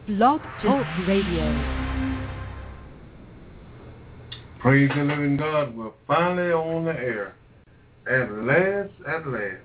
Blog Talk Radio. Praise the living God. We're finally on the air. At last, at last.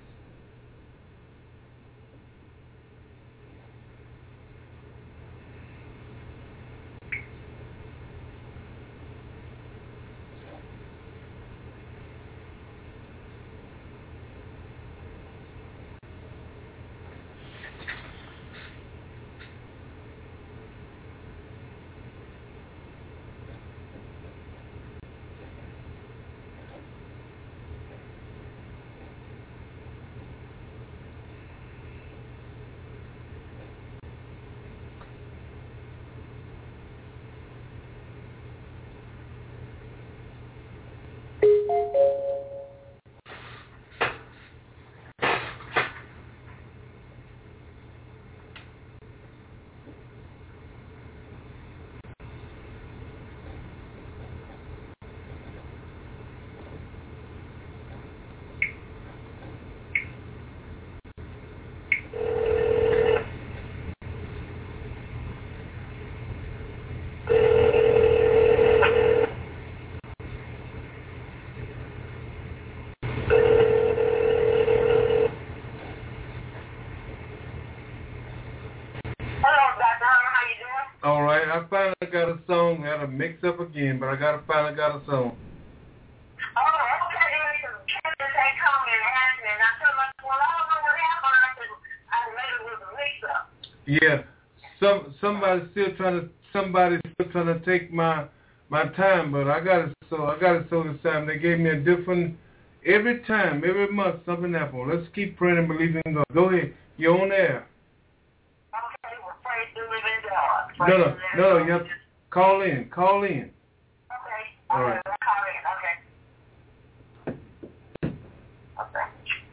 I finally got a song. Had a mix up again, but I finally got a song. Oh, okay. Candace had come and asked me, and I told her, well, I don't know what happened. I maybe it was a mix-up. Yeah, somebody's still trying to take my time, but I got it so this time. They gave me a different every month something happens. Let's keep praying and believing in God. Go ahead, you're on air. Okay, well, praise the living God. No, you have to call in. Okay. All right. I'll call in. Okay.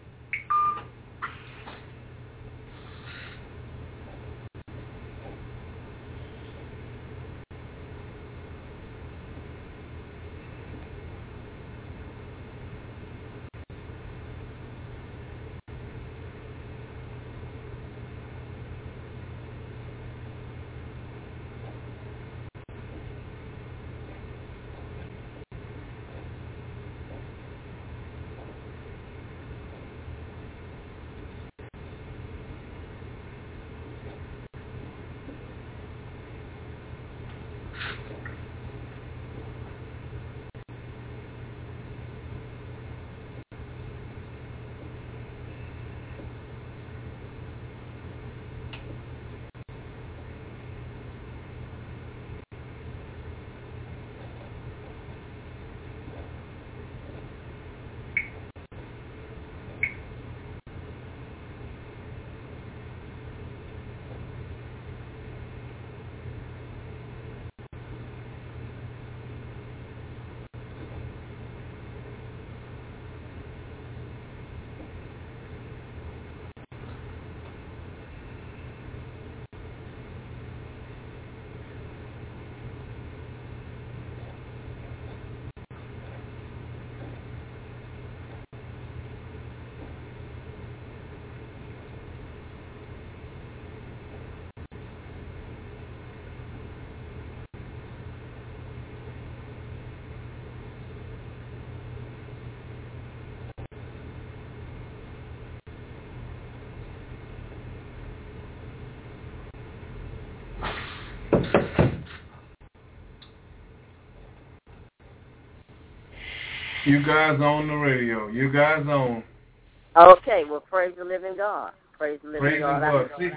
You guys on the radio. You guys on. Okay, well, praise the living God. Praise the living praise God. God. See,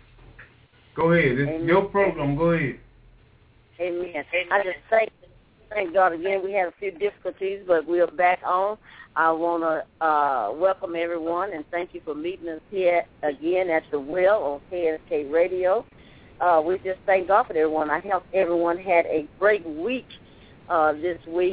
go ahead. It's your program. Go ahead. Amen. I just thank God again. We had a few difficulties, but we are back on. I want to welcome everyone and thank you for meeting us here again at the Well on KSK Radio. We just thank God for everyone. I hope everyone had a great week this week.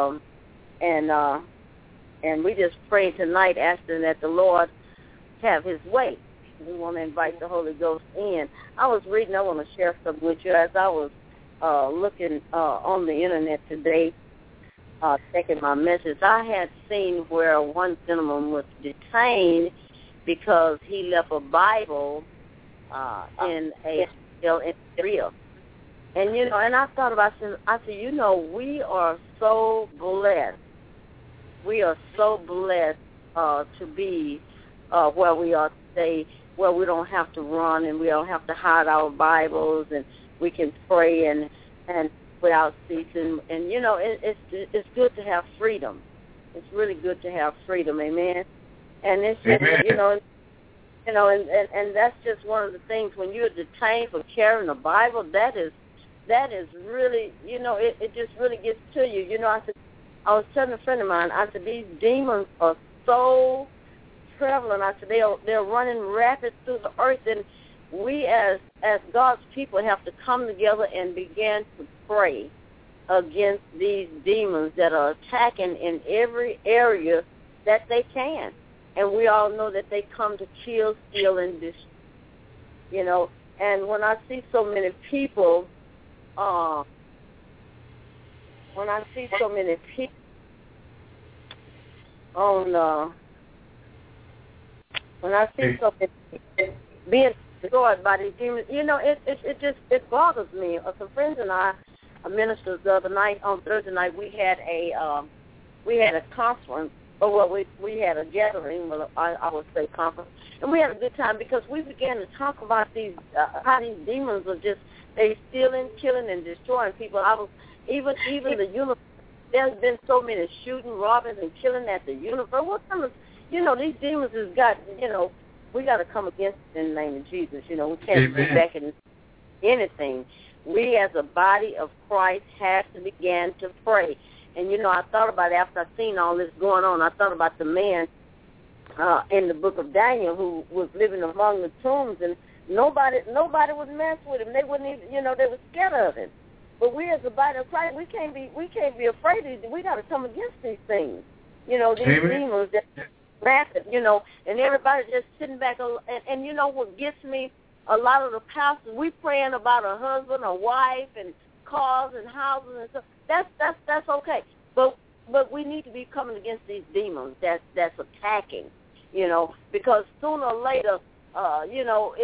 And we just pray tonight, asking that the Lord have his way. We want to invite the Holy Ghost in. I want to share something with you as I was looking on the internet today, checking my message. I had seen where one gentleman was detained because he left a Bible in a real. And, you know, and I thought about it, I said, you know, we are so blessed. We are so blessed to be where we are today, where we don't have to run and we don't have to hide our Bibles and we can pray and without ceasing. And, you know, it's good to have freedom. It's really good to have freedom, amen. And it's just, you know, and that's just one of the things when you're detained for carrying the Bible, that is really, you know, it just really gets to you. You know, I was telling a friend of mine, I said, these demons are so prevalent. I said, they're running rapid through the earth, and we as God's people have to come together and begin to pray against these demons that are attacking in every area that they can. And we all know that they come to kill, steal, and destroy. You know, and when I see so many people, on when I see so many being destroyed by these demons, you know, it bothers me. Some friends and I, ministers, the other night on Thursday night, we had a conference. Or we had a gathering, well, I would say conference, and we had a good time because we began to talk about these how these demons are just they stealing, killing, and destroying people. I was even the universe. There's been so many shooting, robbing, and killing at the universe. What kind of, you know, these demons has got, you know, we got to come against it in the name of Jesus. You know, we can't sit back and anything. We as a body of Christ have to begin to pray. And, you know, I thought about it after I seen all this going on. I thought about the man in the book of Daniel who was living among the tombs, and nobody would mess with him. They wouldn't even, you know, they were scared of him. But we as a body of Christ, we can't be afraid of it. We got to come against these things. You know, these demons that rapid, you know, and everybody just sitting back. And you know what gets me? A lot of the pastors, we praying about a husband, a wife, and cars and houses and stuff. That's okay, but we need to be coming against these demons that's attacking, you know, because sooner or later, you know,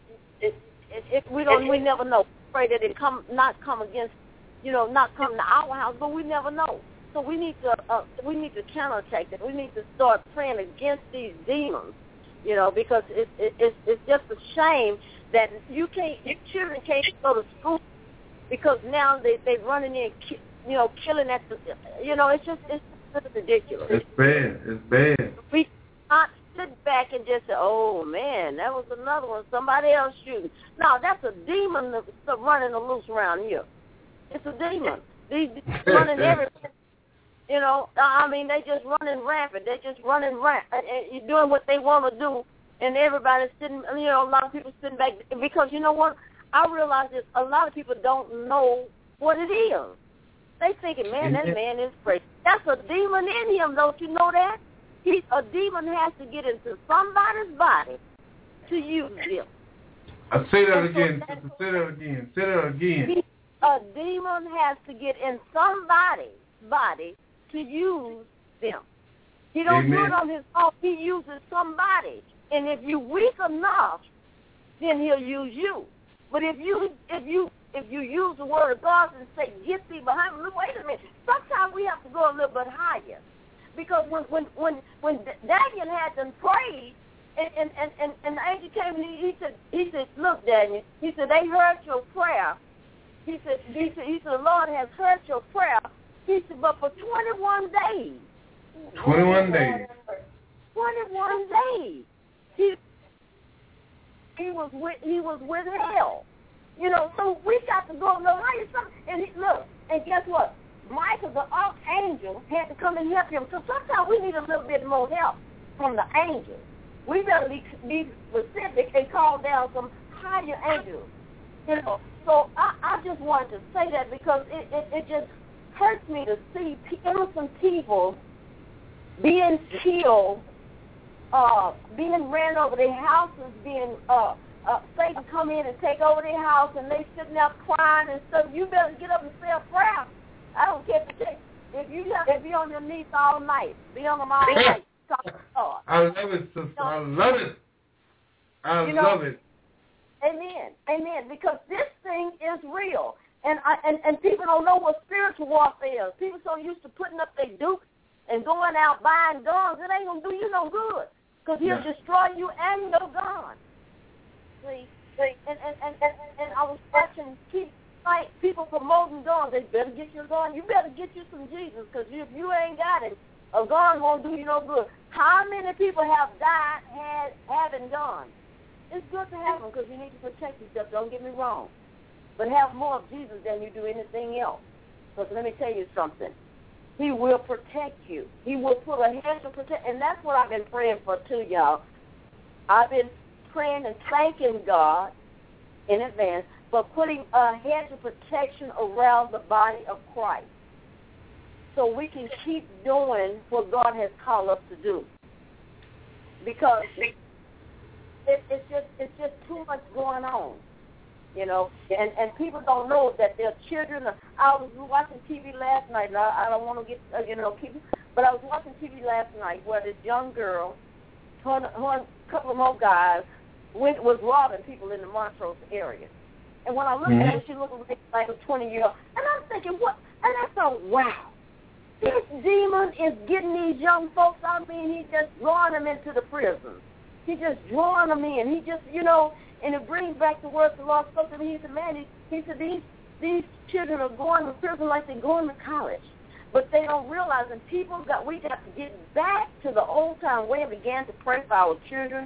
we never know. Pray that it not come against, you know, not come to our house, but we never know. So we need to counterattack that. We need to start praying against these demons, you know, because it's just a shame that your children can't go to school because now they running in. You know, killing at the, you know, it's ridiculous. It's bad. We not sit back and just say, oh, man, that was another one, somebody else shooting. No, that's a demon that's running loose around here. It's a demon. These running everywhere. You know, I mean, they just running rampant. They just running rampant. You're doing what they want to do, and everybody's sitting, you know, a lot of people sitting back. Because, you know what, I realize that a lot of people don't know what it is. They thinking, man, that man is crazy. That's a demon in him, don't you know that? A demon has to get into somebody's body to use him. I'll say that again. Say that again. A demon has to get in somebody's body to use them. He don't do it on his own. He uses somebody. And if you're weak enough, then he'll use you. But if you use the word of God and say, get thee behind me, wait a minute. Sometimes we have to go a little bit higher. Because when Daniel had them prayed, and the angel came and he said, look, Daniel, he said, they heard your prayer. He said, the Lord has heard your prayer. He said, but for 21 days. 21 days. 21 days. He was withheld. You know, so we got to go a little higher. And look, and guess what? Michael, the archangel, had to come and help him. So sometimes we need a little bit more help from the angels. We better be specific and call down some higher angels. You know, so I just wanted to say that because it just hurts me to see innocent people being killed, being ran over, their houses being Satan come in and take over their house, and they sitting there crying and stuff. You better get up and say a prayer. I don't care if you're on your knees all night, be on them all night. Talk to God. I love it, sister. I love it. I love it. Amen. Amen. Because this thing is real. And people don't know what spiritual warfare is. People so used to putting up their dukes and going out buying guns, it ain't going to do you no good. Because he'll destroy you and your gun. See? And I was watching people promoting guns. They better get your gun. You better get you some Jesus, because if you ain't got it, a gun won't do you no good. How many people have died having guns? It's good to have them because you need to protect yourself. Don't get me wrong. But have more of Jesus than you do anything else. Because let me tell you something. He will protect you. He will put a hedge of protection. And that's what I've been praying for too, y'all. I've been praying and thanking God in advance for putting a hedge of protection around the body of Christ so we can keep doing what God has called us to do. Because it's just too much going on, you know, and people don't know that their children I was watching TV last night, and I don't want to get, but I was watching TV last night where this young girl, her and a couple of more guys, was robbing people in the Montrose area. And when I looked at her, she looked like a 20-year-old. And I'm thinking, what? And I thought, wow, this demon is getting these young folks. I mean, he's just drawing them into the prison. He's just drawing them in. He just, and it brings back the words the Lord spoke to me. He said, man, he said, these children are going to prison like they're going to college. But they don't realize, and we got to get back to the old time way and began to pray for our children.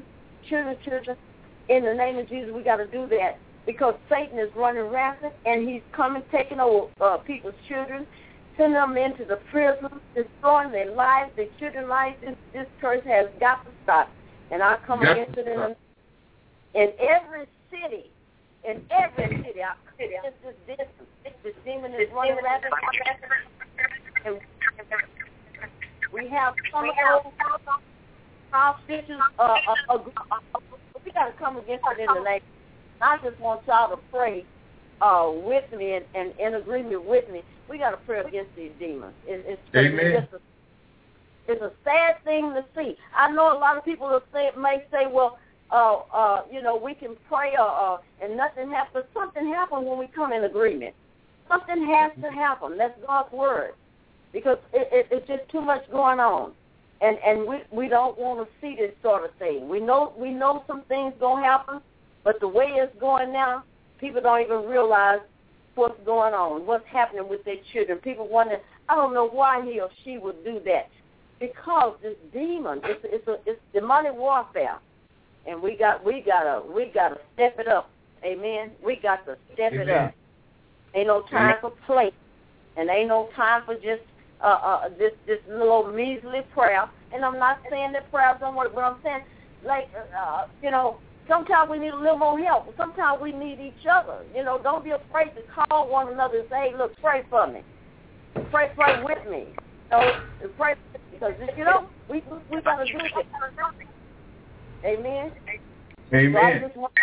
In the name of Jesus, we got to do that because Satan is running rampant, and he's coming, taking over people's children, sending them into the prison, destroying their lives, their children's lives. This curse has got to stop. And I come against it in every city. In every city, this demon is running rampant. And we have some of those hostages. We got to come against it in the name. I just want y'all to pray with me and in agreement with me. We got to pray against these demons. Amen. It's a sad thing to see. I know a lot of people may say, well, we can pray and nothing happens. Something happens when we come in agreement. Something has to happen. That's God's word. Because it's just too much going on. And we don't want to see this sort of thing. We know some things going to happen, but the way it's going now, people don't even realize what's going on, what's happening with their children. People wonder, I don't know why he or she would do that. Because this demon, it's demonic warfare, and we gotta step it up. Amen. We got to step it up. Ain't no time for play, and ain't no time for just this little measly prayer. And I'm not saying that prayers don't work, but I'm saying sometimes we need a little more help. Sometimes we need each other. Don't be afraid to call one another and say, hey, look, pray for me. Pray with me. Pray because we got to do it. Amen. Amen.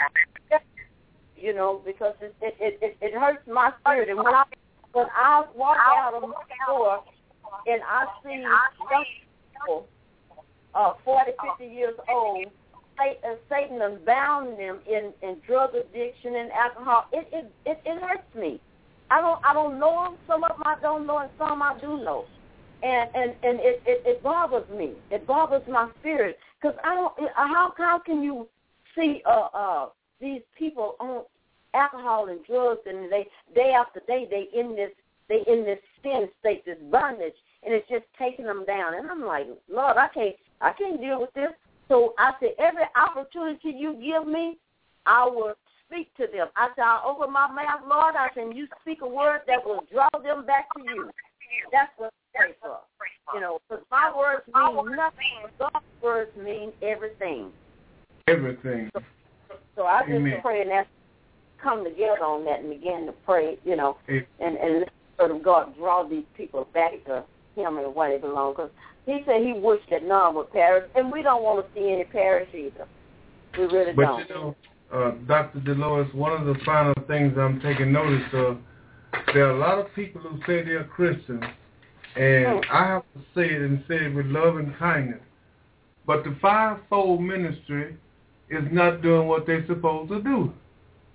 So because it hurts my spirit. And when I walk out of my door and I see young people, 40, 50 years old, Satan has bound them in drug addiction and alcohol. It hurts me. I don't know them. Some of them I don't know, and some I do know. And it bothers me. It bothers my spirit because I don't. How can you see these people on alcohol and drugs, and they day after day they in this sin state, this bondage, and it's just taking them down. And I'm like, Lord, I can't deal with this. So I said, every opportunity you give me, I will speak to them. I said, I'll open my mouth, Lord. I said, you speak a word that will draw them back to you. That's what I pray for. Because my words mean nothing. God's words mean everything. Everything. So I just pray and ask come together on that and begin to pray, and let sort of God draw these people back to him and where they belong. Because he said he wished that none would perish, and we don't want to see any perish either. We really don't. But, Dr. Dolores, one of the final things I'm taking notice of, there are a lot of people who say they're Christians, and I have to say it and say it with love and kindness. But the fivefold ministry is not doing what they're supposed to do.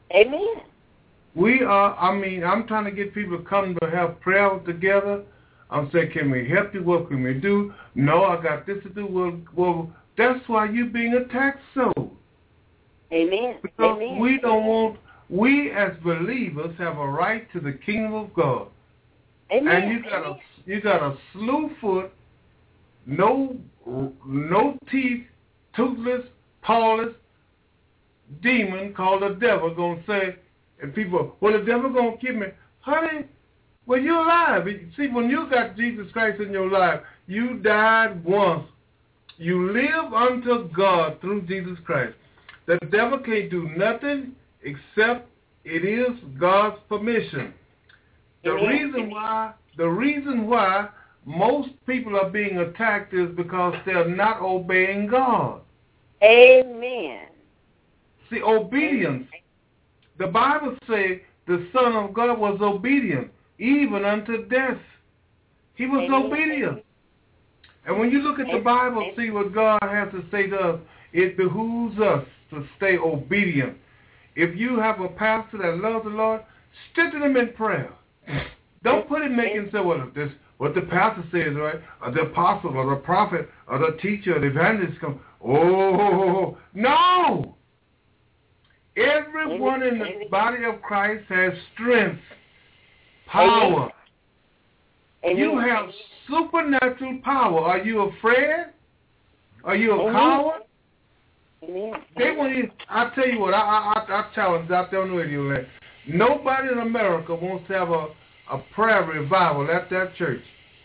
Amen. We are, I'm trying to get people to come to have prayer together. I'm saying, can we help you? What can we do? No, I got this to do. Well, that's why you're being attacked so. Amen. Because Amen. we don't want, we as believers have a right to the kingdom of God. Amen. And you got a slew foot, no teeth, toothless, pawless demon called the devil gonna say, and people, well, the devil gonna kill me. Honey, well, you're alive. See, when you got Jesus Christ in your life, you died once. You live unto God through Jesus Christ. The devil can't do nothing except it is God's permission. The reason why most people are being attacked is because they're not obeying God. Amen. See, obedience. The Bible says the Son of God was obedient, even unto death. He was obedient. And when you look at the Bible, see what God has to say to us, it behooves us to stay obedient. If you have a pastor that loves the Lord, strengthen him in prayer. Don't put him making say, well, this what the pastor says, right? Or the apostle, or the prophet, or the teacher, or the evangelist come. Oh, no! Everyone in the body of Christ has strength, power. You have supernatural power. Are you afraid? Are you a coward? They want you. I tell you what. I challenge out there on the radio land. Nobody in America wants to have a prayer revival at that church.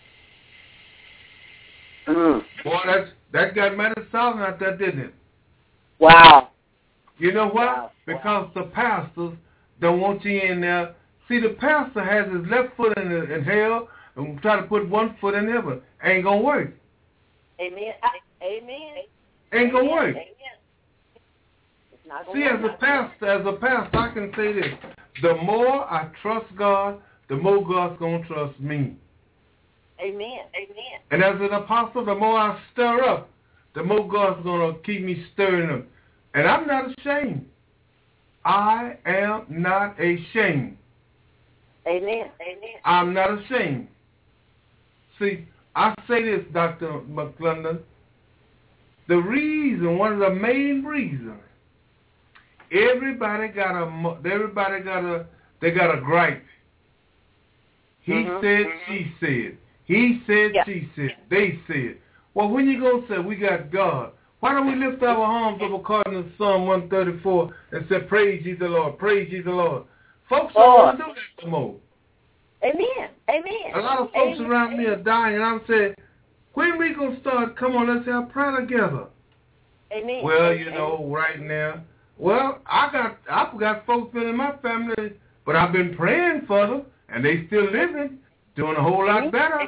Boy, that got many thousand out there, didn't it? Wow. You know why? Because the pastors don't want you in there. See, the pastor has his left foot in hell and try to put one foot in heaven. Ain't gonna work. Amen. Amen. Ain't gonna work. Not See, as a pastor, I can say this: the more I trust God, the more God's gonna trust me. Amen. Amen. And as an apostle, the more I stir up, the more God's gonna keep me stirring up. And I'm not ashamed. I am not ashamed. Amen. Amen. I'm not ashamed. See, I say this, Dr. McClendon. The reason, one of the main reasons, everybody got a gripe. He said, she said. He said, she said. They said. Well, when you gonna say we got God? Why don't we lift our arms up according to Psalm 134 and say, praise ye the Lord, praise ye the Lord. Folks don't want to do that no more. Amen. Amen. A lot of folks around me are dying, and I'm saying, when we going to start, come on, let's have prayer together. Amen. Well, you know, right now, well, I've got folks been in my family, but I've been praying for them, and they still living, doing a whole lot better.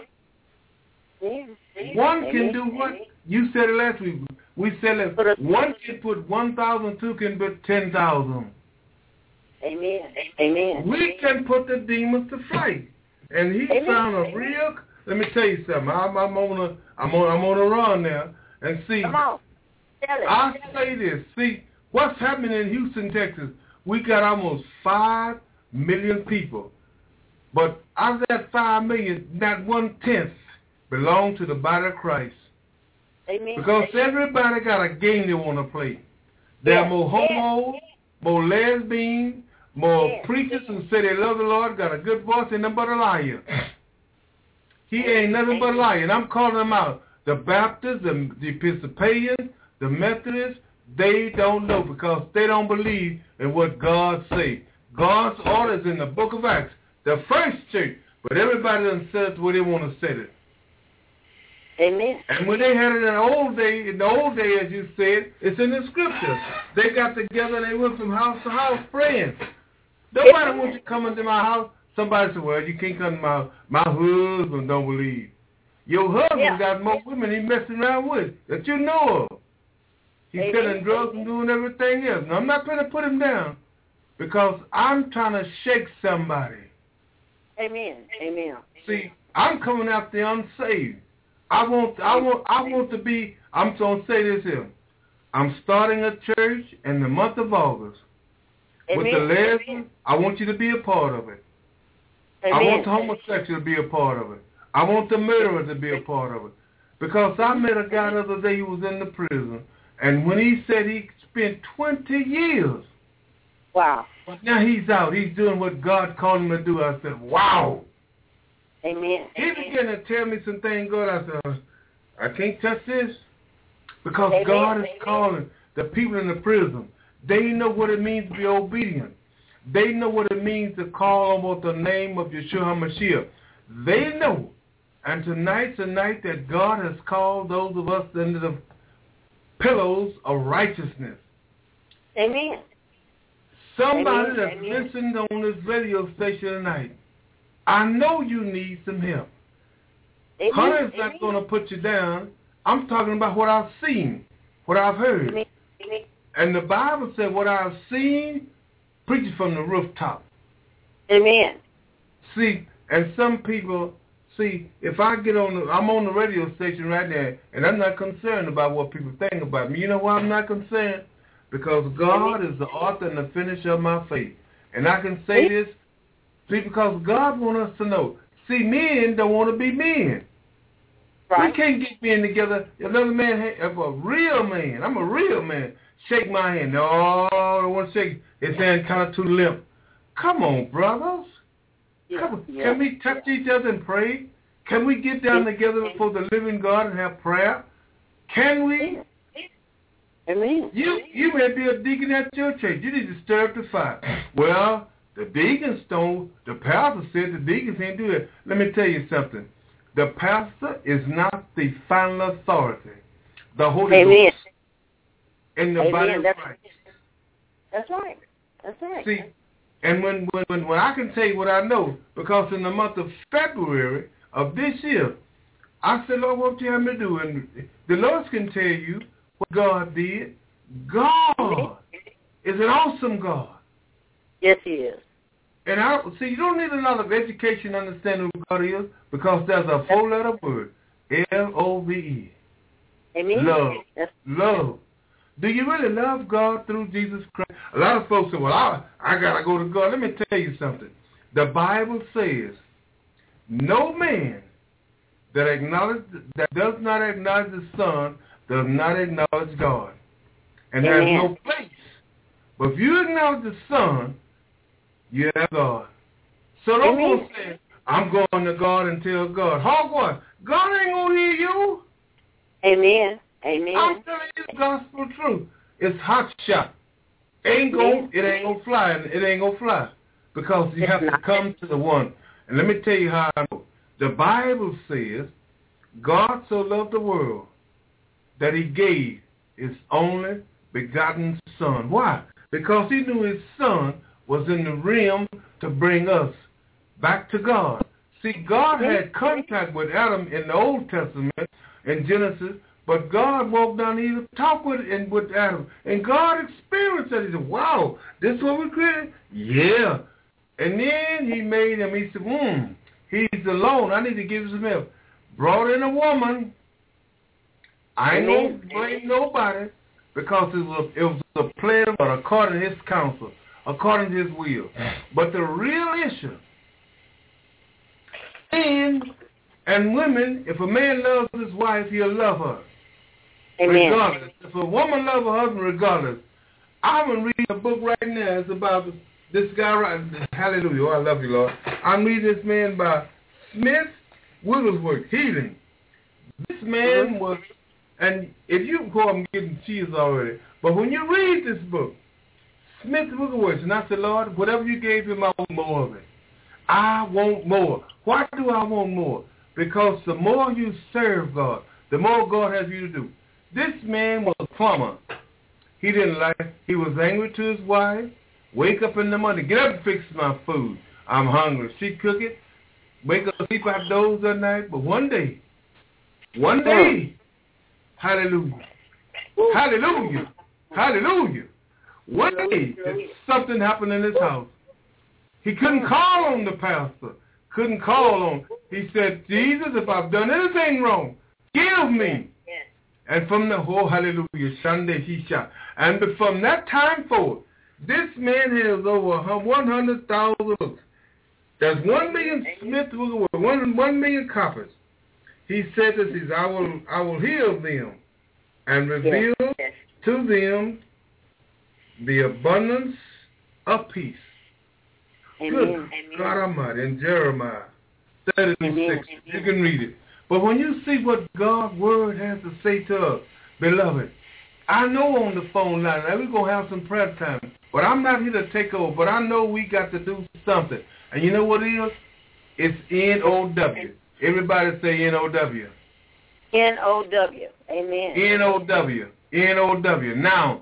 One can do what? You said it last week. We said that one can put 1,000, two can put 10,000. Amen. Amen. We can put the demons to flight. And he found a real. Let me tell you something. I'm on a run now. And see, come on. Tell it. I say this. See, what's happening in Houston, Texas? We got almost 5 million people. But out of that 5 million, not 1/10 belong to the body of Christ. Amen. Because everybody got a game they want to play. There are more homos, more lesbians, more preachers who say they love the Lord, got a good voice, and nothing but a liar. He ain't nothing but a liar. And I'm calling them out. The Baptists, the Episcopalians, the Methodists, they don't know because they don't believe in what God say. God's order is in the book of Acts, the first church, but everybody done said it where they want to set it. Amen. And when they had it in the old day, as you said, it's in the scriptures. They got together and they went from house to house praying. Nobody wants you to come into my house. Somebody said, well, you can't come to my husband don't believe. Your husband got more women he messing around with that you know of. He's selling drugs and doing everything else. Now, I'm not going to put him down because I'm trying to shake somebody. Amen. Amen. See, I'm coming after the unsaved. I want to be, I'm going to say this here. I'm starting a church in the month of August. Amen. With the lesbian, I want you to be a part of it. Amen. I want the homosexual to be a part of it. I want the murderer to be a part of it. Because I met a guy the other day who was in the prison, and when he said he spent 20 years. Wow. Now he's out. He's doing what God called him to do. I said, wow. Amen. He began to tell me some things, God. I said, I can't touch this. Because Amen. God is calling the people in the prison. They know what it means to be obedient. They know what it means to call on the name of Yeshua HaMashiach. They know. And tonight's a night that God has called those of us into the pillows of righteousness. Amen. Somebody Amen. that's Amen. listened on this radio station tonight, I know you need some help. Amen. Hunter's not going to put you down. I'm talking about what I've seen, what I've heard. Amen. Amen. And the Bible said what I've seen, preach it from the rooftop. Amen. See, and some people, if I get I'm on the radio station right now, and I'm not concerned about what people think about me. You know why I'm not concerned? Because God is the author and the finisher of my faith. And I can say this, because God wants us to know. See, men don't want to be men. Right. We can't get men together. If another man, if a real man, I'm a real man, shake my hand. No, I don't want to shake his hand kind of too limp. Come on, brothers. Yeah. Can we touch each other and pray? Can we get down together before the living God and have prayer? Can we? Amen. You may be a deacon at your church. You need to stir up the fire. Well, the deacons don't. The pastor said the deacons ain't do it. Let me tell you something. The pastor is not the final authority. The Holy Ghost in the body of Christ. That's right. That's right. See, and when I can tell you what I know, because in the month of February of this year, I said, Lord, what do you have me to do? And the Lord can tell you what God did. God is an awesome God. Yes, He is. And you don't need another education to understand who God is, because there's a four-letter word, L-O-V-E. Amen. Love. Yes. Love. Do you really love God through Jesus Christ? A lot of folks say, well, I got to go to God. Let me tell you something. The Bible says, no man that does not acknowledge the Son does not acknowledge God. And there's no place. But if you acknowledge the Son, you have God. So don't go say, I'm going to God and tell God. Hogwash. God ain't going to hear you. Amen. Amen. I'm telling you the gospel truth. It's hot shot. It ain't gonna fly. It ain't gonna fly. Because you have to come to the one. And let me tell you how I know. The Bible says, God so loved the world that He gave His only begotten Son. Why? Because He knew His Son was in the realm to bring us back to God. See, God had contact with Adam in the Old Testament, in Genesis, but God walked down here to talk with Adam. And God experienced that. He said, wow, this is what we created? Yeah. And then He made him. He said, he's alone. I need to give him some help. Brought in a woman. I ain't going to blame nobody, because it was a plan, but according to His counsel, according to His will. But the real issue, men and women, if a man loves his wife, he'll love her. Amen. Regardless. If a woman loves her husband, regardless. I'm reading a book right now. It's about this guy right. Hallelujah. Oh, I love you, Lord. I'm reading this man by Smith Wigglesworth, Healing. This man was, and if you go, I'm getting cheese already. But when you read this book, Smith Wigglesworth, and I said, Lord, whatever you gave him, I want more of it. I want more. Why do I want more? Because the more you serve God, the more God has you to do. This man was a plumber. He didn't like it. He was angry to his wife. Wake up in the morning. Get up and fix my food. I'm hungry. She cook it. Wake up, sleep outdoors at night. But one day, hallelujah, hallelujah, hallelujah. One day, something happened in his house. He couldn't call on the pastor. Couldn't call on. He said, Jesus, if I've done anything wrong, give me. And from the whole hallelujah, Sunday he shot. And from that time forward, This man has over 100,000 books. There's 1 million Smith Wigglesworth, 1 million copies. He said this, I will heal them and reveal to them the abundance of peace. Good God Almighty, in Jeremiah 36, you can read it. But when you see what God's word has to say to us, beloved, I know on the phone line, now we're going to have some prayer time, but I'm not here to take over, but I know we got to do something. And you know what it is? It's N-O-W. Everybody say N-O-W. N-O-W. Amen. N-O-W. N-O-W. Now.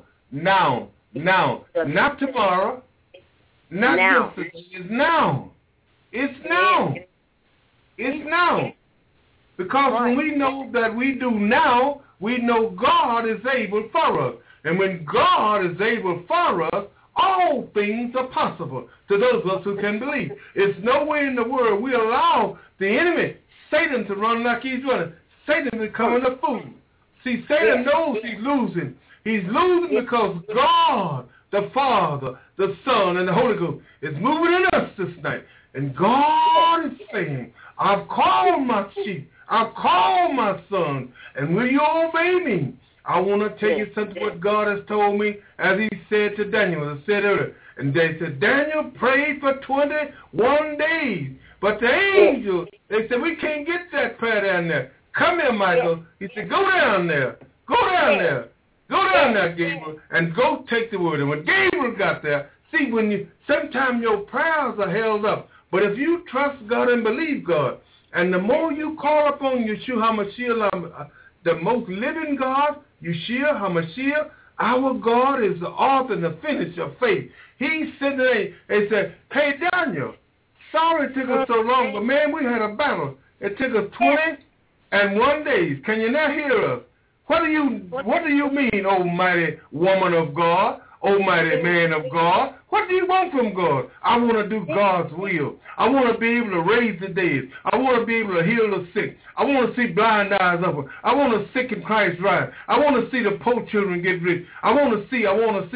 Not tomorrow. Not yesterday. It's now. It's now. It's now. Because when we know that we do now, we know God is able for us. And when God is able for us, all things are possible to those of us who can believe. It's no way in the world we allow the enemy, Satan, to run like he's running. Satan is becoming a fool. See, Satan knows he's losing. He's losing because God, the Father, the Son, and the Holy Ghost is moving in us this night. And God is saying, I've called my sheep. I've called my son. And will you obey me? I want to tell you something what God has told me, as he said to Daniel, as I said earlier. And they said, Daniel prayed for 21 days. But the angels, they said, we can't get that prayer down there. Come here, Michael. He said, go down there. Go down there. Go down there, Gabriel, and go take the word. And when Gabriel got there, see, sometimes your prayers are held up. But if you trust God and believe God, and the more you call upon Yeshua HaMashiach, the most living God, Yeshua HaMashiach, our God is the author and the finisher of faith. He said today, he said, hey, Daniel, sorry it took us so long, but man, we had a battle. It took us 21 days. Can you not hear us? What do you mean, almighty woman of God, almighty man of God? What do you want from God? I want to do God's will. I want to be able to raise the dead. I want to be able to heal the sick. I want to see blind eyes open. I want to sick in Christ rise. I want to see the poor children get rich. I want to see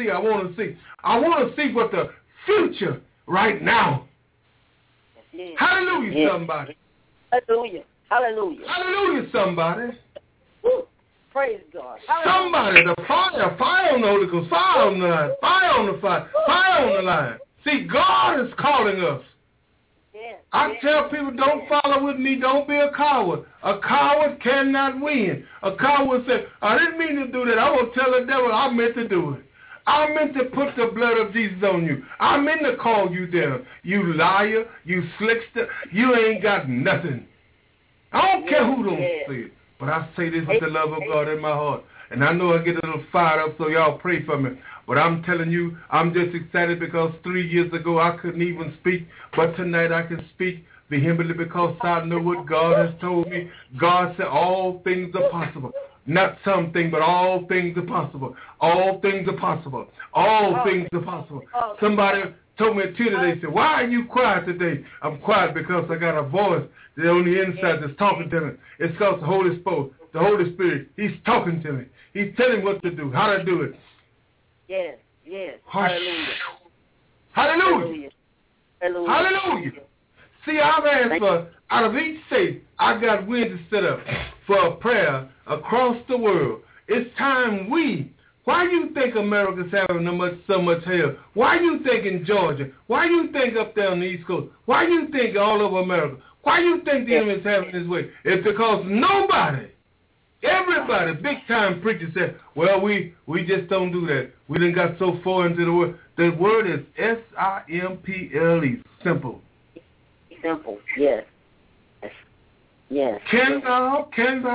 what the future right now. Yeah. Hallelujah, somebody. Hallelujah. Hallelujah. Hallelujah, somebody. Woo. Praise God. Somebody, the fire on the Holy Ghost, fire on the line, fire on the fire, fire on the line. See, God is calling us. I tell people, don't follow with me, don't be a coward. A coward cannot win. A coward said, I didn't mean to do that. I will tell the devil I meant to do it. I meant to put the blood of Jesus on you. I meant to call you down. You liar, you slickster, you ain't got nothing. I don't care who don't say it. But I say this with the love of God in my heart. And I know I get a little fired up, so y'all pray for me. But I'm telling you, I'm just excited because 3 years ago I couldn't even speak. But tonight I can speak vehemently because I know what God has told me. God said all things are possible. Not something, but all things are possible. All things are possible. All things are possible. Somebody told me today, they said, why are you quiet today? I'm quiet because I got a voice that on the inside that's talking to me. It's because the Holy Spirit, He's talking to me. He's telling me what to do, how to do it. Yes, yes. Hallelujah. Hallelujah. Hallelujah. Hallelujah. See, I've asked for, out of each state, I got Wednesday set up for a prayer across the world. It's time why you think America's having so much hell? Why you think in Georgia? Why you think up there on the East Coast? Why you think all over America? Why you think the enemy is having his way? It's because everybody, big-time preachers said, well, we just don't do that. We done got so far into the word. The word is S-I-M-P-L-E, simple. Simple, yes. Yes. Can thou?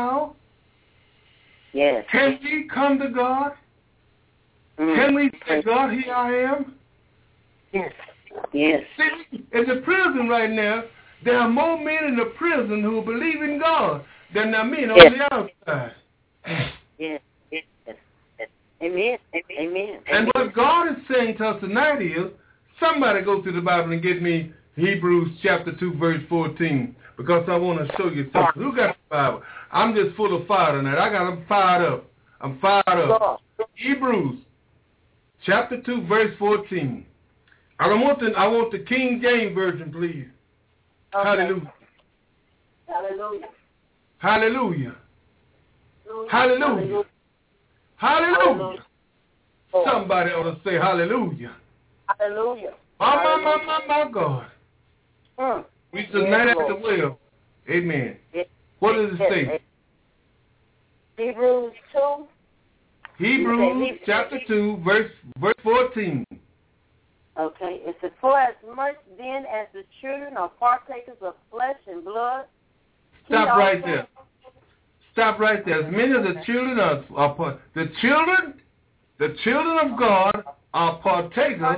Yes. Can we come to God? Can we say, God, here I am? Yes. Yes. See, in the prison right now, there are more men in the prison who believe in God than there are men on the outside. Yes. Yes. Amen. Amen. And what God is saying to us tonight is, somebody go to the Bible and get me Hebrews chapter 2, verse 14, because I want to show you something. Who got the Bible? I'm just full of fire tonight. I got them fired up. I'm fired up. Hebrews chapter 2, verse 14. I want the King James Version, please. Okay. Hallelujah. Hallelujah. Hallelujah. Hallelujah. Hallelujah. Somebody ought to say hallelujah. Hallelujah. My God. We tonight at the well. Amen. Yes. What does it say? Hebrews 2. Hebrews chapter 2, verse 14. Okay. It says, for as much then as the children are partakers of flesh and blood. Stop right there. Stop right there. As many of the children are the children of God are partakers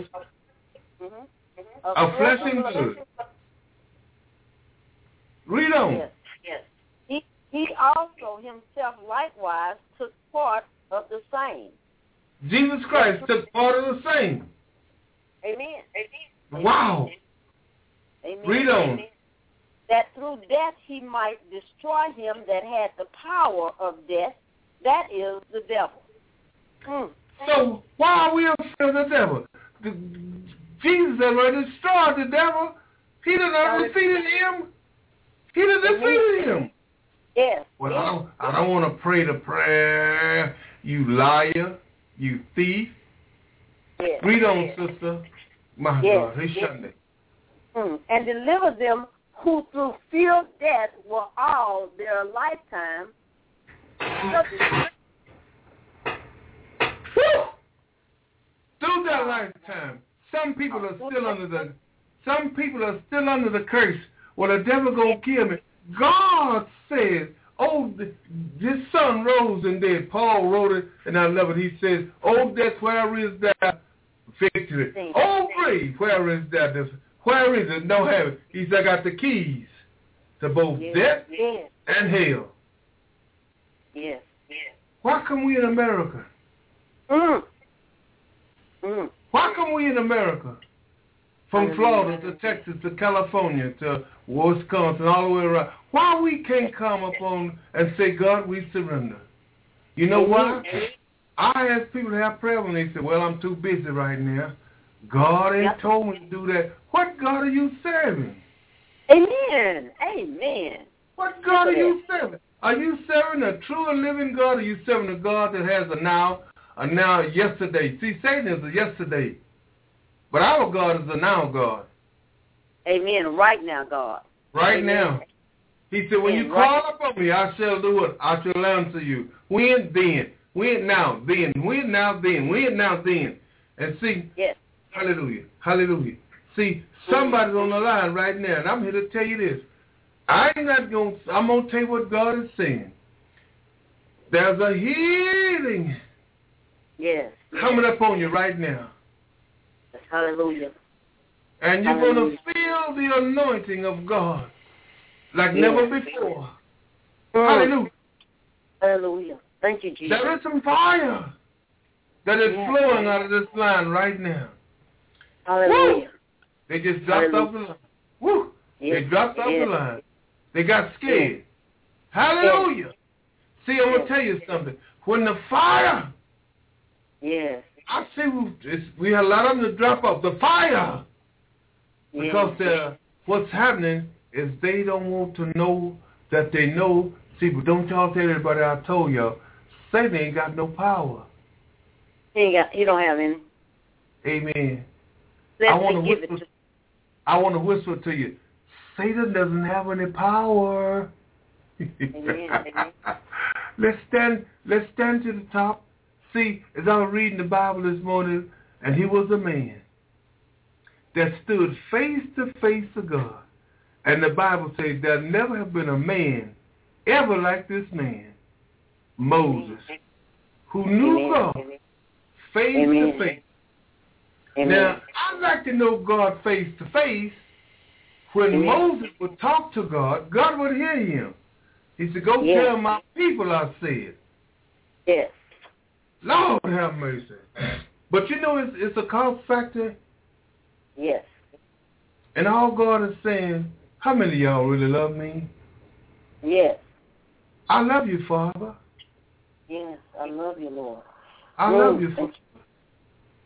of flesh and blood. Read on. Yes. He also himself likewise took part of the same. Jesus Christ took part of the same. Amen. Wow. Amen. Read on. Amen. That through death he might destroy him that had the power of death, that is the devil. So why are we afraid of the devil? Jesus already destroyed the devil. He done defeated him. He done defeated him. Yes. Well, I don't want to pray the prayer, you liar, you thief. Yes. Read on, sister. My God, he shouldn't. And deliver them who through fear of death were all their lifetime. Through their lifetime, some people are still under the curse. Well, the devil gonna kill me. God says, oh, this son rose and dead. Paul wrote it, and I love it. He says, oh, death, where is that victory? Oh, grave, where is that? Where is it? Don't have it. He said, I got the keys to both death and hell. Yes. Why come we in America? Why come we in America? From Florida to Texas to California to Wisconsin, all the way around. Why we can't come up on and say, God, we surrender? You know why? I ask people to have prayer when they say, well, I'm too busy right now. God ain't told me to do that. What God are you serving? Amen. What God are you serving? Are you serving a true and living God, or are you serving a God that has a now, yesterday? See, Satan is a yesterday. But our God is a now God. Amen. Right now, God. Right now. He said, when you call upon me, I shall do it. I shall answer you. When, then. When, now, then. When, now, then. When, now, then. And see, hallelujah, hallelujah. See, somebody's on the line right now, and I'm here to tell you this. I'm going to tell you what God is saying. There's a healing coming up on you right now. Hallelujah. And you're going to feel the anointing of God like never before. Hallelujah. Hallelujah. Thank you, Jesus. There is some fire that is flowing out of this line right now. Hallelujah. Woo! They just dropped off the line. Woo! They dropped off the line. They got scared. Hallelujah. See, I'm going to tell you something. When the fire... I see we had a lot of them to drop off. The fire. Because what's happening is they don't want to know that they know. See, but don't y'all tell everybody I told y'all. Satan ain't got no power. He don't have any. Amen. I want to whisper to you. Satan doesn't have any power. Let's stand to the top. See, as I was reading the Bible this morning, and he was a man that stood face to face to God. And the Bible says there never have been a man ever like this man, Moses, who knew God face to face. Now, I'd like to know God face to face. When Moses would talk to God, God would hear him. He said, go tell my people I said. Yes. Lord have mercy. But you know it's a cost factor. Yes. And all God is saying, how many of y'all really love me? Yes. I love you, Father. Yes, I love you, Lord. I love you, Father.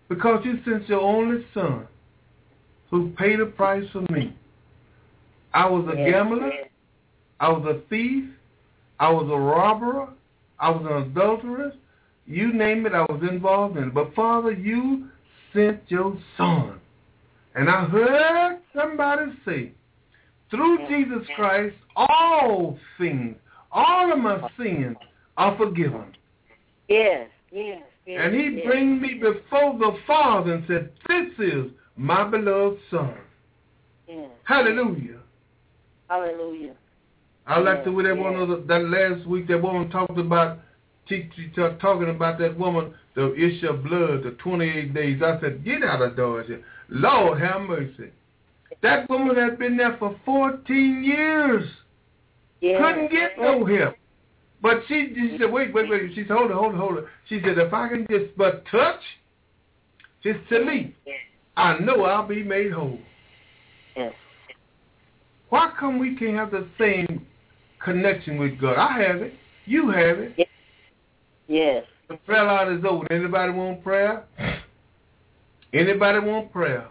because you sent your only son who paid a price for me. I was a gambler. I was a thief. I was a robber. I was an adulterer. You name it, I was involved in it. But, Father, you sent your son. And I heard somebody say, through Jesus Christ, all things, all of my sins are forgiven. Yes. And he bring me before the Father and said, this is my beloved son. Yes. Hallelujah. Hallelujah. I like the way that one that last week that woman talked about, talking about that woman, the issue of blood, the 28 days. I said, get out of Dodge. Lord, have mercy. That woman had been there for 14 years. Couldn't get no help. But she said, wait. She said, hold on. She said, if I can just but touch his tallit, I know I'll be made whole. Yes. Why come we can't have the same connection with God? I have it. You have it. Yes. The prayer line is open. Anybody want prayer? Anybody want prayer?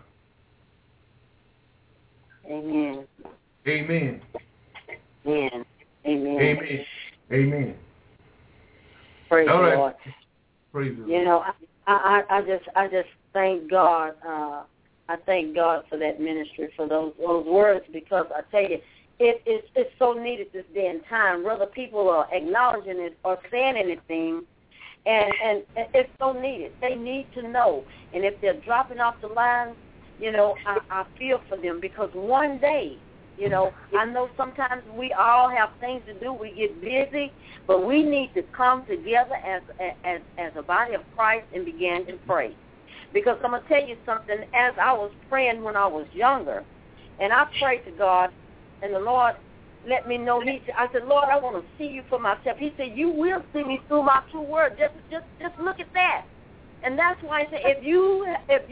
Amen. Amen. Amen. Amen. Amen. Amen. Praise the right. Lord. Praise the Lord. You know, I just thank God. I thank God for that ministry, for those words, because I tell you, it's so needed this day and time. Whether people are acknowledging it or saying anything, and it's so needed. They need to know. And if they're dropping off the line, you know, I feel for them, because one day, you know, I know sometimes we all have things to do. We get busy, but we need to come together as a body of Christ and begin to pray. Because I'm going to tell you something, as I was praying when I was younger, and I prayed to God, and the Lord let me know. I said, Lord, I want to see you for myself. He said, you will see me through my true word. Just look at that. And that's why I say, if you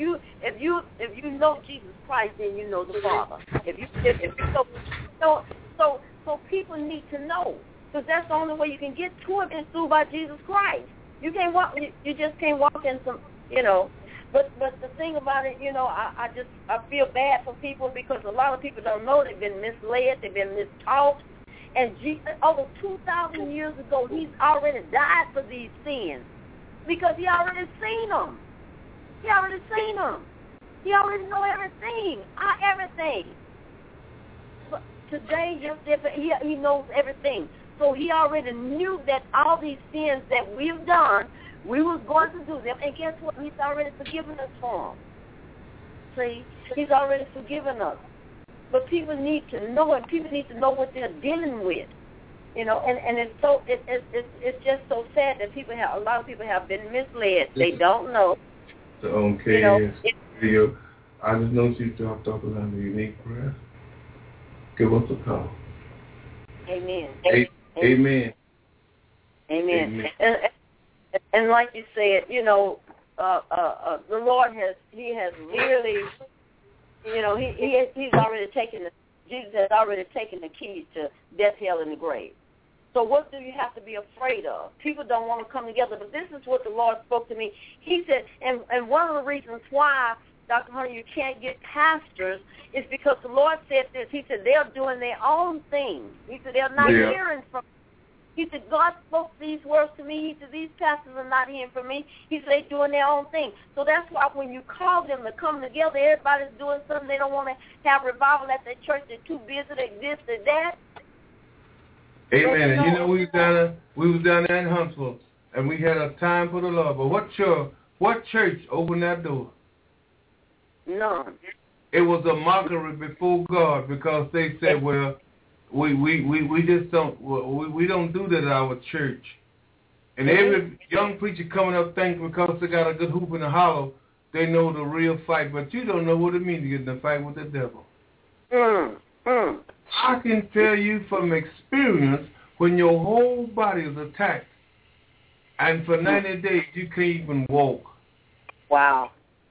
know Jesus Christ, then you know the Father. So people need to know, because that's the only way you can get to Him is through by Jesus Christ. You can't walk. You just can't walk in some, you know. But the thing about it, you know, I feel bad for people, because a lot of people don't know. They've been misled. They've been mistaught. And over 2,000 years ago, He's already died for these sins, because He already seen them. He already seen them. He already know everything. Everything. But today, He knows everything. So He already knew that all these sins that we've done, we was going to do them, and guess what? He's already forgiven us for them. See, He's already forgiven us. But people need to know, and people need to know what they're dealing with, you know. And it's so it's just so sad that a lot of people have been misled. They don't know. So on KS video, I just noticed you dropped off on the unique prayer. Give us a call. Amen. Amen. Amen. And like you said, you know, the Lord has really, you know, He's already taken Jesus has already taken the keys to death, hell, and the grave. So what do you have to be afraid of? People don't want to come together, but this is what the Lord spoke to me. He said, and one of the reasons why, Dr. Hunter, you can't get pastors is because the Lord said this. He said they're doing their own thing. He said they're not hearing from. He said, God spoke these words to me. He said, these pastors are not hearing from me. He said, they're doing their own thing. So that's why when you call them to come together, everybody's doing something. They don't want to have revival at their church. They're too busy to this or that. Amen. And you know, we was down there in Huntsville, and we had a time for the Lord. But what church opened that door? None. It was a mockery before God, because they said, well, we just don't do that at our church. And every young preacher coming up thinks because they got a good hoop in the hollow, they know the real fight. But you don't know what it means to get in a fight with the devil. I can tell you from experience, when your whole body is attacked, and for 90 days you can't even walk. Wow.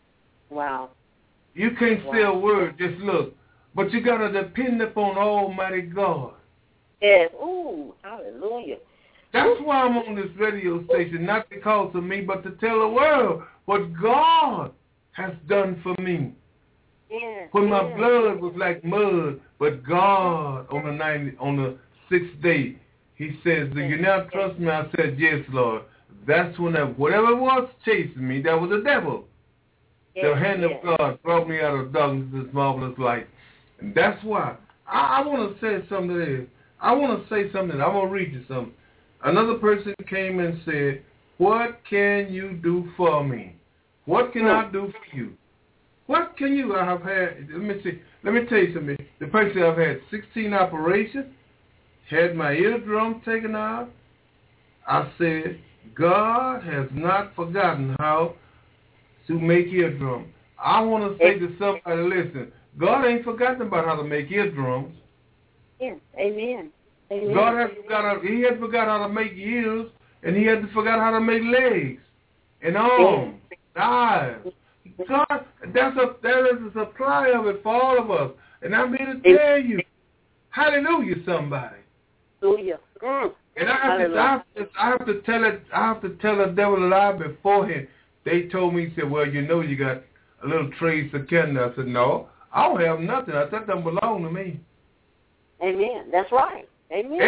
You can't say a word, just look. But you got to depend upon Almighty God. Yes. Ooh, hallelujah. That's why I'm on this radio station, not because of me, but to tell the world what God has done for me. Yeah. When my blood was like mud, but God on the 6th day, he says, do you now trust me? I said, yes, Lord. That's when whatever was chasing me, that was the devil. The hand of God brought me out of darkness, this marvelous light. And that's why I want to say something to this. I want to say something. I'm going to read you something. Another person came and said, what can you do for me? What can I do for you? What can you? I have had, let me tell you something. The person I've had 16 operations, had my eardrum taken out. I said, God has not forgotten how to make eardrums. I want to say to somebody, listen, God ain't forgotten about how to make eardrums. Yeah. Amen. Amen. God had forgot how to make ears, and he had to forgot how to make legs and arms, eyes. God, there is a supply of it for all of us. And I'm here to tell you, hallelujah, somebody. Hallelujah. And I have to tell the devil a lie beforehand. They told me, said, well, you know you got a little trace of candy. I said, no, I don't have nothing. I said, that doesn't belong to me. Amen. That's right. Amen.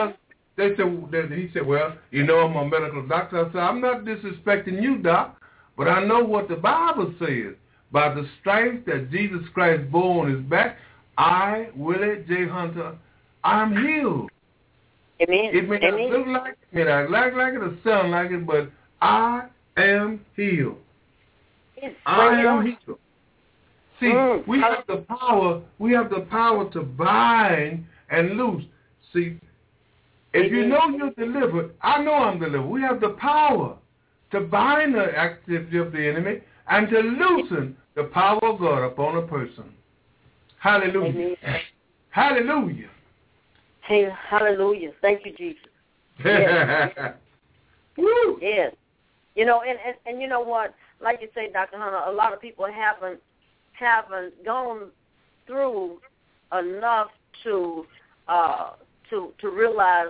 He said, well, you know I'm a medical doctor. I said, I'm not disrespecting you, Doc, but I know what the Bible says. By the stripes that Jesus Christ bore on his back, I, Willie J. Hunter, I'm healed. Amen. It may not look like it, may not act like it or sound like it, but I am healed. I am healed. See, we have the power. We have the power to bind and loose. See, if you know you're delivered, I know I'm delivered. We have the power to bind the activity of the enemy and to loosen the power of God upon a person. Hallelujah. Amen. Hallelujah. Hey, hallelujah. Thank you, Jesus. Yes. Woo. Yes. You know, and you know what? Like you say, Dr. Hunter, a lot of people haven't gone through enough to realize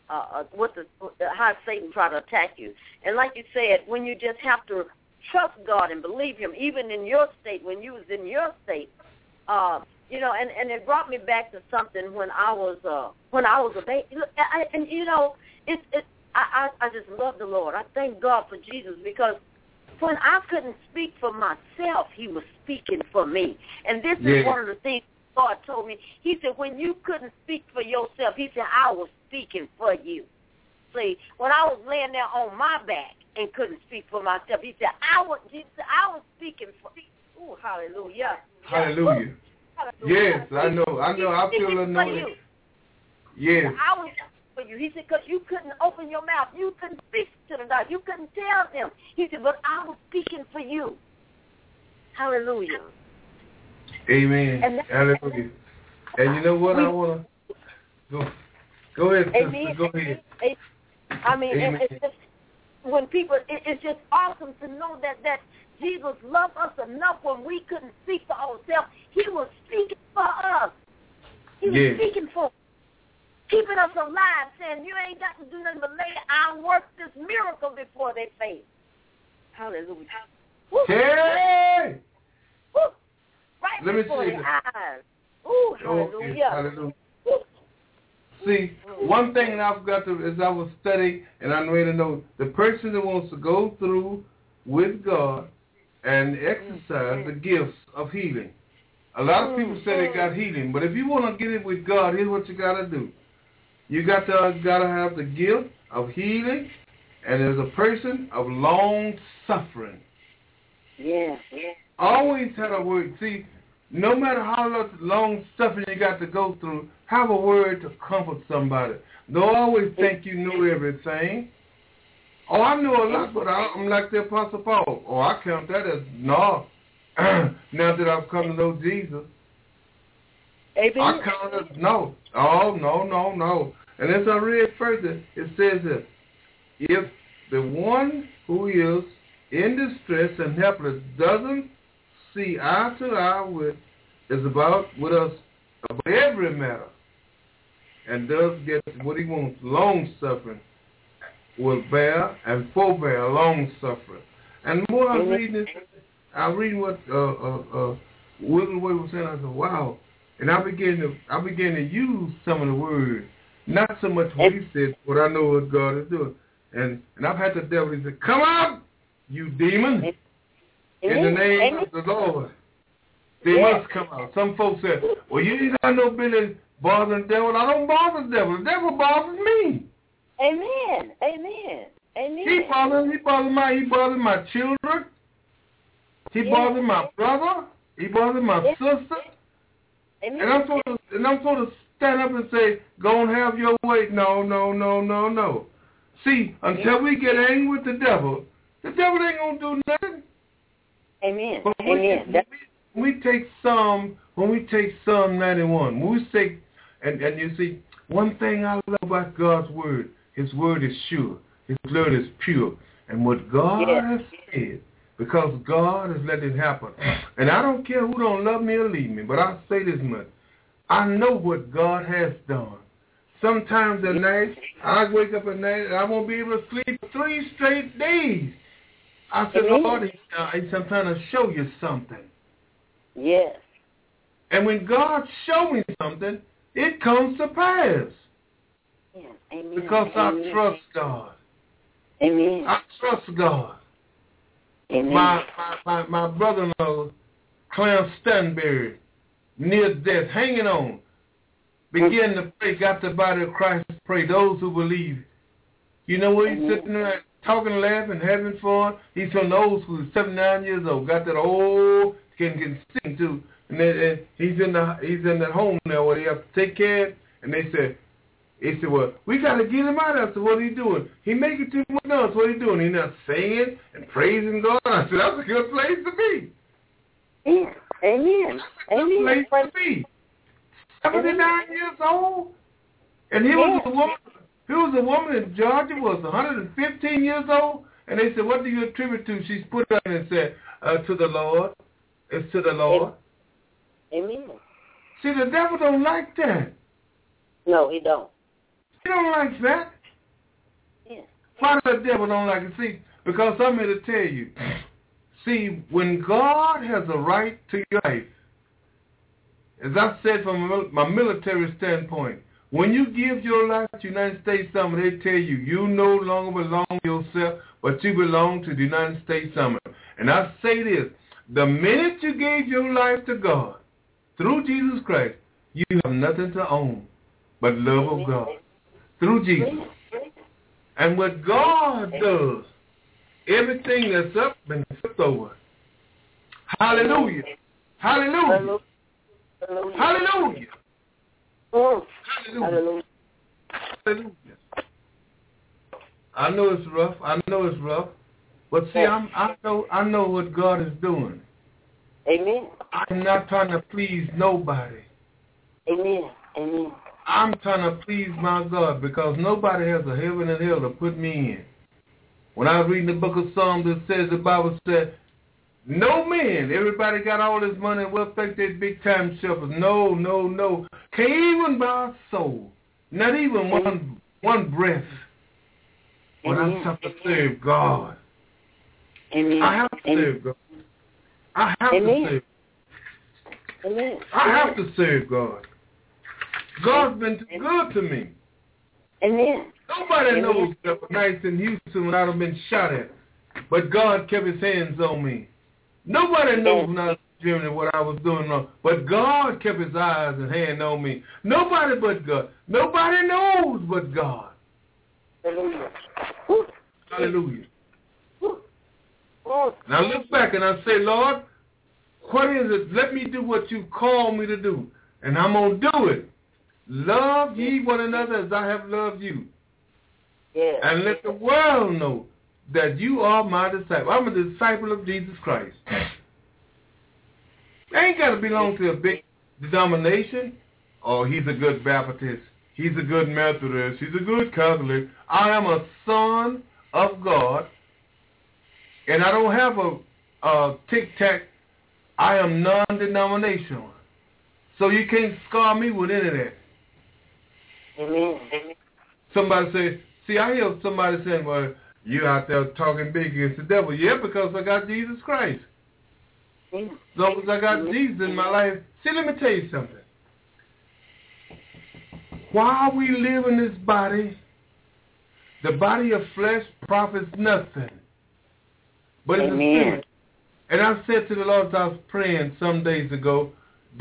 how Satan try to attack you. And like you said, when you just have to trust God and believe him, even in your state, when you was in your state, you know, and it brought me back to something when I was a baby. And you know, I just love the Lord. I thank God for Jesus, because when I couldn't speak for myself, he was speaking for me. And this is one of the things God told me. He said, when you couldn't speak for yourself, he said, I was speaking for you. See, when I was laying there on my back and couldn't speak for myself, he said, I was speaking for you. Ooh, hallelujah. Hallelujah. Ooh, hallelujah. Yes, I know. I feel anointed. Yes. I was for you. He said, because you couldn't open your mouth. You couldn't speak to the doctor. You couldn't tell them. He said, but I was speaking for you. Hallelujah. Amen. Hallelujah. And you know what? I want to go ahead, sister. Amen. Go ahead. I mean, Amen. it's just, when people, it's just awesome to know that Jesus loved us enough when we couldn't speak for ourselves. He was speaking for us. He was speaking for us, keeping us alive, saying, you ain't got to do nothing but lay I'll work this miracle before they face. Hallelujah. Woo. Hey! Woo. Right Let me before see their eyes. Ooh, hallelujah. Oh, yes, hallelujah. See, one thing that I've got to, as I was studying, and I need to know, the person that wants to go through with God and exercise the gifts of healing. A lot of people say they got healing, but if you want to get it with God, here's what you got to do. You got to have the gift of healing, and there's a person of long suffering. Yeah. Always had a word. See, no matter how long suffering you got to go through, have a word to comfort somebody. Don't always think you know everything. Oh, I know a lot, but I'm like the Apostle Paul. Oh, I count that as no. Now that I've come to know Jesus, Amen. I count it as no. Oh, no. And as I read further, it says that if the one who is in distress and helpless doesn't see eye to eye with us about every matter, and does get what he wants, long suffering, will bear and forbear long suffering. And more I'm reading this, I was reading what William Wade was saying. I said, wow. And I began to use some of the words, not so much what he said, but I know what God is doing. And I've had the devil. He said, come out, you demon, in the name of the Lord. They must come out. Some folks said, well, you ain't got no business bothering the devil. I don't bother the devil. The devil bothers me. Amen. Amen. Amen. He bothers my children. He bothers my brother. He bothers my sister. Amen. And I'm supposed to stand up and say, go and have your way. No. See, until we get angry with the devil ain't going to do nothing. Amen. But Amen. When we take Psalm 91, when we say, and you see, one thing I love about God's word, his word is sure. His word is pure. And what God has said, because God has let it happen. And I don't care who don't love me or leave me, but I'll say this much. I know what God has done. Sometimes at night, I wake up at night and I won't be able to sleep for 3 straight days. I said, Lord, I'm trying to show you something. Yes. And when God shows me something, it comes to pass. Yeah. Amen. Because I trust God. Amen. I trust God. Amen. My brother-in-law, Clarence Stanberry, near death, hanging on, began to pray, got the body of Christ to pray, those who believe. You know what he's sitting there talking, laughing, having fun? He's from the old school, 79 years old, got that old, can sing too. And he's in that home now where they have to take care of, and they said, well, we got to get him out of there. So what are he doing? He making too much noise. What are he doing? He's not singing and praising God. I said, that's a good place to be. Yeah. Amen. Amen. Place to be. 79 years old, and he was a woman. He was a woman in Georgia, was 115 years old, and they said, what do you attribute to? She's put it on and said, to the Lord. It's to the Lord. Amen. See, the devil don't like that. No, he don't. He don't like that. Yeah. Why does the devil don't like it? See, because I'm here to tell you. See, when God has a right to your life, as I said from my military standpoint, when you give your life to the United States Army, they tell you, you no longer belong to yourself, but you belong to the United States Army. And I say this, the minute you gave your life to God, through Jesus Christ, you have nothing to own but love of God. Through Jesus. And what God does, everything that's up and flipped over. Hallelujah. Hallelujah. Hallelujah. Hallelujah. Hallelujah. I know it's rough. But see, I know what God is doing. Amen. I'm not trying to please nobody. Amen. Amen. I'm trying to please my God because nobody has a heaven and hell to put me in. When I was reading the book of Psalms, it says, the Bible said, no man, everybody got all this money and wealth, think they're big time shepherds. No. Can't even buy a soul. Not even one breath. But I have to serve God. Amen. I have to serve God. I have to serve. Amen. I have to serve God. God's been too good to me. Amen. Nobody knows that nights in Houston when I'd have been shot at. But God kept his hands on me. Nobody knows when I was in Germany what I was doing wrong. But God kept his eyes and hand on me. Nobody but God. Nobody knows but God. Hallelujah. Hallelujah. And I look back and I say, Lord, what is it? Let me do what you call me to do. And I'm going to do it. Love ye one another as I have loved you. Yeah. And let the world know that you are my disciple. I'm a disciple of Jesus Christ. I ain't got to belong to a big denomination. Oh, he's a good Baptist. He's a good Methodist. He's a good Catholic. I am a son of God. And I don't have a tic-tac. I am non-denominational. So you can't scar me with any of that. Amen. Somebody say, see, I hear somebody saying, well, you out there talking big against the devil. Yeah, because I got Jesus Christ. As long as I got Jesus in my life. See, let me tell you something. While we live in this body, the body of flesh profits nothing. But it's a spirit. And I said to the Lord as I was praying some years ago,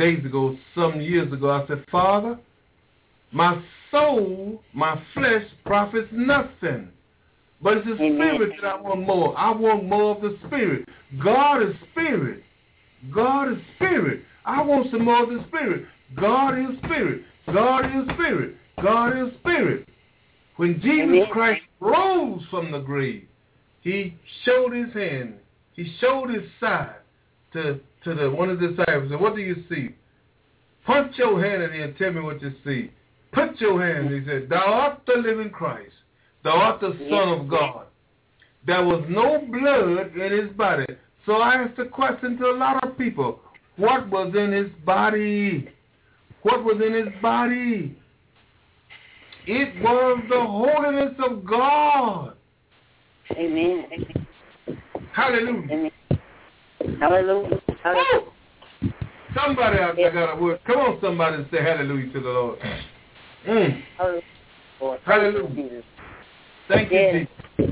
I said, Father, my soul, my flesh profits nothing. But it's the spirit that I want more. I want more of the spirit. God is spirit. God is spirit. I want some more of the spirit. God is spirit. God is spirit. God is spirit. When Jesus Christ rose from the grave, he showed his hand. He showed his side to one of the disciples. And what do you see? Punch your hand in here and tell me what you see. Put your hand. He said, thou art the living Christ. Thou art the Son of God. There was no blood in his body. So I asked a question to a lot of people. What was in his body? What was in his body? It was the holiness of God. Amen. Hallelujah. Amen. Hallelujah. Hallelujah. Somebody out there got a word. Come on, somebody, and say hallelujah to the Lord. Hallelujah. Hallelujah. Thank you, Jesus.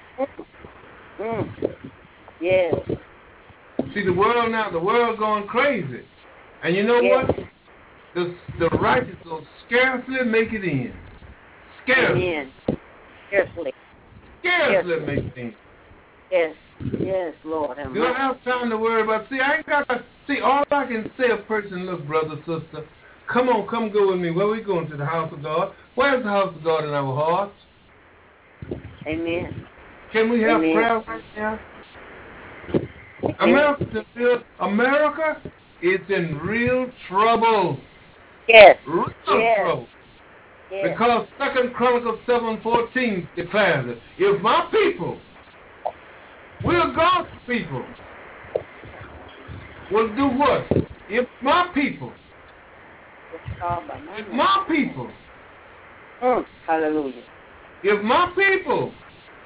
Yes. See, the world going crazy. And you know what? The righteous will scarcely make it in. Scarcely. Amen. Scarcely make it in. Yes, Lord. You don't have time to worry about. All I can say a person, look, brother, sister, come go with me. Where we going? To the house of God? Where's the house of God in our hearts? Amen. Can we have prayer right now? America is in real trouble. Yes. Real trouble. Yes. Because 2 Chronicles 7:14 declares it. If my people, we're God's people, will do what? If my people, hallelujah. If my people,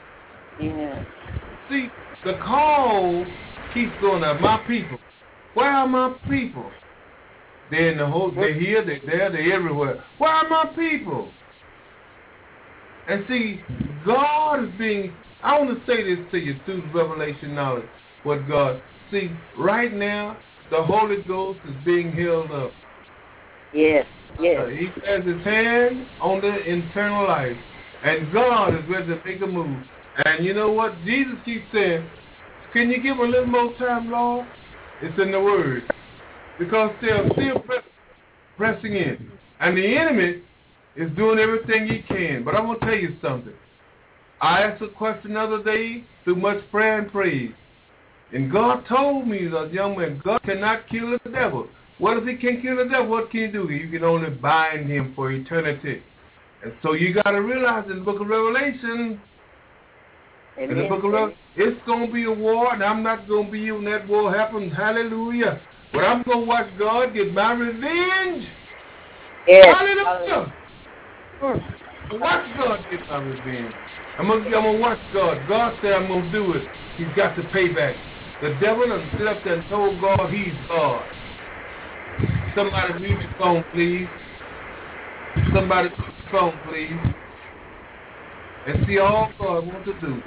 see, the call keeps going up. My people. Where are my people? They're in the whole. They're here. They're there. They're everywhere. Where are my people? And see, God is being. I want to say this to you through revelation knowledge. What God. See, right now, the Holy Ghost is being held up. Yes. He has his hand on the internal life. And God is ready to make a move. And you know what? Jesus keeps saying, can you give a little more time, Lord? It's in the Word. Because they're still pressing in. And the enemy is doing everything he can. But I want to tell you something. I asked a question the other day through much prayer and praise. And God told me, as a young man, God cannot kill the devil. What if he can't kill the devil? What can you do? You can only bind him for eternity. And so you got to realize in the book of Revelation, in the book of Revelation, it's going to be a war, and I'm not going to be when that war happens. Hallelujah. But I'm going to watch God get my revenge. Yes. Hallelujah. Watch God get my revenge. I'm going to watch God. God said I'm going to do it. He's got to pay back. The devil has stood up there and told God he's God. Somebody mute your phone, please. Somebody mute your phone, please. And see, all God wants to do.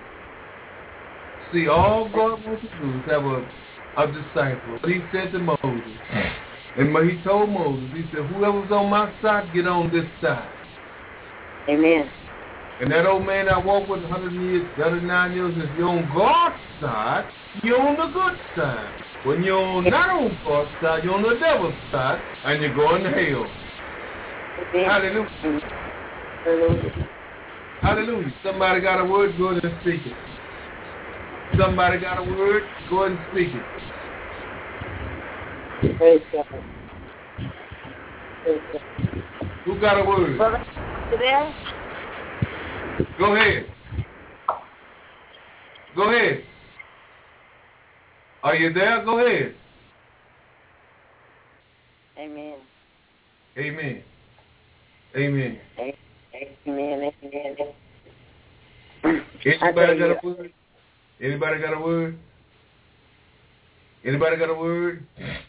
See, all God wants to do is have a disciple. But he said to Moses, and when he told Moses, he said, whoever's on my side, get on this side. Amen. And that old man I walked with 109 years, if you're on God's side, you're on the good side. When you're not on God's side, you're on the devil's side, and you're going to hell. Amen. Hallelujah. Hallelujah. Hallelujah. Somebody got a word, go ahead and speak it. Somebody got a word, go ahead and speak it. Praise God. Praise God. Who got a word? Brother, you there? Go ahead. Go ahead. Are you there? Go ahead. Amen. Amen. Amen. Amen. Anybody got a word? Anybody got a word? Anybody got a word?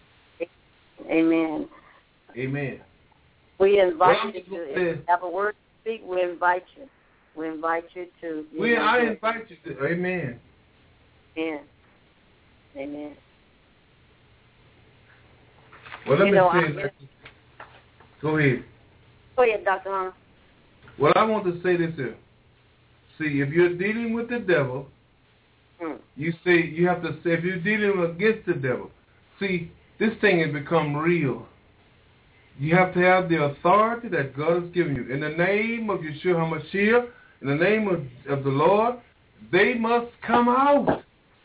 Amen. Amen. We invite you to, if you have a word to speak, we invite you. We invite you to. I invite you to. Amen. Amen. Amen. Well, let me say. Go ahead. Go ahead, Dr. Hunter. Well, I want to say this here. See, if you're dealing with the devil, you have to say, if you're dealing against the devil, see, this thing has become real. You have to have the authority that God has given you. In the name of Yeshua HaMashiach, in the name of the Lord, they must come out.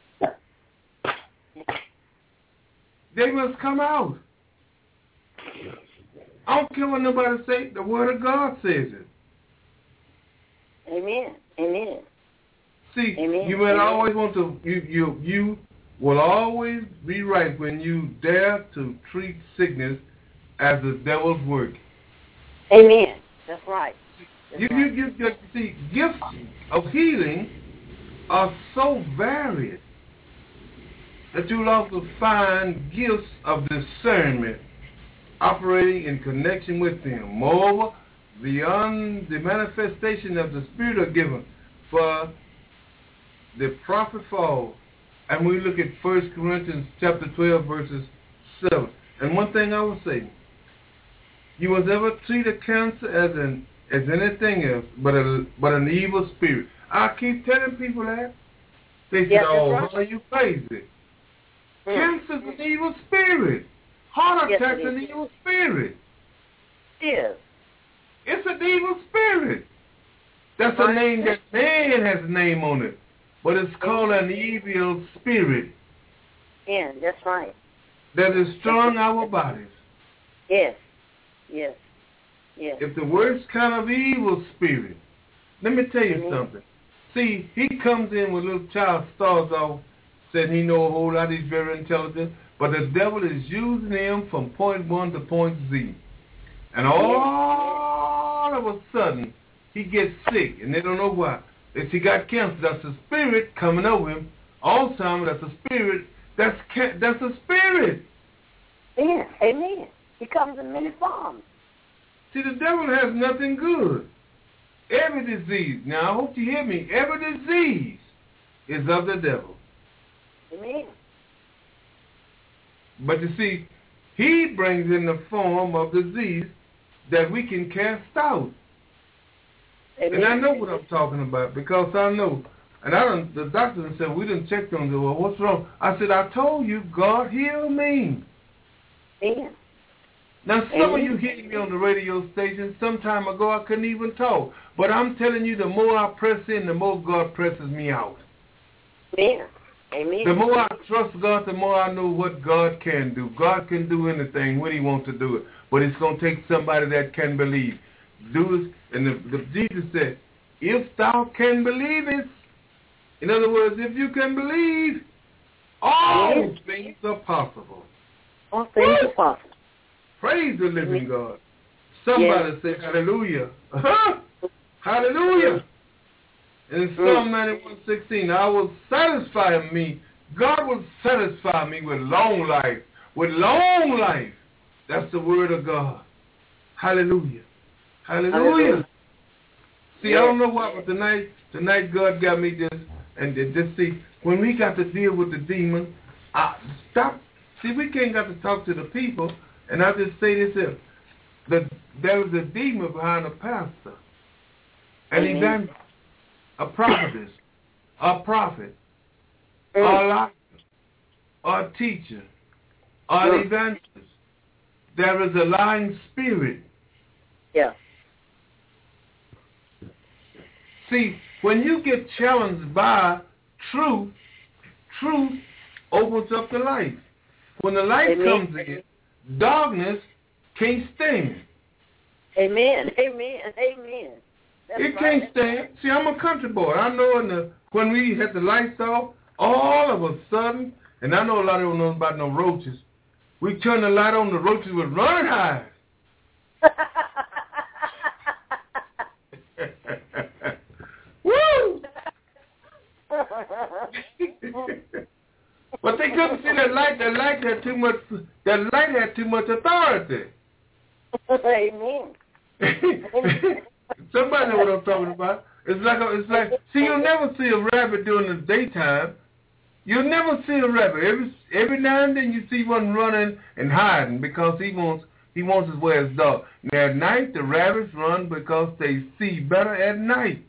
They must come out. I don't care what nobody say. The Word of God says it. Amen. Amen. See, Amen. you might always want to. You will always be right when you dare to treat sickness as the devil's work. Amen. That's right. You see, gifts of healing are so varied that you'll also find gifts of discernment operating in connection with them. Moreover, beyond the manifestation of the Spirit are given for the prophet fall. And we look at 1 Corinthians chapter 12, verses 7. And one thing I will say, you must never treat a cancer as anything else but an evil spirit. I keep telling people that. They say, right. Are you crazy? Cancer's an evil spirit. Heart attack's an evil spirit. Yes. It's an evil spirit. That's a name that man has a name on it. But it's called an evil spirit. Yeah, that's right. That is destroying our bodies. Yes. Yes. Yes. If the worst kind of evil spirit, let me tell you something. See, he comes in with little child stars off, said he know a whole lot, he's very intelligent, but the devil is using him from point 1 to point Z. And all of a sudden, he gets sick, and they don't know why. If he got cancer, that's a spirit coming over him. Alzheimer's, that's a spirit. That's a spirit. Yeah, amen. He comes in many forms. See, the devil has nothing good. Every disease, now I hope you hear me, every disease is of the devil. Amen. But you see, he brings in the form of disease that we can cast out. Amen. And I know what I'm talking about because I know. And the doctor said, we didn't check on them. Well, what's wrong? I said, I told you, God healed me. Amen. Now, some of you hear me on the radio station. Some time ago, I couldn't even talk. But I'm telling you, the more I press in, the more God presses me out. Yeah. Amen. The more I trust God, the more I know what God can do. God can do anything when he wants to do it. But it's going to take somebody that can believe. Do it. And Jesus said, if thou can believe it, in other words, if you can believe, all things are possible. All things are possible. Praise the living God. Somebody say hallelujah. Hallelujah. And in Psalm 91:16, I will satisfy me. God will satisfy me with long life. With long life. That's the word of God. Hallelujah. Hallelujah. See, I don't know why, but tonight God got me this. And just see, when we got to deal with the demon, see, we can't got to talk to the people. And I just say this here. There was a demon behind a pastor, an evangelist, a prophetess, a prophet, a liar, a teacher, an evangelist. There is a lying spirit. Yeah. See, when you get challenged by truth opens up the light. When the light comes in, darkness can't stand. Amen. Amen. Amen. It can't stand. See, I'm a country boy. I know when we had the lights off, all of a sudden, and I know a lot of you don't know about no roaches, we turn the light on, the roaches would run high. Woo! But they couldn't see that light. That light had too much. That light had too much authority. Amen. Somebody know what I'm talking about. It's like. See, you'll never see a rabbit during the daytime. You'll never see a rabbit. Every now and then you see one running and hiding because he wants his way as dark. Now at night the rabbits run because they see better at night.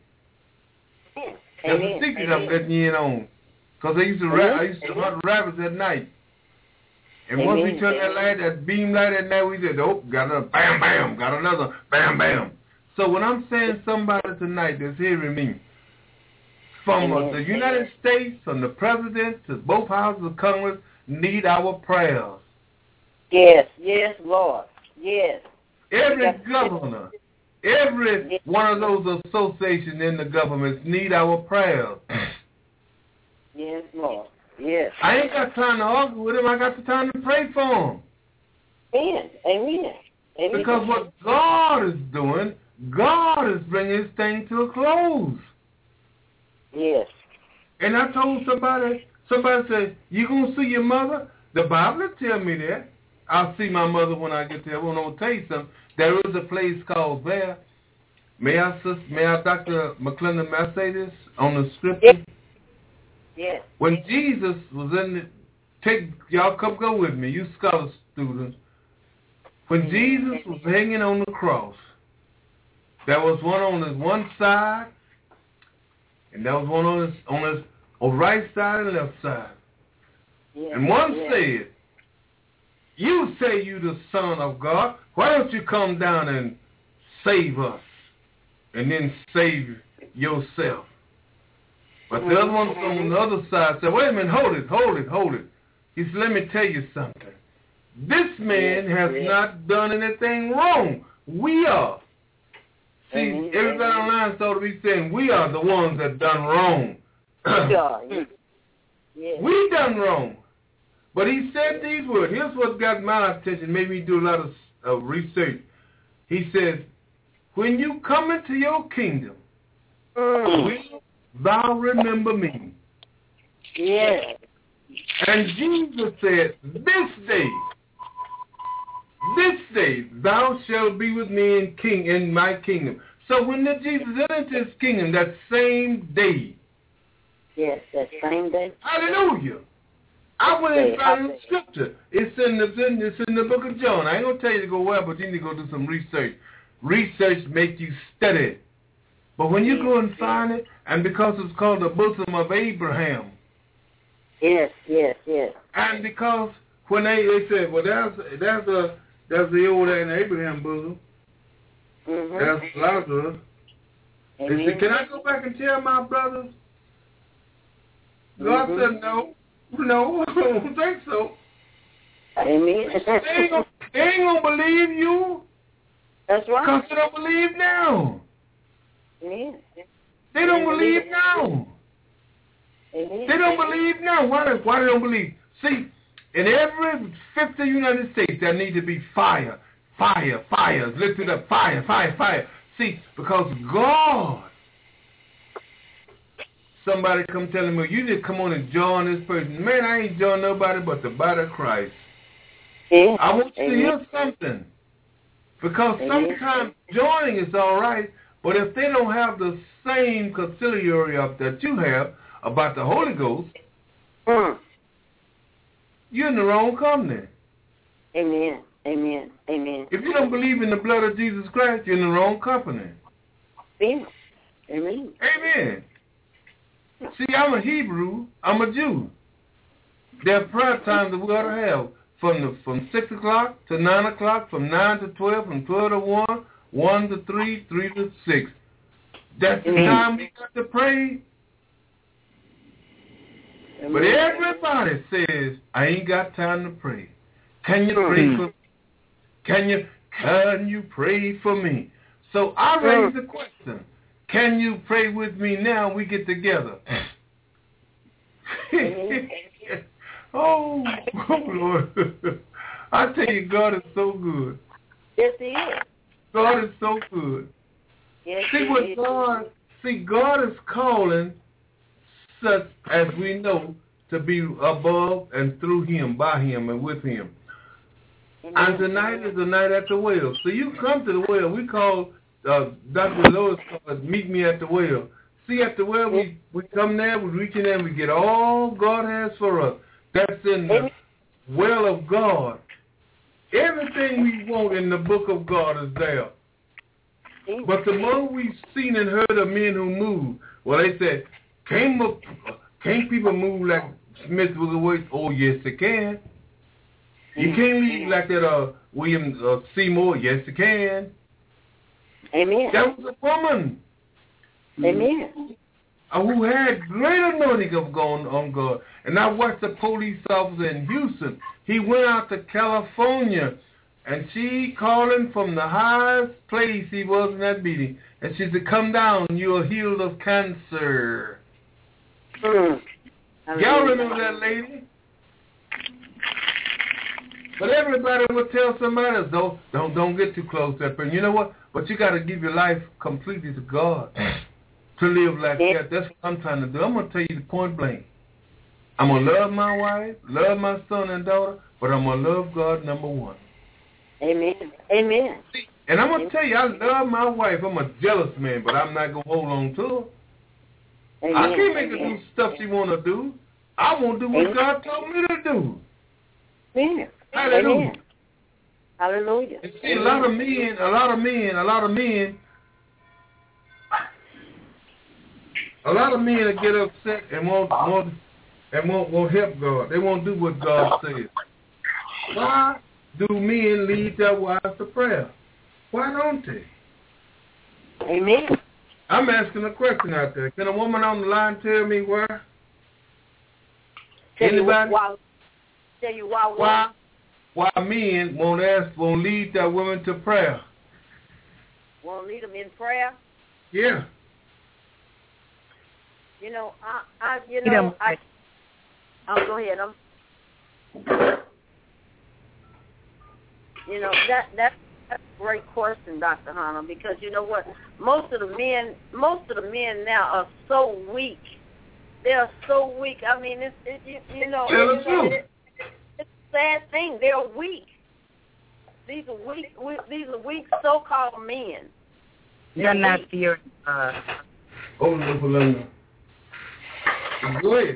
That's the secret I'm letting you in on. Because I used to hunt rabbits at night. And once we turned that light, that beam light at night, we said, oh, got another, bam, bam, got another, bam, bam. So when I'm saying somebody tonight that's hearing me, from the United States, from the President to both houses of Congress, need our prayers. Yes, Lord, yes. Every governor, every one of those associations in the government need our prayers. Yes, Lord. Yes. I ain't got time to argue with him. I got the time to pray for him. Amen. Because what God is doing, God is bringing this thing to a close. Yes. And I told somebody said, you going to see your mother? The Bible tell me that. I'll see my mother when I get there. I want to tell you something. There is a place called there. May I, Dr. McClendon, may I say this on the scripture? Yes. When Jesus was y'all come go with me, you scholar students. When Jesus was hanging on the cross, there was one on his one side, and there was one on his right side and left side. Yes. And one said, you say you the Son of God, why don't you come down and save us, and then save yourself? But the other one on the other side said, wait a minute, hold it. He said, let me tell you something. This man has not done anything wrong. We are. See, everybody online started to be saying, we are the ones that done wrong. We done wrong. But he said these words. Here's what got my attention, made me do a lot of research. He says, when you come into your kingdom, thou remember me. Yes. And Jesus said, this day thou shalt be with me in my kingdom. So when Jesus entered his kingdom, that same day. Yes, that same day. Hallelujah. I went and found the scripture. It's in the book of John. I ain't going to tell you to go well, but you need to go do some research. Research makes you study. But when you go and find it, and because it's called the bosom of Abraham. Yes. And because when they said, well, that's the old and Abraham bosom. That's Lazarus. They said, can I go back and tell my brothers? God said, no, I don't think so. Amen. They ain't gonna believe you. That's right. Because they don't believe now. Amen. They don't believe now. Amen. They don't believe now. Why they don't believe? See, in every 50 United States, there need to be fire. Lift it up, fire. See, because God, somebody come telling me, you just come on and join this person. Man, I ain't join nobody but the body of Christ. Yeah. I want you to hear something. Because sometimes joining is all right, but if they don't have the same conciliatory up that you have about the Holy Ghost, you're in the wrong company. Amen. If you don't believe in the blood of Jesus Christ, you're in the wrong company. Amen. See, I'm a Hebrew. I'm a Jew. There are prayer times that we ought to have from 6 o'clock to 9 o'clock, from 9 to 12, from 12 to 1, 1 to 3, 3 to 6. That's the time we got to pray. But everybody says, I ain't got time to pray. Can you pray for me? Can you pray for me? So I raise the question. Can you pray with me now? We get together. Oh, Lord. I tell you, God is so good. Yes, he is. God is so good. Yes, God is calling such as we know to be above and through him, by him, and with him. And tonight is the night at the well. So you come to the well. We call Dr. Lois meet me at the well. See, at the well, we come there, we reach in there, and we get all God has for us. That's in the well of God. Everything we want in the book of God is there. But the more we've seen and heard of men who move, well, they said, can't people move like Smith Wigglesworth? Oh, yes, they can. You can't leave like that William Seymour. Yes, you can. Amen. That was a woman. Amen. Who had great anointing of God on God. And I watched a police officer in Houston. He went out to California, and she called him from the highest place he was in that meeting. And she said, come down, you are healed of cancer. Y'all remember that lady? But everybody would tell somebody else, don't get too close to that person. You know what? But you got to give your life completely to God to live like that. That's what I'm trying to do. I'm going to tell you the point blank. I'm going to love my wife, love my son and daughter, but I'm going to love God number one. Amen. Amen. See, and I'm going to tell you, I love my wife. I'm a jealous man, but I'm not going to hold on to her. Amen. I can't make her do stuff she want to do. I won't do what God told me to do. Amen. Hallelujah. Hallelujah. And see, a lot of men that get upset and won't help God. They won't do what God says. Why do men lead their wives to prayer? Why don't they? Amen. I'm asking a question out there. Can a woman on the line tell me why? Anybody? Tell you why? Why men won't lead their women to prayer? Won't lead them in prayer? Yeah. You know, go ahead. You know, that's a great question, Dr. Hannah, because you know what? Most of the men now are so weak. They are so weak. I mean, it's a sad thing. They're weak. These are weak so-called men. They're not fearing God. Oh, no. Go ahead.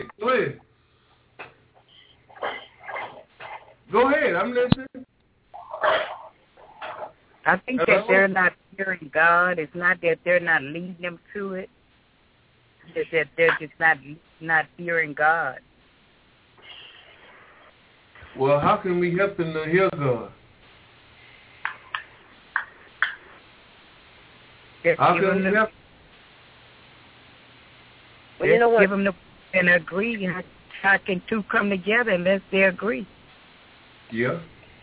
Go ahead. I'm listening. I think that they're not fearing God. It's not that they're not leading them to it. It's that they're just not fearing God. Well, how can we help them to hear God? How can we help? Well, you know what? Give them and agree. How can two come together unless they agree? Yeah.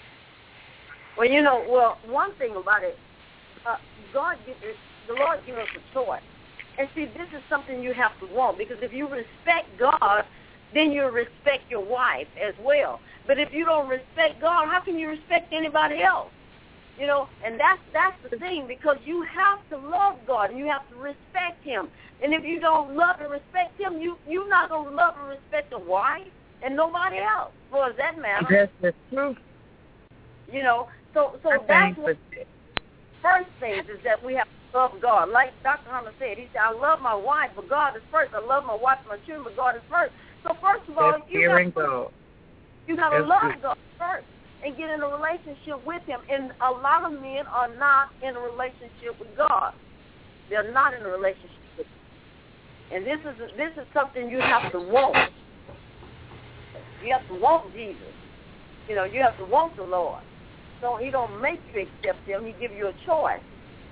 Well, one thing about it, the Lord gives us a choice. And see, this is something you have to want, because if you respect God, then you respect your wife as well. But if you don't respect God, how can you respect anybody else? You know, and that's the thing, because you have to love God and you have to respect Him. And if you don't love and respect Him, you're not going to love and respect a wife and nobody else, for that matter. That's the truth. You know, so that's what first thing is, that we have to love God. Like Dr. Hunter said, he said, I love my wife, but God is first. I love my wife and my children, but God is first. So first of all, you got to love God first and get in a relationship with Him. And a lot of men are not in a relationship with God. They're not in a relationship with Him. And this is something you have to want. You have to want Jesus. You know, you have to want the Lord. So He don't make you accept Him. He give you a choice.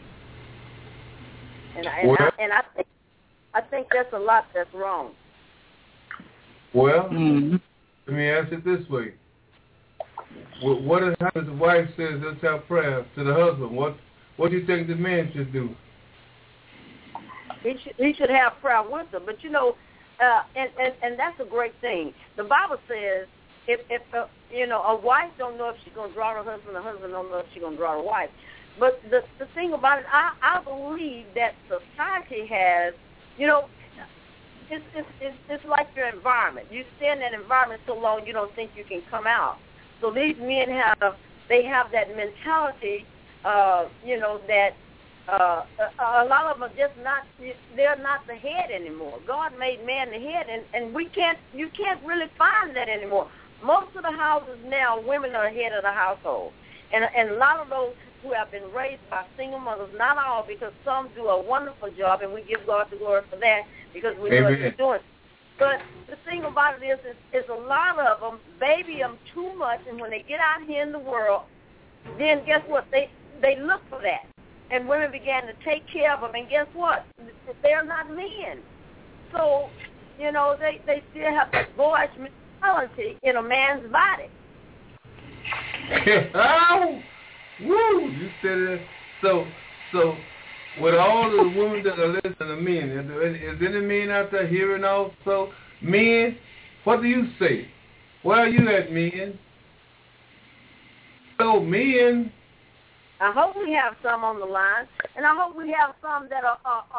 And I think that's a lot that's wrong. Well, let me ask it this way. What happens if the wife says, let's have prayer to the husband? What do you think the man should do? He should have prayer with them. But, you know, and that's a great thing. The Bible says, if a wife don't know if she's going to draw her husband, the husband don't know if she's going to draw her wife. But the thing about it, I believe that society has, you know, it's like your environment. You stay in that environment so long you don't think you can come out. So these men have that mentality, that a lot of them are just not. They're not the head anymore. God made man the head, and you can't really find that anymore. Most of the houses now, women are head of the household, and a lot of those who have been raised by single mothers, not all, because some do a wonderful job, and we give God the glory for that because we know what they're doing. But the thing about it is a lot of them baby them too much, and when they get out here in the world, then guess what? They look for that. And women began to take care of them, and guess what? They're not men. So, they still have the boyish mentality in a man's body. Oh, woo! You said it. So, with all the women that are listening to men, is any men out there hearing also? Men, what do you say? Where are you at, men? So, men. I hope we have some on the line, and I hope we have some that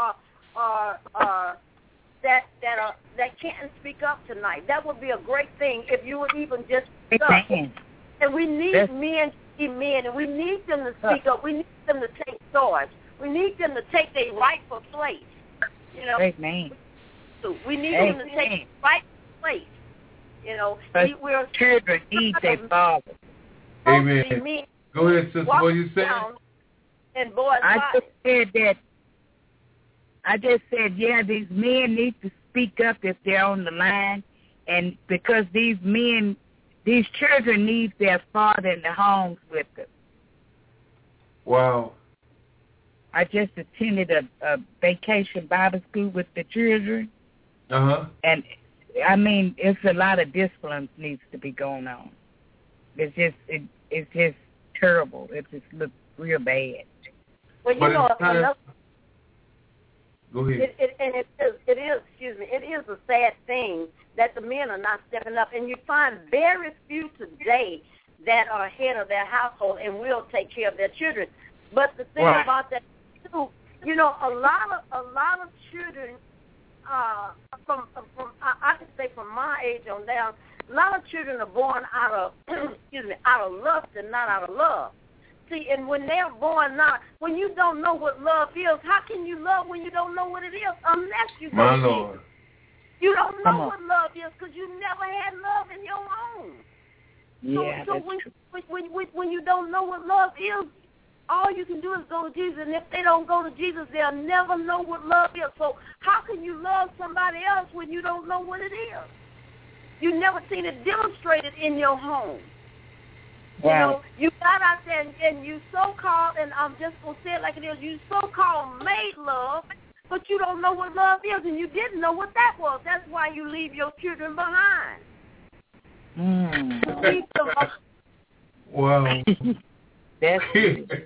that can't speak up tonight. That would be a great thing if you would even just speak up. And we need men to be men, and we need them to speak up. We need them to take charge. We need them to take their rightful place. Amen. We need them to take their rightful place. We're children need their father. Amen. Go ahead, sister. What you saying? And boys' I just said, these men need to speak up if they're on the line, and because these children need their father in the homes with them. Wow. I just attended a vacation Bible school with the children. Uh-huh. And, I mean, it's a lot of discipline needs to be going on. It's just terrible. It just looks real bad. Well, go ahead. It is a sad thing that the men are not stepping up, and you find very few today that are head of their household and will take care of their children. But the thing about that too, a lot of children from I can say from my age on down, a lot of children are born out of out of lust and not out of love. See, and when they're born not, when you don't know what love is, how can you love when you don't know what it is? Unless you my Lord. You don't know what love is because you never had love in your own. Yeah, so when you don't know what love is, all you can do is go to Jesus. And if they don't go to Jesus, they'll never know what love is. So how can you love somebody else when you don't know what it is? You've never seen it demonstrated in your home. Wow. You got out there and you so-called, and I'm just going to say it like it is, you so-called made love, but you don't know what love is, and you didn't know what that was. That's why you leave your children behind. Wow. That's who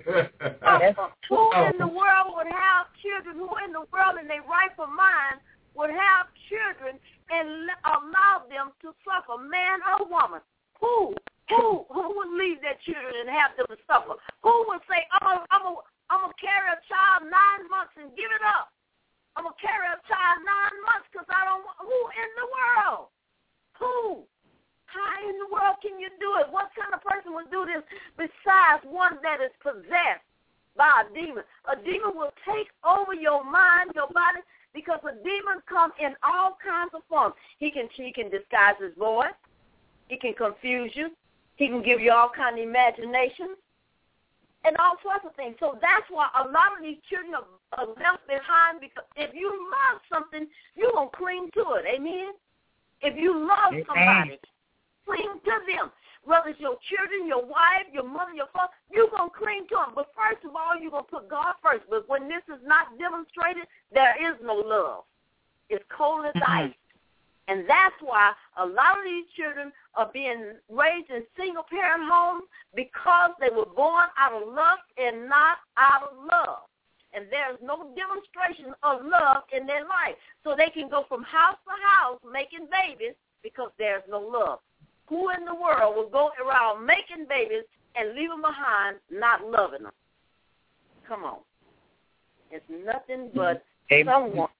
in the world would have children? Who in the world in their rightful mind would have children and allow them to suffer, man or woman? Who would leave their children and have them to suffer? Who would say, I'm gonna carry a child 9 months and give it up? I'm gonna carry a child 9 months because I don't. Who in the world? Who? How in the world can you do it? What kind of person would do this besides one that is possessed by a demon? A demon will take over your mind, your body, because a demon comes in all kinds of forms. He can disguise his voice. He can confuse you. He can give you all kinds of imaginations and all sorts of things. So that's why a lot of these children are left behind, because if you love something, you're going to cling to it. Amen? If you love somebody, cling to them. Whether it's your children, your wife, your mother, your father, you're going to cling to them. But first of all, you're going to put God first. But when this is not demonstrated, there is no love. It's cold as ice. And that's why a lot of these children are being raised in single-parent homes, because they were born out of lust and not out of love. And there's no demonstration of love in their life. So they can go from house to house making babies because there's no love. Who in the world will go around making babies and leave them behind not loving them? Come on. It's nothing but someone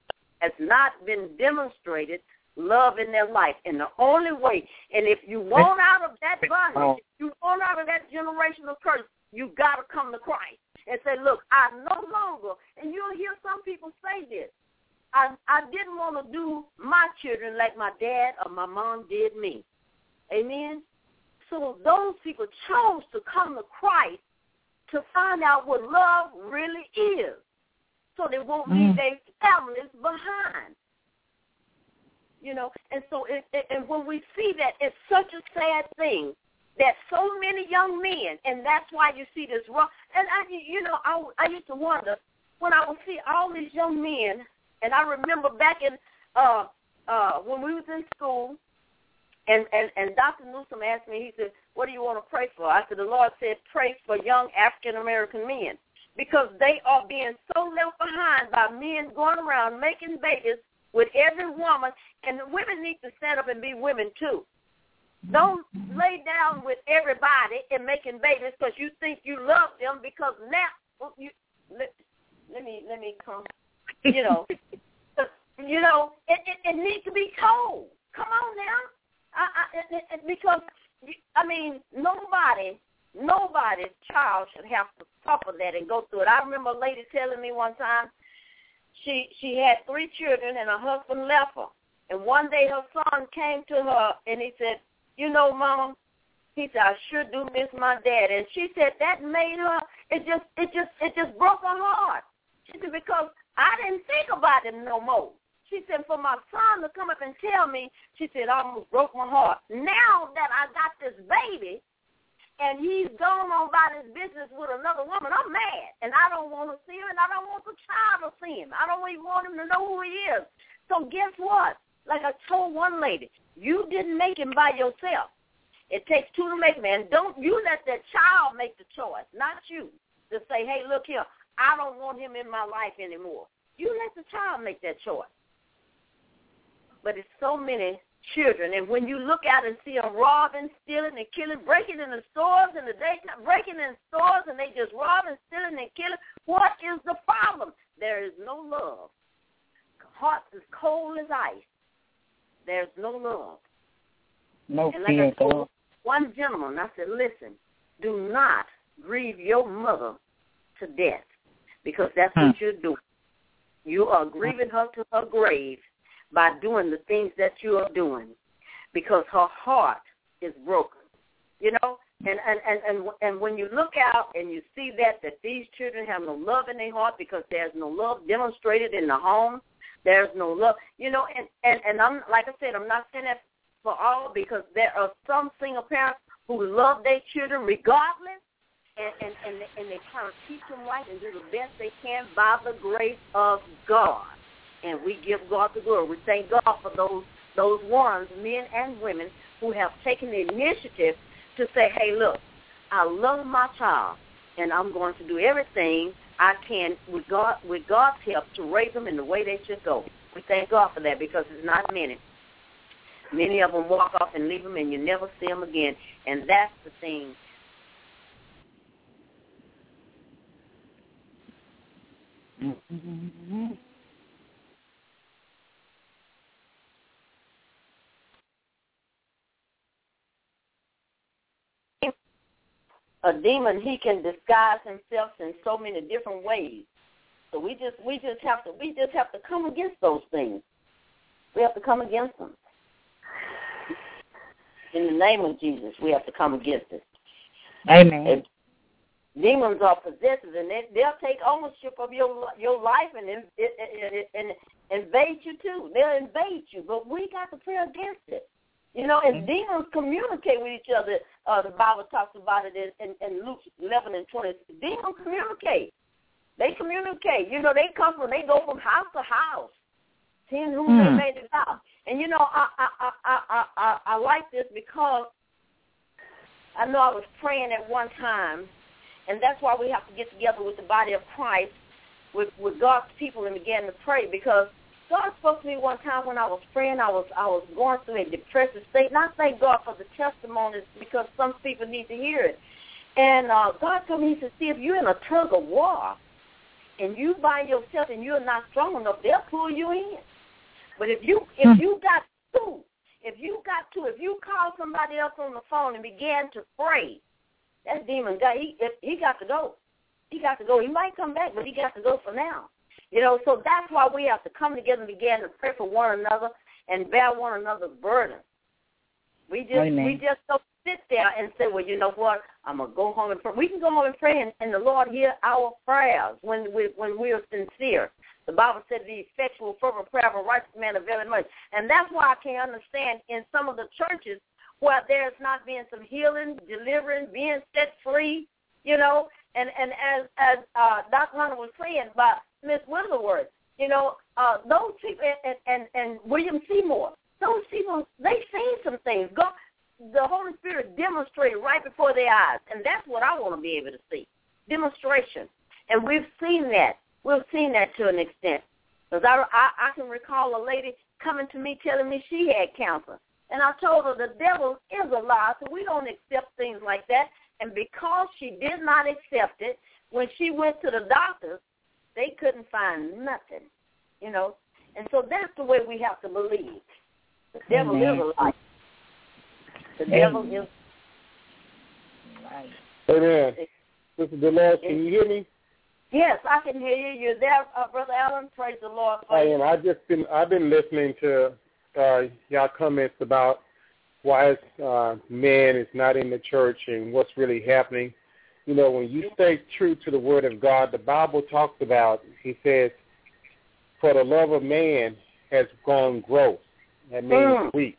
has not been demonstrated love in their life. And the only way, and if you want out of that bondage, if you want out of that generational curse, you got to come to Christ and say, look, I no longer, and you'll hear some people say this, I didn't want to do my children like my dad or my mom did me. Amen? So those people chose to come to Christ to find out what love really is, so they won't leave their families behind. You know, and so and when we see that, it's such a sad thing that so many young men, and that's why you see this wrong. And I used to wonder when I would see all these young men, and I remember back in when we was in school, and Dr. Newsom asked me, he said, what do you want to pray for? I said, the Lord said, pray for young African-American men, because they are being so left behind by men going around making babies with every woman, and the women need to stand up and be women too. Don't lay down with everybody and making babies because you think you love them, because now let me come. You know, it needs to be told. Come on now, because nobody's child should have to suffer that and go through it. I remember a lady telling me one time she had 3 children and her husband left her, and one day her son came to her and he said, you know, Mama, he said, I sure do miss my dad. And she said that made her, it just broke her heart. She said, because I didn't think about him no more. She said, for my son to come up and tell me, she said, I almost broke my heart. Now that I got this baby and he's gone on about his business with another woman, I'm mad. And I don't want to see him, and I don't want the child to see him. I don't even want him to know who he is. So guess what? Like I told one lady, you didn't make him by yourself. It takes 2 to make a man. Don't you let that child make the choice, not you, to say, hey, look here, I don't want him in my life anymore. You let the child make that choice. But it's so many children, and when you look out and see them robbing, stealing, and killing, breaking in the stores in the daytime, breaking in stores, and they just robbing, stealing, and killing, what is the problem? There is no love. Hearts as cold as ice. There's no love. No and fear, like I told one gentleman, I said, listen, do not grieve your mother to death, because that's what you're doing. You are grieving her to her grave by doing the things that you are doing, because her heart is broken. You know, and when you look out and you see that these children have no love in their heart because there's no love demonstrated in the home, there's no love, you know, and I'm, like I said, I'm not saying that for all, because there are some single parents who love their children regardless, and they try to teach them right and do the best they can by the grace of God. And we give God the glory. We thank God for those ones, men and women, who have taken the initiative to say, hey, look, I love my child, and I'm going to do everything I can with God's help to raise them in the way they should go. We thank God for that, because it's not many. Many of them walk off and leave them, and you never see them again. And that's the thing. Mm-hmm. A demon, he can disguise himself in so many different ways. So we just have to come against those things. We have to come against them. In the name of Jesus, we have to come against it. Amen. And demons are possessive, and they'll take ownership of your life and invade you too. They'll invade you, but we got to pray against it. You know, and demons communicate with each other. The Bible talks about it in Luke 11 and 20. Demons communicate. They communicate. You know, they go from house to house, seeing who they made it out. And you know, I like this because I know I was praying at one time, and that's why we have to get together with the body of Christ, with God's people, and begin to pray, because God spoke to me one time when I was praying. I was going through a depressive state, and I thank God for the testimonies, because some people need to hear it. And God told me, he said, see, if you're in a tug of war and you by yourself and you're not strong enough, they'll pull you in. But if you got two, if you call somebody else on the phone and began to pray, that demon guy, he got to go. He got to go. He might come back, but he got to go for now. So that's why we have to come together and begin to pray for one another and bear one another's burden. We just don't sit there and say, well, you know what, I'm going to go home and pray. We can go home and pray, and the Lord hear our prayers when we are sincere. The Bible said the effectual, fervent prayer of a righteous man availeth much. And that's why I can understand in some of the churches where there's not been some healing, delivering, being set free, and as Dr. Hunter was saying about Miss Wigglesworth, those people, and William Seymour, those people, they've seen some things. The Holy Spirit demonstrated right before their eyes, and that's what I want to be able to see, demonstration. And we've seen that. We've seen that to an extent. Because I can recall a lady coming to me telling me she had cancer. And I told her the devil is a lie, so we don't accept things like that. And because she did not accept it, when she went to the doctors, they couldn't find nothing, And so that's the way we have to believe. The devil is a lie. The devil is right. Amen. Sister Dolores, can you hear me? Yes, I can hear you. You're there, Brother Allen. Praise the Lord. I am. I've been listening to y'all comments about why man is not in the church and what's really happening. When you stay true to the Word of God, the Bible talks about, he says, for the love of man has gone gross. That means weak.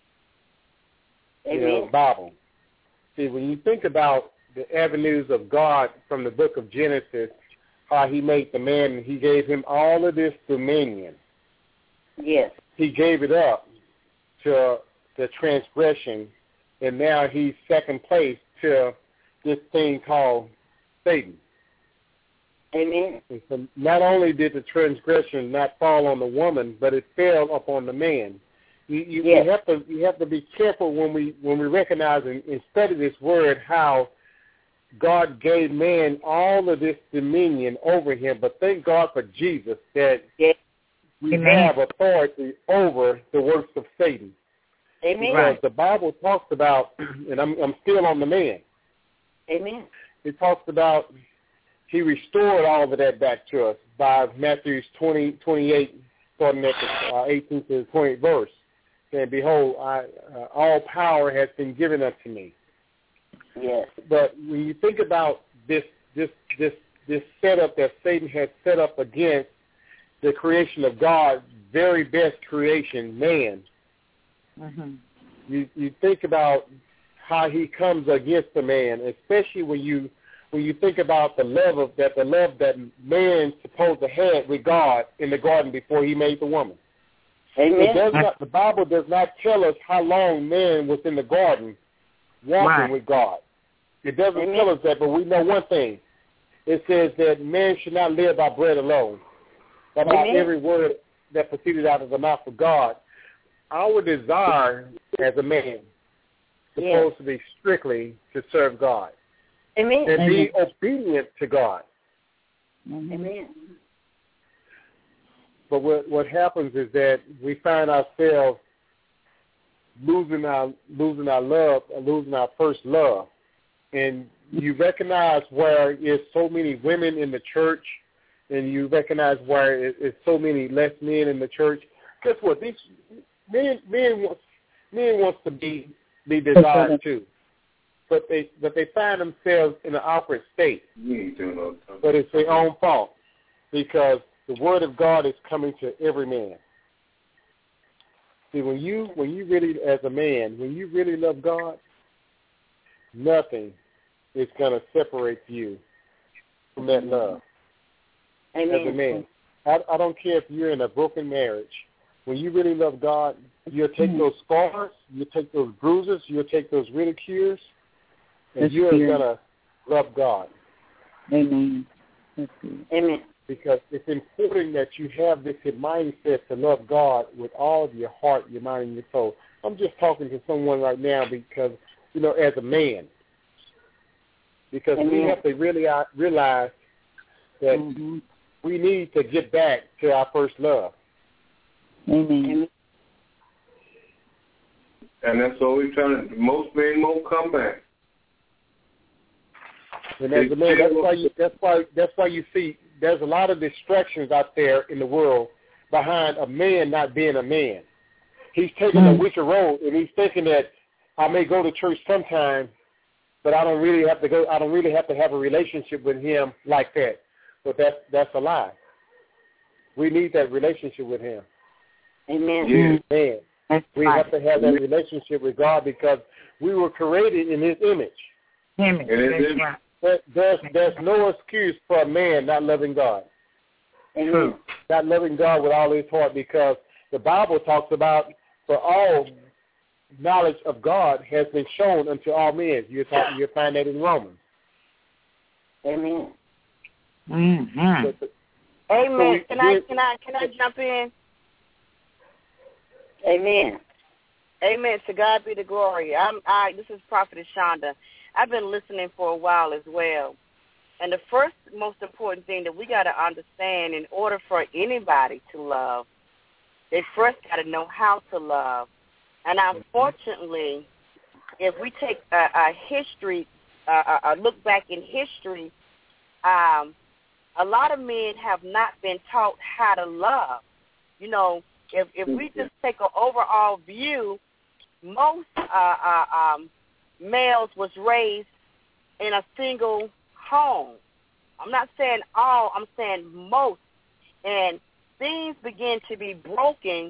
Bible. See, when you think about the avenues of God from the book of Genesis, how he made the man and he gave him all of this dominion. Yes. He gave it up to the transgression, and now he's second place to this thing called Satan. Amen. And so not only did the transgression not fall on the woman, but it fell upon the man. You have to be careful when we recognize and study this word, how God gave man all of this dominion over him. But thank God for Jesus that we have authority over the works of Satan. Amen. Because the Bible talks about, and I'm still on the man. Amen. It talks about he restored all of that back to us by Matthew 28, starting at the 18th to the 20th verse. And behold, all power has been given unto me. Yes. But when you think about this setup that Satan has set up against the creation of God, very best creation, man, you think about how he comes against the man, especially when you think about the love that man supposed to have with God in the garden before he made the woman. Amen. The Bible does not tell us how long man was in the garden walking with God. It doesn't tell us that, but we know one thing. It says that man should not live by bread alone, but by every word that proceeded out of the mouth of God. Our desire as a man is supposed to be strictly to serve God. Amen. And be obedient to God. Amen. But what happens is that we find ourselves losing our love, losing our first love. And you recognize where there's so many women in the church, and you recognize where it's so many less men in the church. Guess what? These men wants to be desired too, but they find themselves in an awkward state. But it's their own fault, because the Word of God is coming to every man. See, when you really, as a man, when you really love God, nothing is going to separate you from that love. Amen. As a man. I don't care if you're in a broken marriage. When you really love God, you'll take those scars, you'll take those bruises, you'll take those ridicules, and you're going to love God. Amen. That's good. Amen. Because it's important that you have this mindset to love God with all of your heart, your mind, and your soul. I'm just talking to someone right now because, as a man, because we have to really realize that we need to get back to our first love. Amen. And that's what we're trying to. Most men won't come back. And as a man, that's why you see there's a lot of distractions out there in the world behind a man not being a man. He's taking a wicked road, and he's thinking that I may go to church sometime, but I don't really have to go. I don't really have to have a relationship with him like that. But that's a lie. We need that relationship with him. Amen. Yeah. Man, we have to have that relationship with God because we were created in His image. There's no excuse for a man not loving God. Amen. Not loving God with all his heart, because the Bible talks about for all knowledge of God has been shown unto all men. You'll find that in Romans. Amen. Mm-hmm. Amen. Can I jump in? Amen. Amen. To God be the glory. This is Prophetess Shonda. I've been listening for a while as well. And the first most important thing that we got to understand, in order for anybody to love, they first got to know how to love. And unfortunately, if we take a history, a look back in history, a lot of men have not been taught how to love. You know, if we just take an overall view, most males was raised in a single home. I'm not saying all, I'm saying most. And things begin to be broken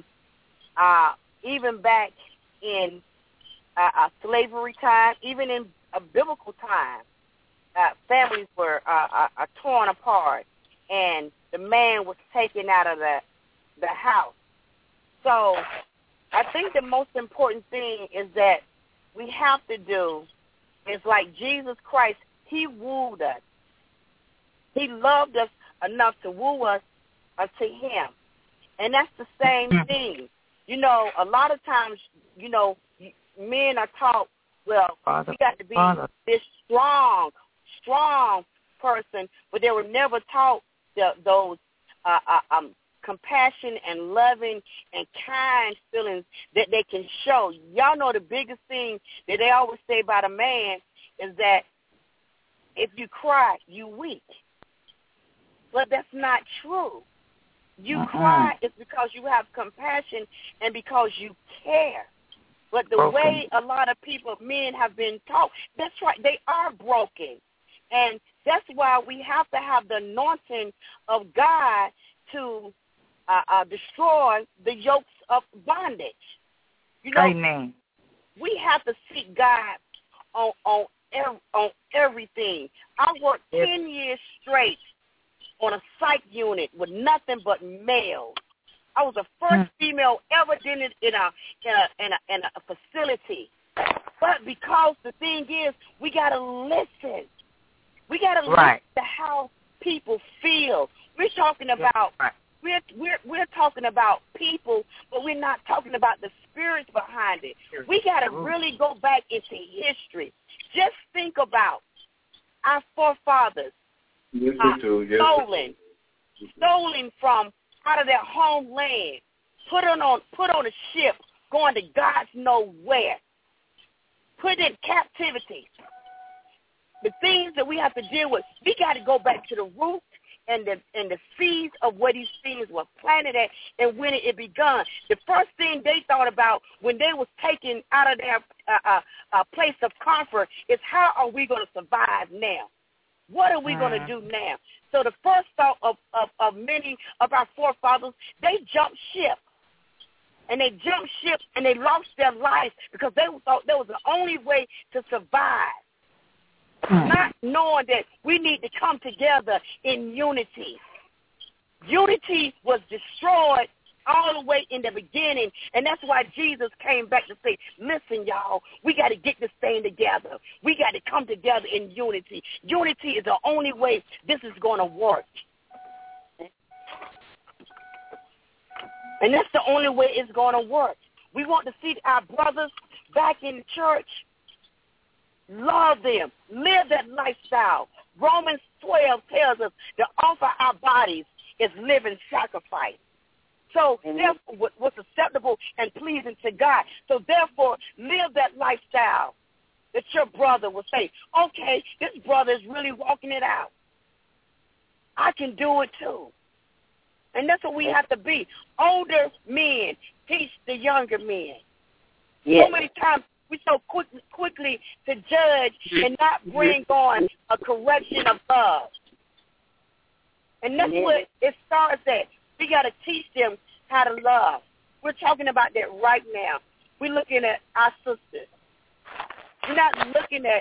even back in slavery time, even in a biblical time. Families were torn apart, and the man was taken out of the house. So I think the most important thing is that we have to do is like Jesus Christ. He wooed us. He loved us enough to woo us to him. And that's the same thing. You know, a lot of times, you know, men are taught, well, you got to be this strong person, but they were never taught those compassion and loving and kind feelings that they can show. Y'all know the biggest thing that they always say about a man is that if you cry, you weak. But that's not true. You cry is because you have compassion and because you care. But the way a lot of men have been taught, that's right, they are broken. And that's why we have to have the anointing of God to destroy the yokes of bondage. You know, Amen. We have to seek God on everything. I worked 10 years straight on a psych unit with nothing but males. I was the first female ever did it in a facility. But because the thing is, we gotta listen. We gotta listen to how people feel. We're talking about we're talking about people, but we're not talking about the spirits behind it. We gotta really go back into history. Just think about our forefathers. Stolen from out of their homeland, put on a ship, going to God's nowhere, put in captivity. The things that we have to deal with, we got to go back to the root and the seeds of where these things were planted at and when it begun. The first thing they thought about when they was taken out of their place of comfort is, how are we going to survive now? What are we going to do now? So the first thought of many of our forefathers, they jumped ship. And they jumped ship and they lost their lives because they thought that was the only way to survive. Not knowing that we need to come together in unity. Unity was destroyed all the way in the beginning, and that's why Jesus came back to say, listen, y'all, we got to get this thing together. We got to come together in unity. Unity is the only way this is going to work. And that's the only way it's going to work. We want to see our brothers back in the church. Love them. Live that lifestyle. Romans 12 tells us to offer our bodies as living sacrifice. So therefore, what's acceptable and pleasing to God. So therefore, live that lifestyle that your brother will say, okay, this brother is really walking it out. I can do it too. And that's what we have to be. Older men teach the younger men. Yes. So many times we so quickly to judge and not bring on a correction of love. And that's what it starts at. We got to teach them how to love. We're talking about that right now. We're looking at our sisters. We're not looking at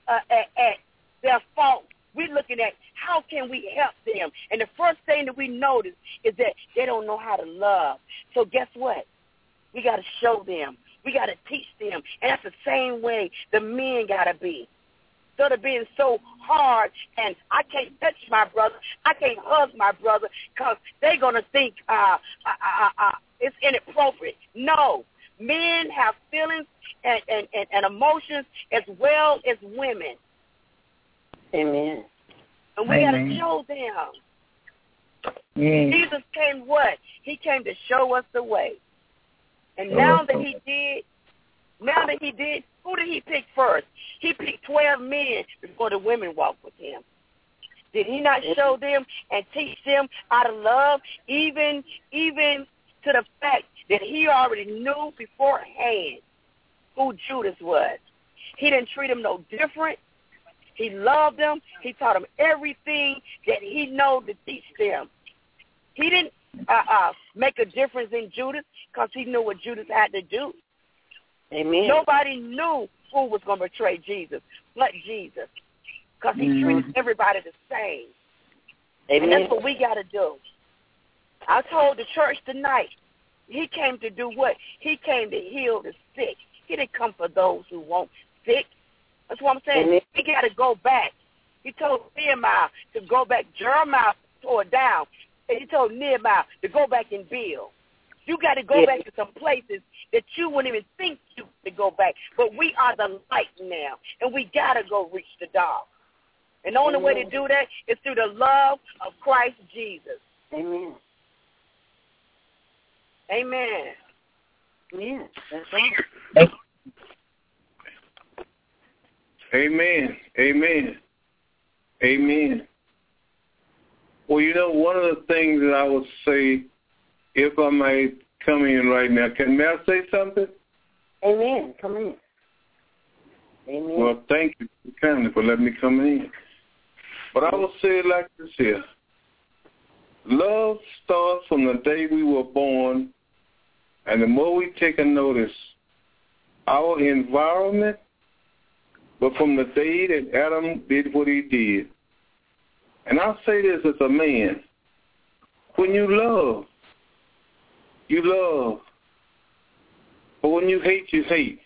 their faults. We're looking at how can we help them. And the first thing that we notice is that they don't know how to love. So guess what? We got to show them. We got to teach them. And that's the same way the men got to be. Instead of being so hard and I can't touch my brother, I can't hug my brother because they're going to think it's inappropriate. No. Men have feelings and emotions as well as women. Amen. And we got to show them. Yes. Jesus came what? He came to show us the way. And now that he did, who did he pick first? He picked 12 men before the women walked with him. Did he not show them and teach them how to love, even to the fact that he already knew beforehand who Judas was? He didn't treat him no different. He loved them. He taught them everything that he knew to teach them. He didn't make a difference in Judas because he knew what Judas had to do. Amen. Nobody knew who was going to betray Jesus but Jesus because he treated everybody the same. Amen. And that's what we got to do. I told the church tonight, he came to do what? He came to heal the sick. He didn't come for those who weren't sick. That's what I'm saying. Amen. We got to go back. He told Nehemiah to go back. Jeremiah tore down. And he told Nehemiah to go back and build. You got to go back to some places that you wouldn't even think you could go back. But we are the light now, and we got to go reach the dark. And the only way to do that is through the love of Christ Jesus. Amen. Amen. Yeah, that's right. Amen. Amen. Amen. Well, you know, one of the things that I would say, if I might come in right now, may I say something? Amen. Come in. Amen. Well, thank you kindly for letting me come in. But I will say it like this here. Love starts from the day we were born, and the more we take a notice, our environment, but from the day that Adam did what he did. And I'll say this as a man. When you love. But when you hate.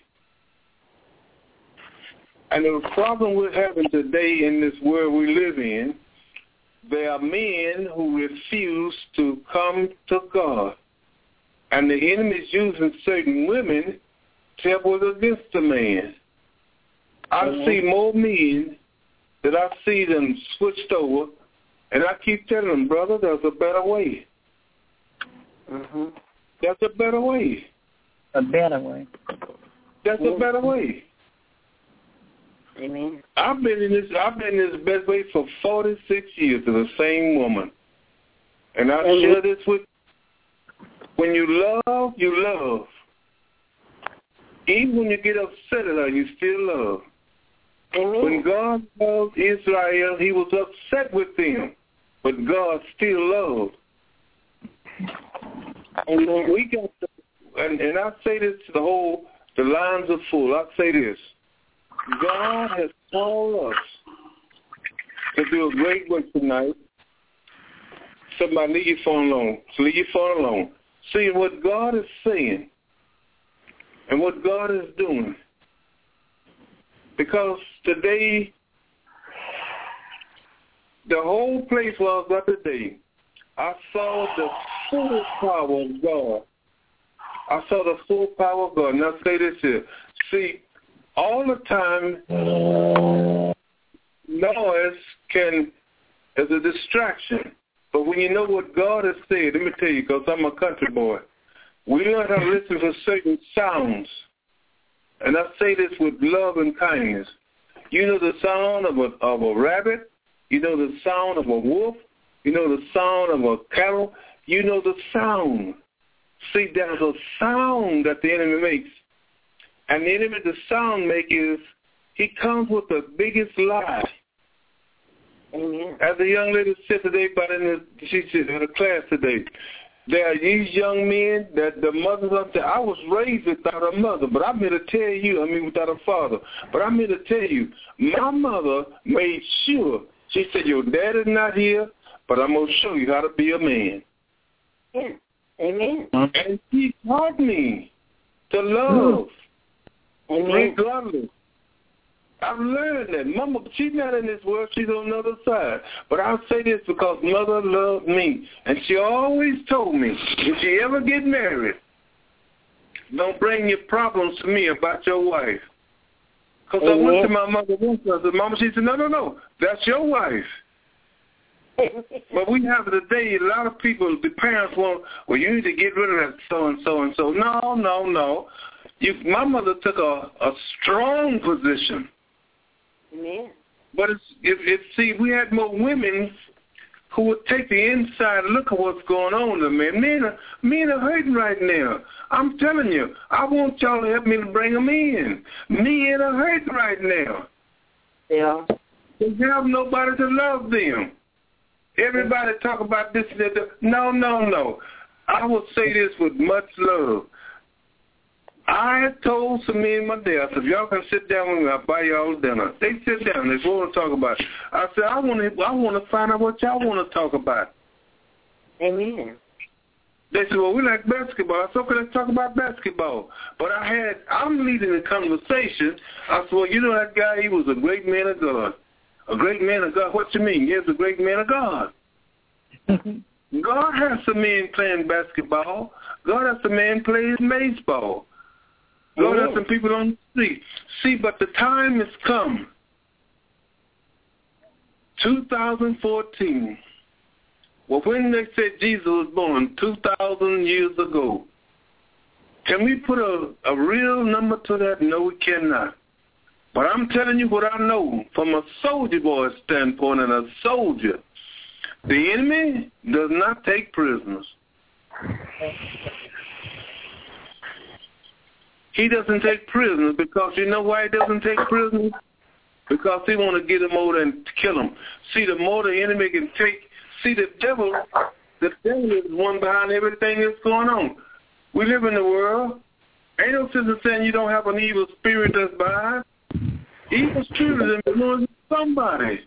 And the problem we're having today in this world we live in, there are men who refuse to come to God. And the enemy is using certain women to help against the man. I see more men that I see them switched over, and I keep telling them, brother, there's a better way. There's a better way. A better way. That's a better way. Amen. I've been in this best way for 46 years to the same woman. And I share this with you. When you love, you love. Even when you get upset at her, you still love. Amen. When God loved Israel, he was upset with them, but God still loved. Amen. We got to, and I say this to the lines are full. I say this. God has called us to do a great work tonight. Somebody, leave your phone alone. So leave your phone alone. See what God is saying and what God is doing. Because today, the whole place where I was at today, I saw the full power of God. I saw the full power of God. Now say this here. See, all the time, noise is a distraction. But when you know what God has said, let me tell you, because I'm a country boy, we learn how to listen for certain sounds. And I say this with love and kindness. You know the sound of a rabbit. You know the sound of a wolf. You know the sound of a cattle. You know the sound. See, there's a sound that the enemy makes. And the enemy, the sound maker, he comes with the biggest lie. Amen. As a young lady said today, she said in a class today, there are these young men that the mothers up there, I was raised without a mother, but I'm here to tell you, without a father, but I'm here to tell you, my mother made sure, she said, your dad is not here, but I'm going to show you how to be a man. Yeah. Amen. And she taught me to love, regardless. I've learned that. Mama, she's not in this world. She's on the other side. But I'll say this because Mother loved me. And she always told me, if you ever get married, don't bring your problems to me about your wife. Because I went to my mother once. I said, Mama, she said, no, that's your wife. But we have today, a lot of people, the parents want, well, you need to get rid of that so-and-so and so. No. My mother took a strong position. Amen. But see, we had more women who would take the inside look at what's going on to men. Men are hurting right now. I'm telling you, I want y'all to help me to bring them in. Men are hurting right now. Yeah. They have nobody to love them. Everybody talk about this and that. No. I will say this with much love. I had told some men my day, I said, if y'all can sit down with me, I'll buy y'all dinner. They sit down. They go and talk about it. I said, I want to find out what y'all want to talk about. Amen. They said, well, we like basketball. I said, okay, let's talk about basketball. But I'm leading the conversation. I said, well, you know that guy, he was a great man of God. A great man of God. What you mean? He was a great man of God. God has some men playing basketball. God has some men playing baseball. God has some people on the street. See, but the time has come. 2014. Well, when they said Jesus was born 2,000 years ago, can we put a real number to that? No, we cannot. But I'm telling you what I know from a soldier boy standpoint and a soldier. The enemy does not take prisoners. He doesn't take prisoners because you know why he doesn't take prisoners? Because he want to get them over and kill them. See, the more the enemy can take, see, the devil is one behind everything that's going on. We live in the world. Ain't no sense in saying you don't have an evil spirit that's behind. Evil spirit is influencing somebody.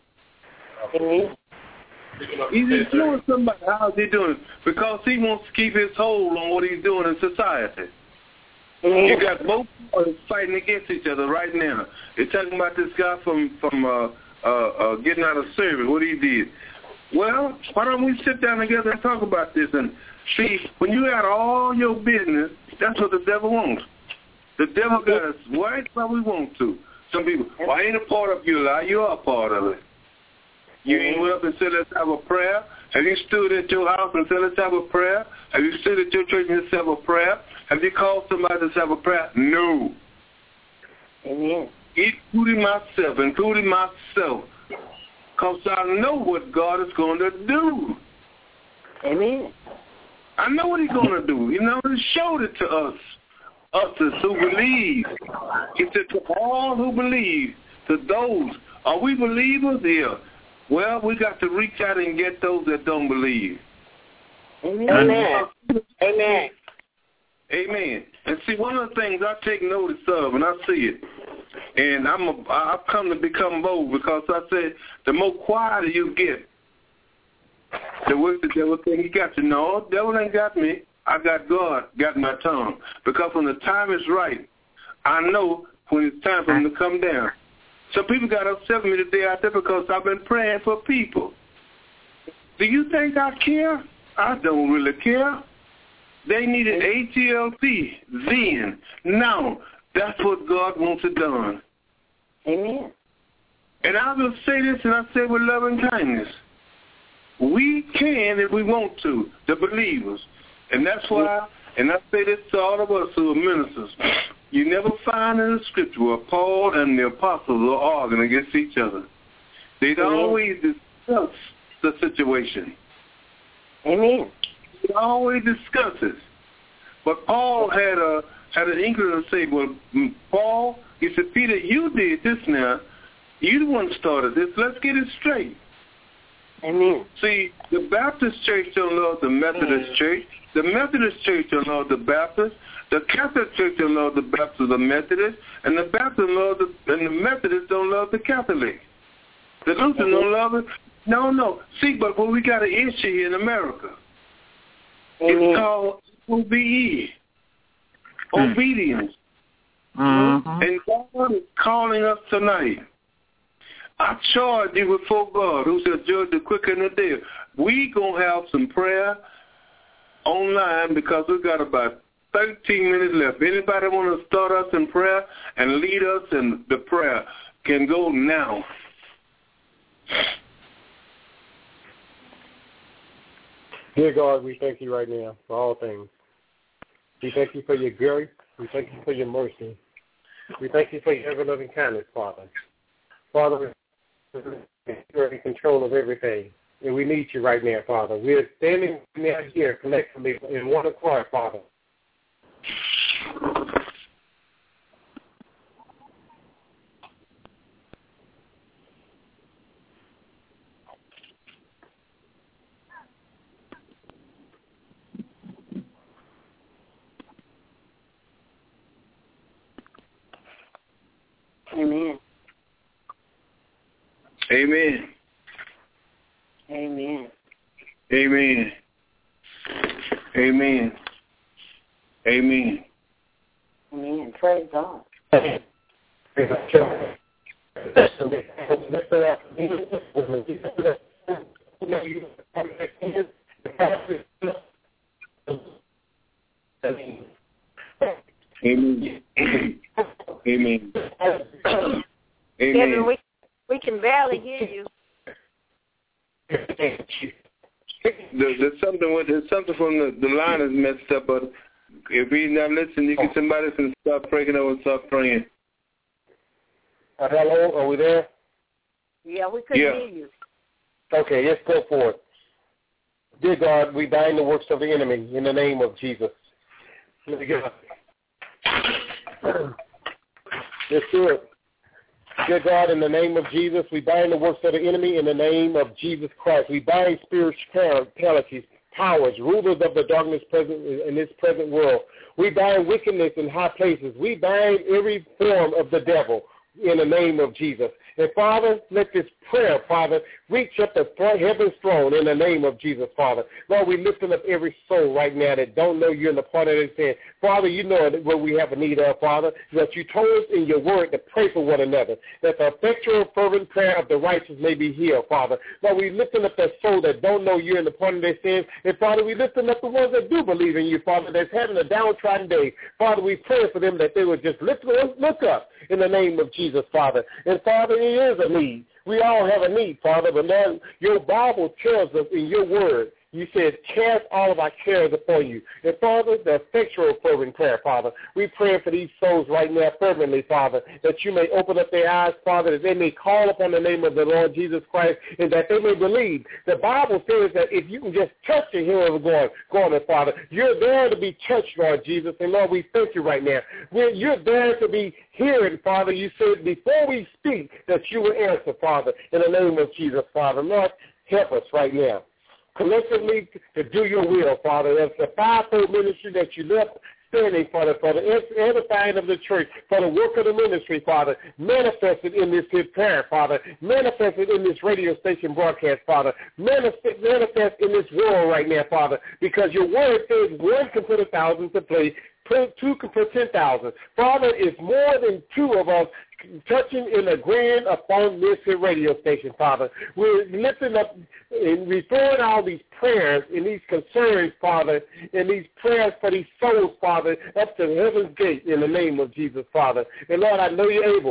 He's influencing somebody. How's he doing? Because he wants to keep his hold on what he's doing in society. You got both parties fighting against each other right now. They're talking about this guy from getting out of service, what he did. Well, why don't we sit down together and talk about this? And see, when you got all your business, that's what the devil wants. The devil got us right where we want to. Some people, well, I ain't a part of your life. You are a part of it. You ain't went up and said, let's have a prayer. Have you stood at your house and said, let's have a prayer? Have you stood at your church and said, have a prayer? Have you called somebody to have a prayer? No. Amen. Including myself. Because I know what God is going to do. Amen. I know what he's going to do. He showed it to us who believe. He said to all who believe, to those, are we believers? Yeah. Well, we got to reach out and get those that don't believe. Amen. Amen. Amen. And see, one of the things I take notice of, and I see it, and I've come to become bold because I said the more quieter you get, the worse the devil think he got you. No, the devil ain't got me. I got God, got my tongue. Because when the time is right, I know when it's time for him to come down. Some people got upset with me today out there because I've been praying for people. Do you think I care? I don't really care. They needed H-E-L-P then. Now, that's what God wants it done. Amen. And I will say this, and I say with love and kindness. We can if we want to, the believers. And that's why, and I say this to all of us who are ministers, you never find in the scripture where Paul and the apostles are arguing against each other. They'd always discuss the situation. Amen. They'd always discuss it. But Paul had an inkling to say, well, Paul, he said, Peter, you did this now. You the one started this. Let's get it straight. Amen. See, the Baptist church don't love the Methodist church. The Methodist church don't love the Baptist. The Catholic church don't love the Baptist or the Methodist. And the Baptist love and the Methodists don't love the Catholic. The Lutheran don't love it. No. See, but we got an issue here in America. It's called OBE. Obedience. And God is calling us tonight. I charge you before God, who shall judge the quick and the dead. We going to have some prayer online because we've got about 13 minutes left. Anybody want to start us in prayer and lead us in the prayer can go now. Dear God, we thank you right now for all things. We thank you for your grace. We thank you for your mercy. We thank you for your ever-loving kindness, Father. Father, you're in control of everything, and we need you right now, Father. We are standing now here collectively in one accord, Father. Amen. Amen. Amen. Amen. Amen. Amen. Amen. Praise God. Amen. Amen. Kevin, we can barely hear you. There's something from the line is messed up, but if he's not listening, you can somebody can stop breaking up and stop praying. Hello, are we there? Yeah, we couldn't hear you. Okay, let's go for it. Dear God, we bind the works of the enemy in the name of Jesus. Let's do it. Dear God, in the name of Jesus, we bind the works of the enemy in the name of Jesus Christ. We bind spiritualities, powers, rulers of the darkness present in this present world. We bind wickedness in high places. We bind every form of the devil in the name of Jesus. And Father, let this prayer, Father, reach up to heaven's throne in the name of Jesus, Father. Lord, we lifting up every soul right now that don't know you in the part of their sin. Father, you know what we have a need of, Father, that you told us in your word to pray for one another, that the effectual fervent prayer of the righteous may be healed, Father. Lord, we lifting up that soul that don't know you in the part of their sins. And Father, we lifting up the ones that do believe in you, Father, that's having a downtrodden day. Father, we pray for them that they would just look up in the name of Jesus, Father. And Father, it is a need. We all have a need, Father, but Lord, your Bible tells us in your word, you said, cast all of our cares upon you. And Father, the effectual fervent prayer, Father, we pray for these souls right now fervently, Father, that you may open up their eyes, Father, that they may call upon the name of the Lord Jesus Christ, and that they may believe. The Bible says that if you can just touch the hem of the garment, Father, you're there to be touched, Lord Jesus. And Lord, we thank you right now. You're there to be hearing, Father. You said before we speak that you will answer, Father, in the name of Jesus, Father. Lord, help us right now. Collectively to do your will, Father. That's the fivefold ministry that you left standing, Father, for the edifying of the church, for the work of the ministry, Father, manifested in this prayer, Father, manifested in this radio station broadcast, Father, manifest in this world right now, Father, because your word says one can put 1,000 to play, two can put 10,000. Father, it's more than two of us touching in agreeing upon this radio station, Father. We're lifting up and referring all these prayers and these concerns, Father, and these prayers for these souls, Father, up to heaven's gate in the name of Jesus, Father. And Lord, I know you're able.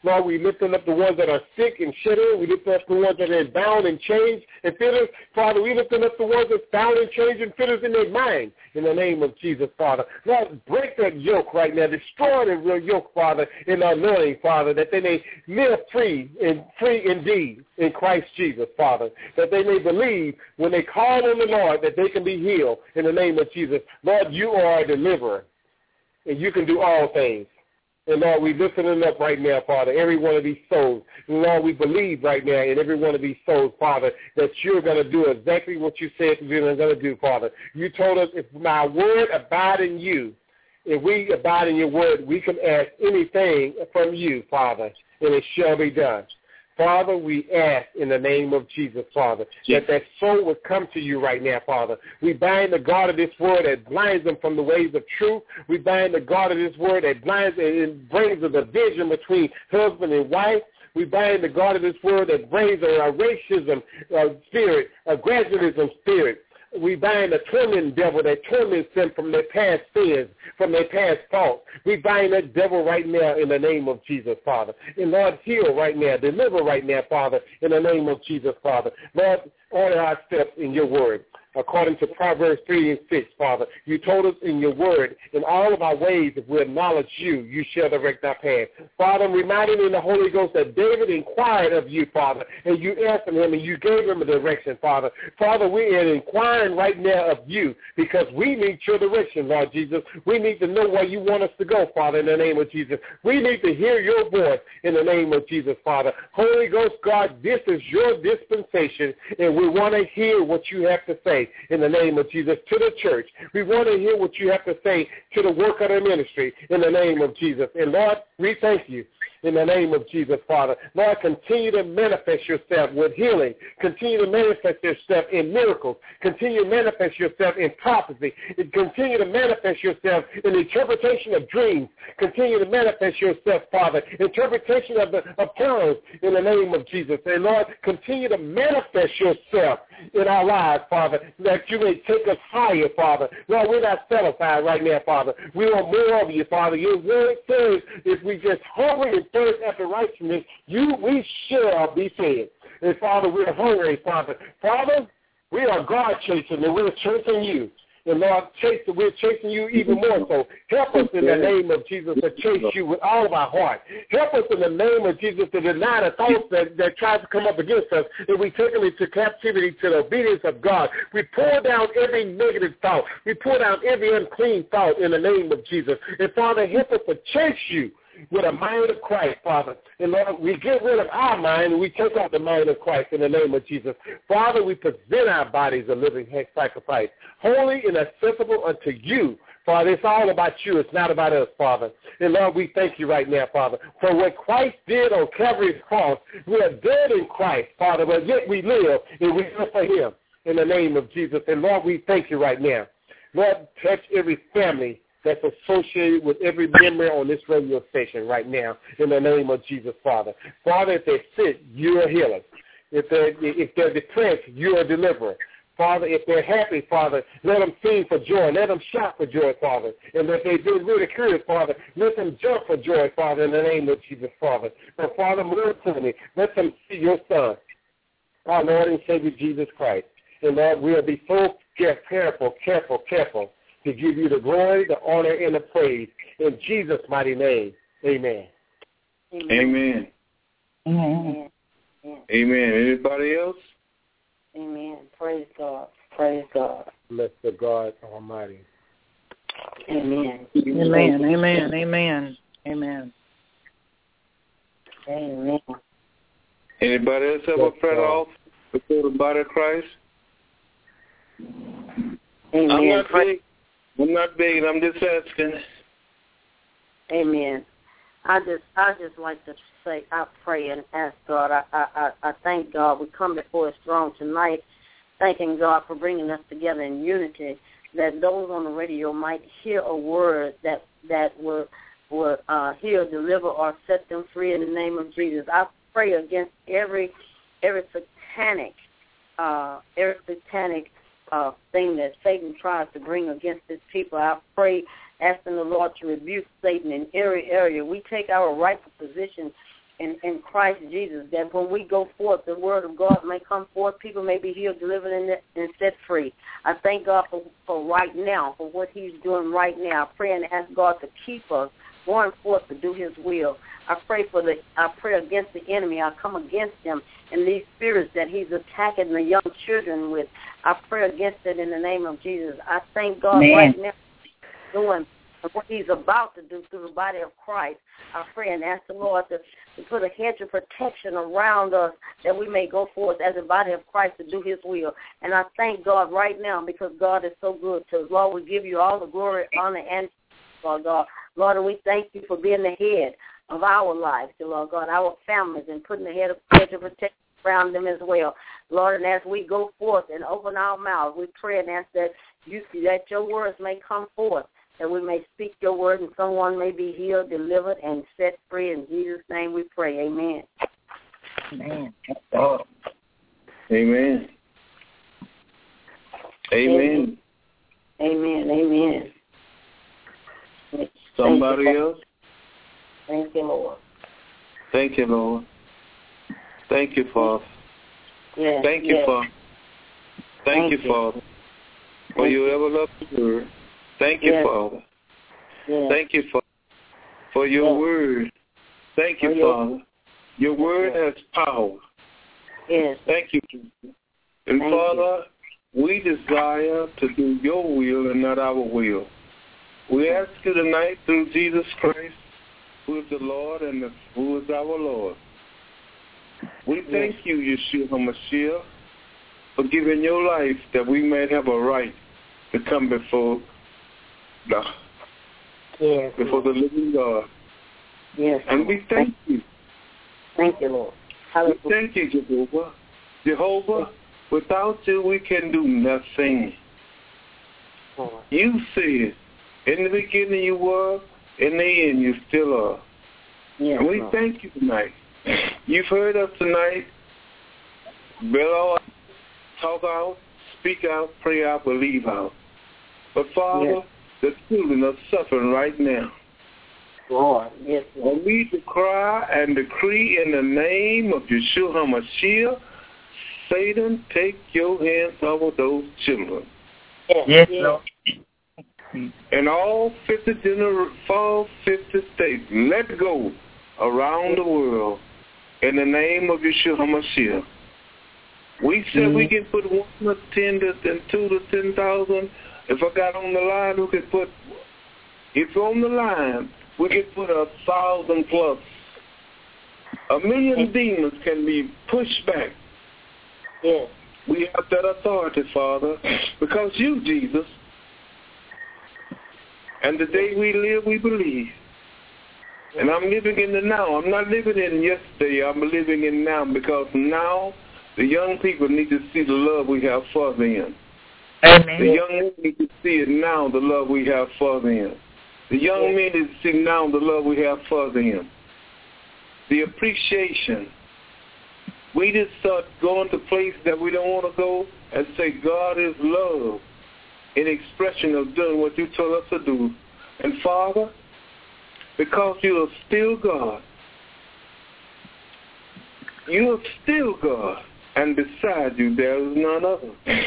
Lord, we lifting up the ones that are sick and shut in. We lifting up the ones that are bound and chained and fetters. Father, we lifting up the ones that's bound and chained and fetters in their mind. In the name of Jesus, Father. Lord, break that yoke right now. Destroy the real yoke, Father, in our knowing, Father, that they may live free indeed in Christ Jesus, Father. That they may believe when they call on the Lord that they can be healed in the name of Jesus. Lord, you are a deliverer, and you can do all things. And, Lord, we listening up right now, Father, every one of these souls. And, Lord, we believe right now in every one of these souls, Father, that you're going to do exactly what you said you're going to do, Father. You told us if my word abide in you, if we abide in your word, we can ask anything from you, Father, and it shall be done. Father, we ask in the name of Jesus, Father, that soul would come to you right now, Father. We bind the God of this world that blinds them from the ways of truth. We bind the God of this world that blinds and brings a division between husband and wife. We bind the God of this world that brings a racism spirit, a gradualism spirit. We bind the tormenting devil that torments them from their past sins, from their past faults. We bind that devil right now in the name of Jesus, Father. And Lord, heal right now, deliver right now, Father, in the name of Jesus, Father. Lord, order our steps in your word. According to Proverbs 3 and 6, Father, you told us in your word, in all of our ways, if we acknowledge you, you shall direct our path. Father, I'm reminded in the Holy Ghost that David inquired of you, Father, and you answered him and you gave him a direction, Father. Father, we are inquiring right now of you because we need your direction, Lord Jesus. We need to know where you want us to go, Father, in the name of Jesus. We need to hear your voice in the name of Jesus, Father. Holy Ghost, God, this is your dispensation, and we want to hear what you have to say. In the name of Jesus, to the church. We want to hear what you have to say to the work of the ministry in the name of Jesus. And Lord, we thank you in the name of Jesus, Father. Lord, continue to manifest yourself with healing. Continue to manifest yourself in miracles. Continue to manifest yourself in prophecy. And continue to manifest yourself in interpretation of dreams. Continue to manifest yourself, Father, interpretation of tongues in the name of Jesus. And Lord, continue to manifest yourself in our lives, Father, that you may take us higher, Father. Lord, we're not satisfied right now, Father. We want more of you, Father. Your word says if we just hungry and thirst after righteousness, we shall be fed. And, Father, we're hungry, Father. Father, we are God chasing, and we're chasing you. And, Lord, we're chasing you even more so. Help us in the name of Jesus to chase you with all of our heart. Help us in the name of Jesus to deny the thoughts that try to come up against us, and we take them into captivity to the obedience of God. We pour down every negative thought. We pour down every unclean thought in the name of Jesus. And, Father, help us to chase you with a mind of Christ, Father. And, Lord, we get rid of our mind and we take out the mind of Christ in the name of Jesus. Father, we present our bodies a living sacrifice, holy and acceptable unto you. Father, it's all about you. It's not about us, Father. And, Lord, we thank you right now, Father, for what Christ did on Calvary's cross. We are dead in Christ, Father, but yet we live, and we live for him in the name of Jesus. And, Lord, we thank you right now. Lord, touch every family that's associated with every member on this radio station right now in the name of Jesus, Father. Father, if they're sick, you're a healer. If they're depressed, you're a deliverer. Father, if they're happy, Father, let them sing for joy. Let them shout for joy, Father. And if they've been really curious, Father, let them jump for joy, Father, in the name of Jesus, Father. And, Father, more me, let them see your Son, our Lord and Savior, Jesus Christ. And, Lord, we'll be so careful to give you the glory, the honor, and the praise. In Jesus' mighty name, amen. Amen. Amen. Amen. Anybody else? Amen. Praise God. Praise God. Bless the God Almighty. Amen. Amen. Amen. Amen. Amen. Amen. Anybody else have a prayer off before the body of Christ? Amen. I'm not begging. I'm just asking. Amen. I just like to say, I pray and ask God. I thank God. We come before His throne tonight, thanking God for bringing us together in unity, that those on the radio might hear a word that will heal, deliver, or set them free in the name of Jesus. I pray against every satanic thing that Satan tries to bring against his people. I pray, asking the Lord to rebuke Satan in every area. We take our rightful position in Christ Jesus, that when we go forth, the word of God may come forth, people may be healed, delivered, and set free. I thank God for right now, for what he's doing right now. I pray and ask God to keep us going forth to do his will. I pray against the enemy. I come against him and these spirits that he's attacking the young children with. I pray against it in the name of Jesus. I thank God right now for doing what he's about to do through the body of Christ. I pray and ask the Lord to put a hedge of protection around us that we may go forth as a body of Christ to do his will. And I thank God right now because God is so good to us. Lord, we give you all the glory, honor, and Lord God. Lord, and we thank you for being the head of our lives, Lord God, our families, and putting the hedge of protection around them as well. Lord, and as we go forth and open our mouths, we pray and ask that your words may come forth, that we may speak your word and someone may be healed, delivered, and set free. In Jesus' name we pray. Amen. Amen. Amen. Amen. Amen. Amen. Somebody else? Thank you, Lord. Thank you, Lord. Thank you, Father. Yes, Thank you, Father. Thank you, Father. For you ever loved the word. Thank you, Father. Yes. Thank you, Father, for your word. Thank you, Father. Your word has power. Yes. Thank you, Jesus. And Father, we desire to do your will and not our will. We ask you tonight through Jesus Christ, who is the Lord and who is our Lord. We thank you, Yeshua HaMashiach, for giving your life that we may have a right to come before the living God. Yes. And we thank you. Thank you, Lord. We thank you, Jehovah. Jehovah, without you we can do nothing. You said, in the beginning you were, in the end you still are. Yes, and we thank you tonight. You've heard us tonight. Bellow out, talk out, speak out, pray out, believe out. But Father, the children are suffering right now. Lord, yes, Lord. And we decry and decree in the name of Yeshua HaMashiach, Satan, take your hands off of those children. Yes, Lord. In all 50 states, let go around the world in the name of Yeshua HaMashiach. We said we can put 1 to 10 and 2 to 10,000. If I got on the line, we could put, if on the line, we could put 1,000 plus. 1 million demons can be pushed back. Yes. We have that authority, Father, because you, Jesus, and the day we live, we believe. And I'm living in the now. I'm not living in yesterday. I'm living in now because now the young people need to see the love we have for them. Amen. The young men need to see it now, the love we have for them. The young men need to see now the love we have for them. The appreciation. We just start going to places that we don't want to go and say God is love in expression of doing what you told us to do. And Father, because you are still God, you are still God, and beside you there is none other.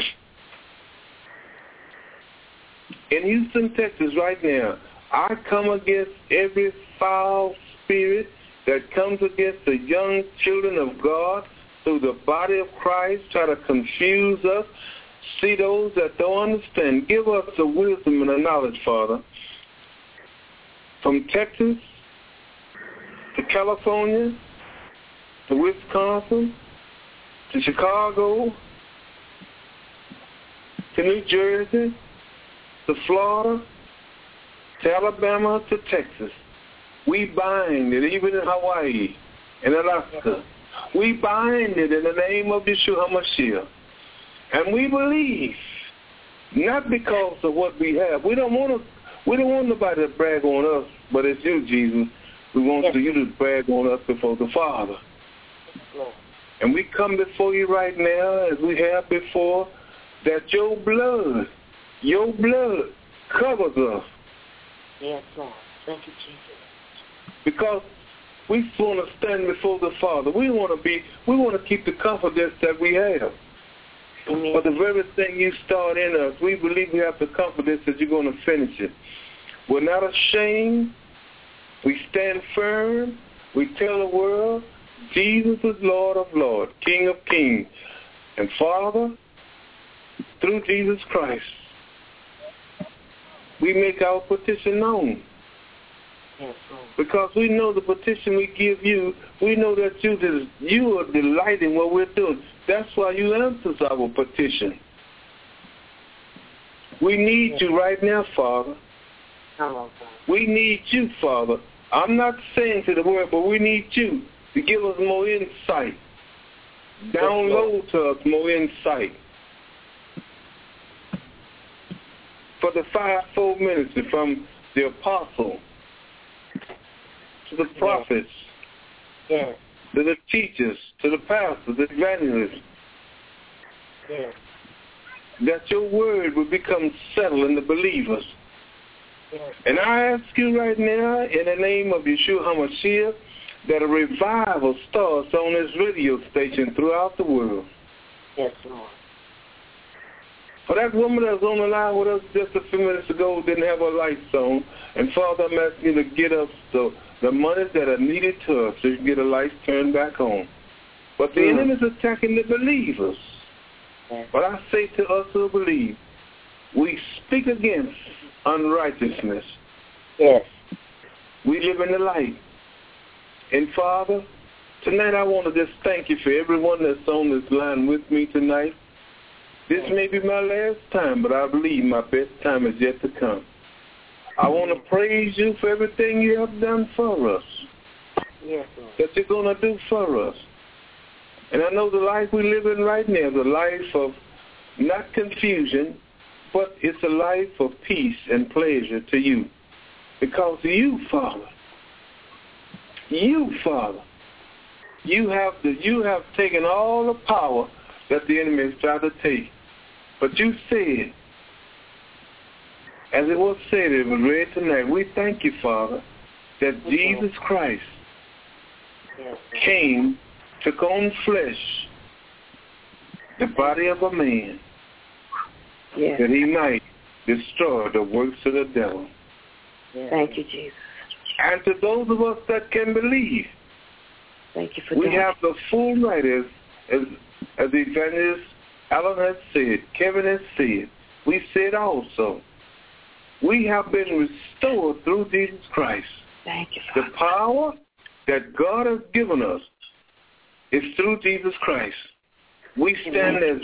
In Houston, Texas right now, I come against every foul spirit that comes against the young children of God through the body of Christ, try to confuse us. See those that don't understand. Give us the wisdom and the knowledge, Father. From Texas to California to Wisconsin to Chicago to New Jersey to Florida to Alabama to Texas. We bind it, even in Hawaii and Alaska. We bind it in the name of Yeshua HaMashiach. And we believe, not because of what we have. We don't want nobody to brag on us, but it's you, Jesus. We want you to brag on us before the Father. And we come before you right now, as we have before, that your blood covers us. Yes, Lord. Thank you, Jesus. Because We want to stand before the Father. We want to keep the confidence that we have. Amen. But the very thing you start in us, we believe we have the confidence that you're going to finish it. We're not ashamed. We stand firm. We tell the world, Jesus is Lord of Lords, King of Kings. And Father, through Jesus Christ, we make our petition known. Because we know the petition we give you, we know that you are delighting what we're doing. That's why you answer our petition. We need you right now, Father. We need you, Father. I'm not saying to the world, but we need you to give us more insight. Download to us more insight. For the fivefold ministry, from the apostle to the prophets, Yes. to the teachers, to the pastors, the evangelists, Yes. that your word will become settled in the believers. Yes. And I ask you right now, in the name of Yeshua HaMashiach, that a revival starts on this radio station throughout the world. Yes, Lord. For that woman that was on the line with us just a few minutes ago didn't have her lights on, and Father, I'm asking you to get us the monies that are needed to us so you can get the lights turned back on. But the enemy is attacking the believers. Yes. But I say to us who believe, we speak against unrighteousness. Yes. We live in the light. And Father, tonight I want to just thank you for everyone that's on this line with me tonight. This may be my last time, but I believe my best time is yet to come. I want to praise you for everything you have done for us, Yes, Lord. that you're going to do for us. And I know the life we live in right now is a life of not confusion, but it's a life of peace and pleasure to you. Because you, Father, you have taken all the power that the enemy has tried to take. But you said, as it was said, it was read tonight, we thank you, Father, that Jesus Christ came, took on flesh, the body of a man, that he might destroy the works of the devil. Thank you, Jesus. And to those of us that can believe, Thank you for we doing have the full right, as the evangelist Alan has said, Kevin has said, we said also, we have been restored through Jesus Christ. Thank you, The Father. power that God has given us is through Jesus Christ. We stand as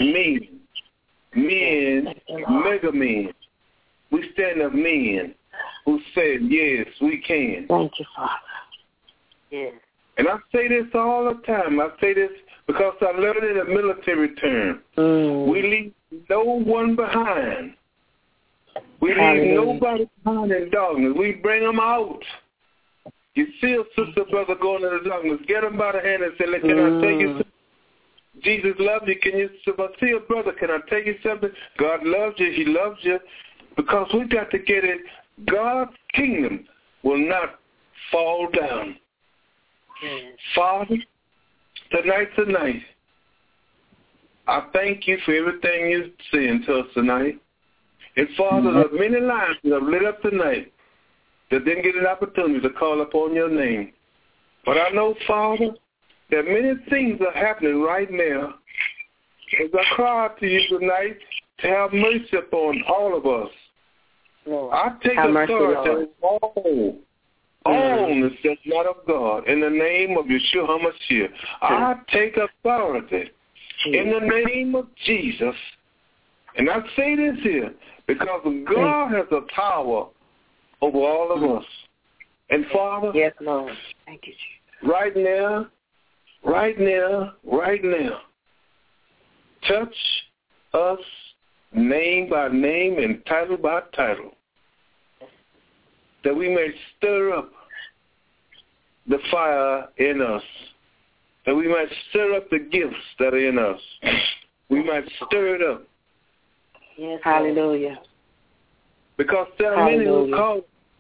men, mega men. We stand as men who said, yes, we can. Thank you, Father. Yes. And I say this all the time. I say this because I learned it in a military term. We leave no one behind. We leave nobody behind in darkness. We bring them out. You see a sister, brother going into darkness, get them by the hand and say, can I tell you something? Jesus loves you. If I see a brother, can I tell you something? God loves you. He loves you. Because we got to get it. God's kingdom will not fall down. Father, tonight, I thank you for everything you're saying to us tonight. And Father, there are many lives that have lit up tonight that didn't get an opportunity to call upon your name. But I know, Father, that many things are happening right now. As I cry out to you tonight to have mercy upon all of us. Lord. I take authority over all that's not of God in the name of Yeshua HaMashiach. I take authority in the name of Jesus. And I say this here because God has a power over all of us. And Father, Yes, Lord. Thank you, Jesus. right now, touch us name by name and title by title, that we may stir up the fire in us, that we might stir up the gifts that are in us. We might stir it up. Yes, Hallelujah. Because there are many who call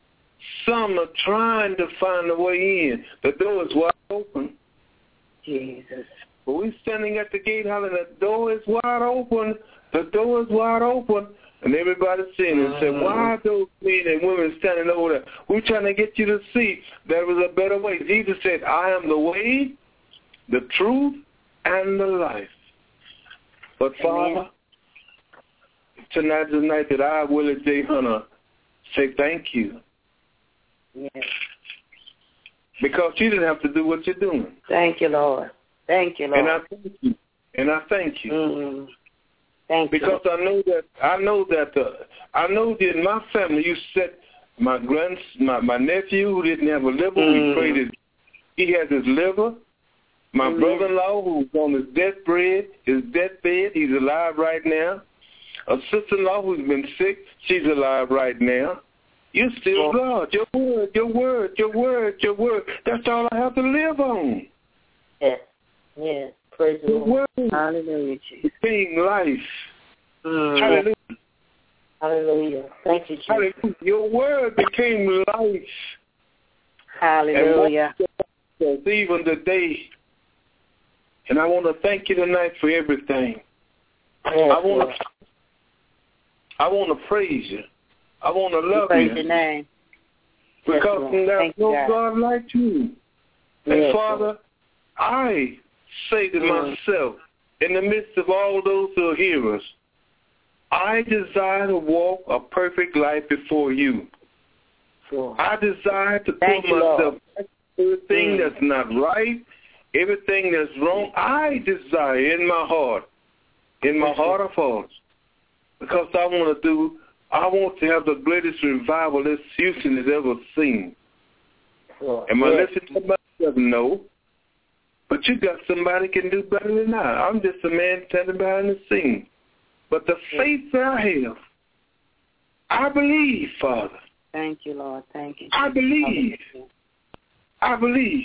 Some are trying to find a way in. The door is wide open. Jesus. But we're standing at the gate hollering, the door is wide open. The door is wide open. And everybody's seeing it and said, why are those men and women standing over there? We're trying to get you to see there was a better way. Jesus said, I am the way, the truth, and the life. But Father, tonight is the night that I, Willie J. Hunter, say thank you. Yes. Because you didn't have to do what you're doing. Thank you, Lord. Thank you, Lord. And I thank you. And I thank you. Mm-hmm. Thank because you. I know that in my family you set my nephew who didn't have a liver, we prayed that he has his liver. My brother-in-law who's on his deathbed, he's alive right now. A sister-in-law who's been sick, she's alive right now. You're still God. Your word, your word, your word, your word. That's all I have to live on. Yes. Yes. Praise the Lord. Hallelujah, Jesus. Being life. Hallelujah. Hallelujah. Thank you, Jesus. Hallelujah. Your word became life. Hallelujah. And even today. And I want to thank you tonight for everything. Yes, I want to praise you. I want to love praise you. Your name. Because there's no God like you. And Father, I say to myself, in the midst of all those who are hearers, I desire to walk a perfect life before you. I desire to put myself everything that's not right, everything that's wrong. I desire in my heart of hearts, because I want to have the greatest revival this Houston has ever seen. Am I listening to myself? No. But you got somebody can do better than I. I'm just a man standing behind the scene. But the faith that I have, I believe, Father. Thank you, Lord. Thank you. I believe. I believe.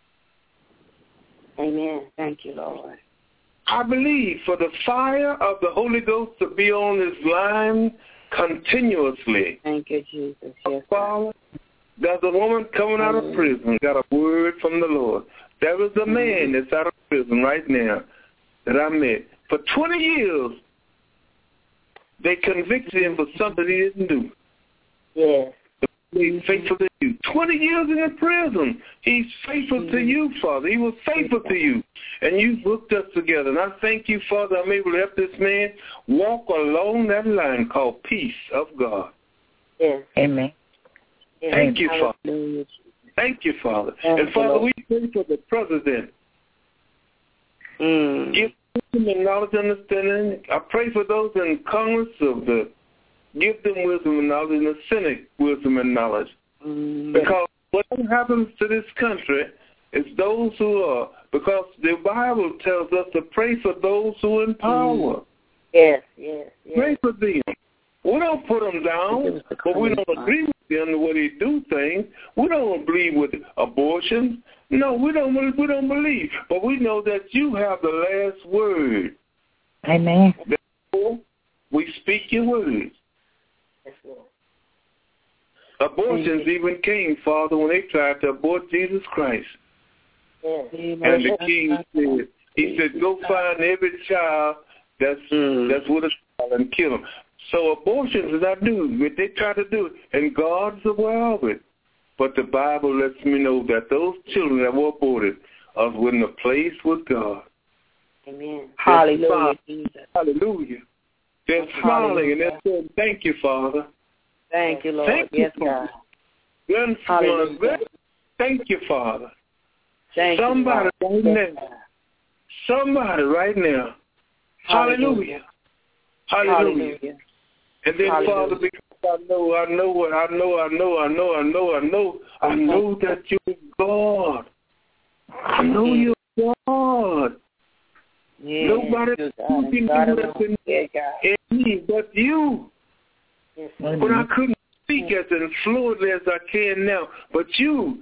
Amen. Thank you, Lord. I believe for the fire of the Holy Ghost to be on this line continuously. Thank you, Jesus. Yes, Father, there's a woman coming out of prison, got a word from the Lord. There is a man that's out of prison right now that I met. For 20 years, they convicted him for something he didn't do. Yes. He's faithful to you. 20 years in prison. He's faithful to you, Father. He was faithful to you. And you hooked us together. And I thank you, Father, I'm able to help this man walk along that line called peace of God. Yes. Amen. Thank you, Father. Thank you, Father. And Father, we pray for the president. Give wisdom and knowledge and understanding. I pray for those in Congress give them wisdom and knowledge, and the Senate wisdom and knowledge. Because what happens to this country is those who are, because the Bible tells us to pray for those who are in power. Yes. Pray for them. We don't put them down, but we don't agree with them the way they do things. We don't believe with abortion. No, we don't believe. But we know that you have the last word. Amen. Therefore, we speak your words. Abortions even came, Father, when they tried to abort Jesus Christ. And the king said, he said, go find every child that's with a child and kill them. So abortions is not new, but they try to do it, and God's aware of it. But the Bible lets me know that those children that were aborted are in a place with God. Amen. Hallelujah. Hallelujah. They're smiling and they're saying, thank you, Father. Thank you, Lord. Thank you, God. Thank you, Father. Somebody right now. Hallelujah. Hallelujah. And then, Father, because I know that you're God. I know you're God. Yes, Nobody can do nothing in me but you. Yes, when I couldn't speak as fluently as I can now, but you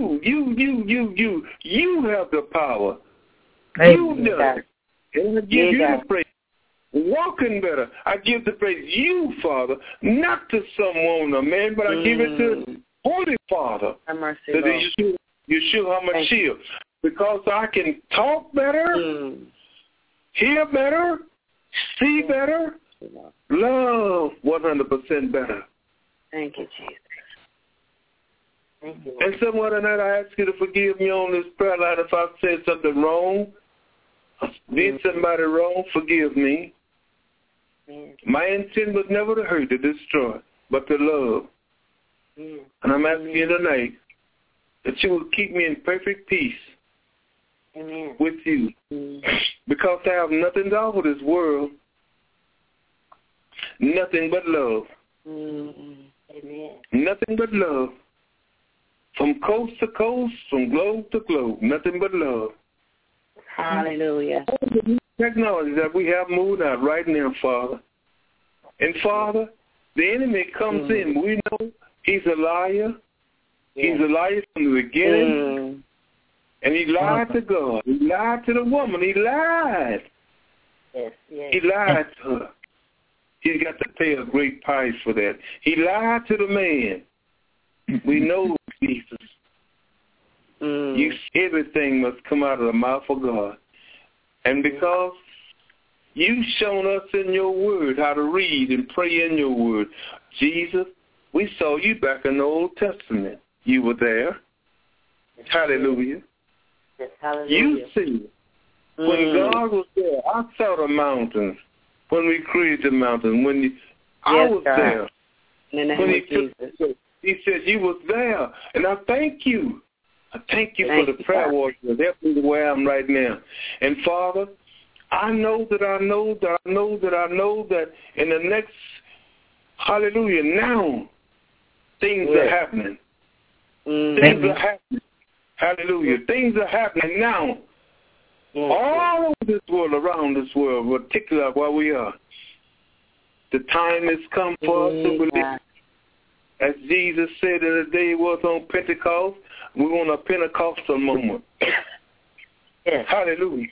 have the power. You know it. And I give you the praise. Walking better. I give the praise you, Father, not to some woman or man, but I give it to Holy Father, Have mercy, that Lord. Yeshua HaMashiach, because I can talk better, hear better, see better, love 100% better. Thank you, Jesus. Thank you. And somewhat tonight I ask you to forgive me on this prayer line if I've said something wrong, did somebody wrong, forgive me. My intent was never to hurt, to destroy, but to love. And I'm asking you tonight that you will keep me in perfect peace with you. Because I have nothing to offer this world, nothing but love. Nothing but love. From coast to coast, from globe to globe, nothing but love. Hallelujah. Technology that we have moved out right now, Father. And Father, the enemy comes in. We know he's a liar. He's a liar from the beginning. And he lied to God. He lied to the woman. He lied. He lied to her. He's got to pay a great price for that. He lied to the man. We know, Jesus. Everything must come out of the mouth of God. And because you've shown us in your word how to read and pray in your word, Jesus, we saw you back in the Old Testament. You were there. Hallelujah. You see, when God was there, I saw the mountains. When we created the mountains, I was there. In the when name of Jesus. He said you was there, and I thank you. I thank you for the prayer warriors. Help me to where I'm right now. And Father, I know that in the next, hallelujah, now things are happening. Things are happening. Hallelujah. Things are happening now. All over this world, around this world, particularly where we are. The time has come for us to believe. As Jesus said in the day it was on Pentecost, we want a Pentecostal moment. Hallelujah.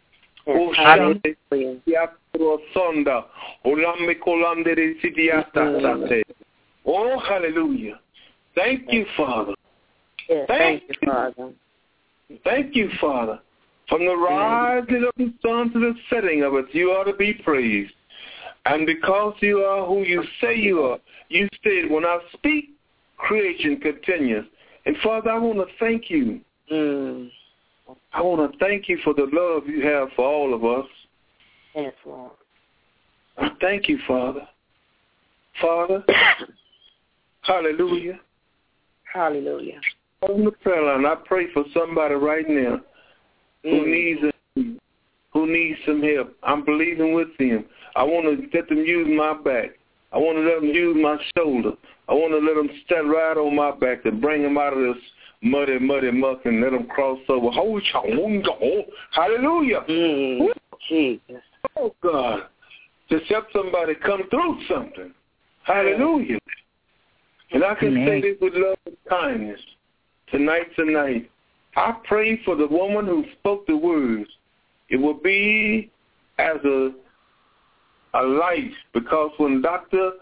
Oh, hallelujah. Thank you, Father. Thank you, Father. Thank you, Father. From the rising of the sun to the setting of it, you ought to be praised. And because you are who you say you are, you said, when I speak, creation continues. And Father, I want to thank you. I want to thank you for the love you have for all of us. Yes, Lord. I thank you, Father. Father, hallelujah. Hallelujah. On the prayer line, I pray for somebody right now who needs some help. I'm believing with them. I want to let them use my back. I want to let them use my shoulder. I want to let them stand right on my back to bring them out of this muddy muck and let them cross over. Hallelujah. Jesus. Oh, God. To help somebody come through something. Hallelujah. And I can say this with love and kindness. Tonight, I pray for the woman who spoke the words. It will be as a light, because when Dr.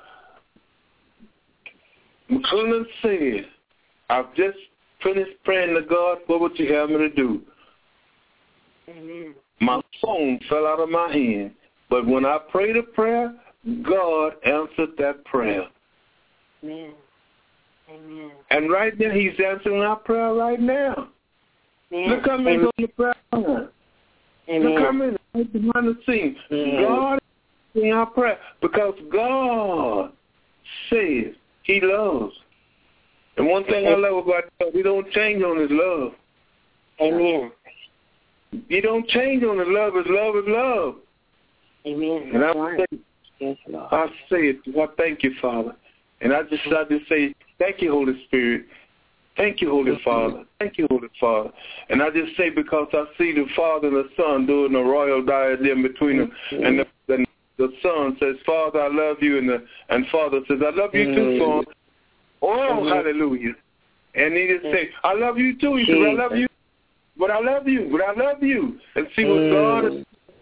McClellan said, I've just finished praying to God, what would you have me to do? Amen. My phone fell out of my hand. But when I prayed a prayer, God answered that prayer. Amen. Amen. And right now, he's answering our prayer right now. Amen. Look how many on the prayer line. Look how many behind the scenes. God is answering our prayer because God says he loves. And one thing I love about God, he don't change on his love. Amen. He don't change on his love. His love is love. Amen. And I say it. I thank you, Father. And I just say, thank you, Holy Spirit. Thank you, Holy Father. Thank you, Holy Father. And I just say, because I see the Father and the Son doing a royal diadem between them, and the Son says, Father, I love you, and Father says, I love you too, Son. Oh, hallelujah. And he just say, I love you too. He says, I love you, but I love you, but I love you. And see what God is.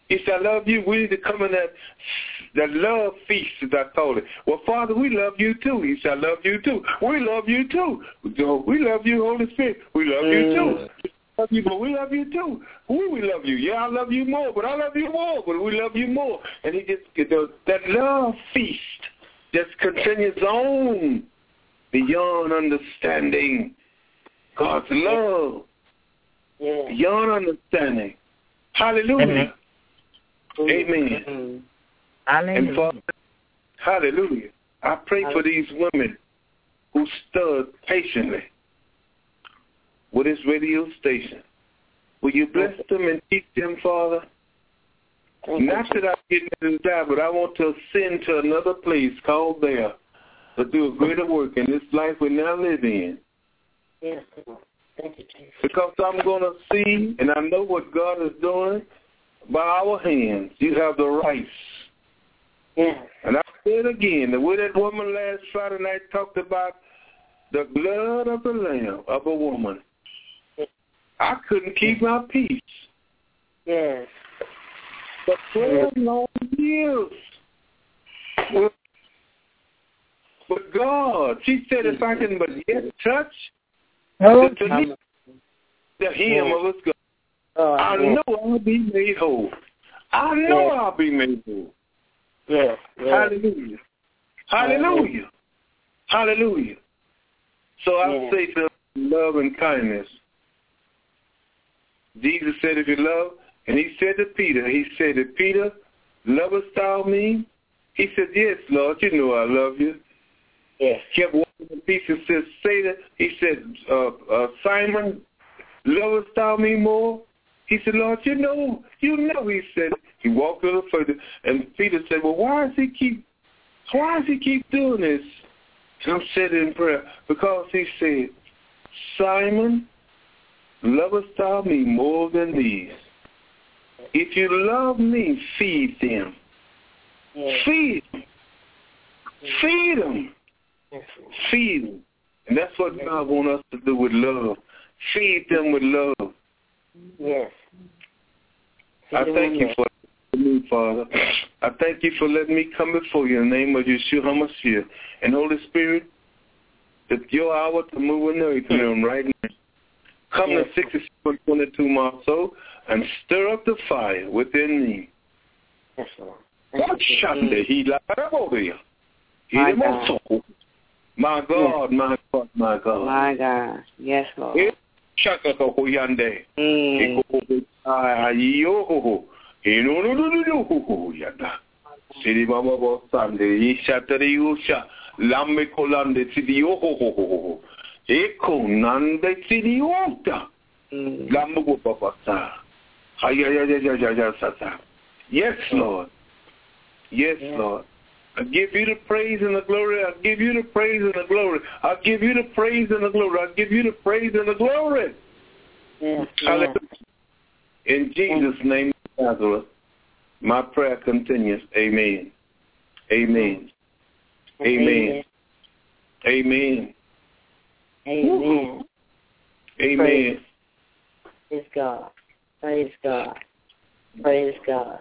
He said, I love you. We need to come in that love feast, as I call it. Well, Father, we love you too. He said, I love you too. We love you too. We love you, Holy Spirit. We love you too. Love you, but we love you too. We love you. Yeah, I love you more, but I love you more, but we love you more. And he just that love feast just continues on beyond understanding. God's love beyond understanding. Hallelujah. Amen. And Father, hallelujah. I pray for these women who stood patiently with this radio station. Will you bless them and keep them, Father? Not that I'm getting to die, but I want to ascend to another place called there to do a greater work in this life we now live in. Yes, thank you, Jesus. Because I'm going to see, and I know what God is doing by our hands. You have the rights. Yes. And I say it again, the way that woman last Friday night talked about the blood of the lamb of a woman. I couldn't keep my peace. Yes. For 12 long years. But God, she said, if I can but yet touch the hem of his garment, I know I'll be made whole. I know I'll be made whole. Yes. Hallelujah. Hallelujah. Hallelujah. So I say to love and kindness. Jesus said, if you love, and he said to Peter, Peter, lovest thou me? He said, yes, Lord, you know I love you. Yes. Kept walking the piece and said, Satan, he said, Simon, lovest thou me more? He said, Lord, you know, he said. He walked a little further, and Peter said, well, why does he keep doing this? And I'm sitting in prayer, because he said, Simon, lovest thou me more than these? If you love me, feed them. Yes. Feed them. Feed them. Feed them. And that's what God wants us to do with love. Feed them with love. Yes. I thank you for me, Father. I thank you for letting me come before you in the name of Yeshua HaMashiach. And Holy Spirit, it's your hour to move in the earth realm right now. Come to 6722 my soul and stir up the fire within me. Yes, Lord. My God, my God, my God. My God. Yes, Lord. Yes, Lord. Yes, Lord. I give you the praise and the glory. I give you the praise and the glory. I give you the praise and the glory. I give you the praise and the glory. Yes, hallelujah. In Jesus' name, Nazareth, my prayer continues. Amen. Amen. Amen. Amen. Amen. Amen. Praise God. Praise God. Praise God.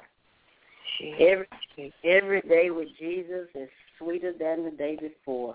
Every day with Jesus is sweeter than the day before.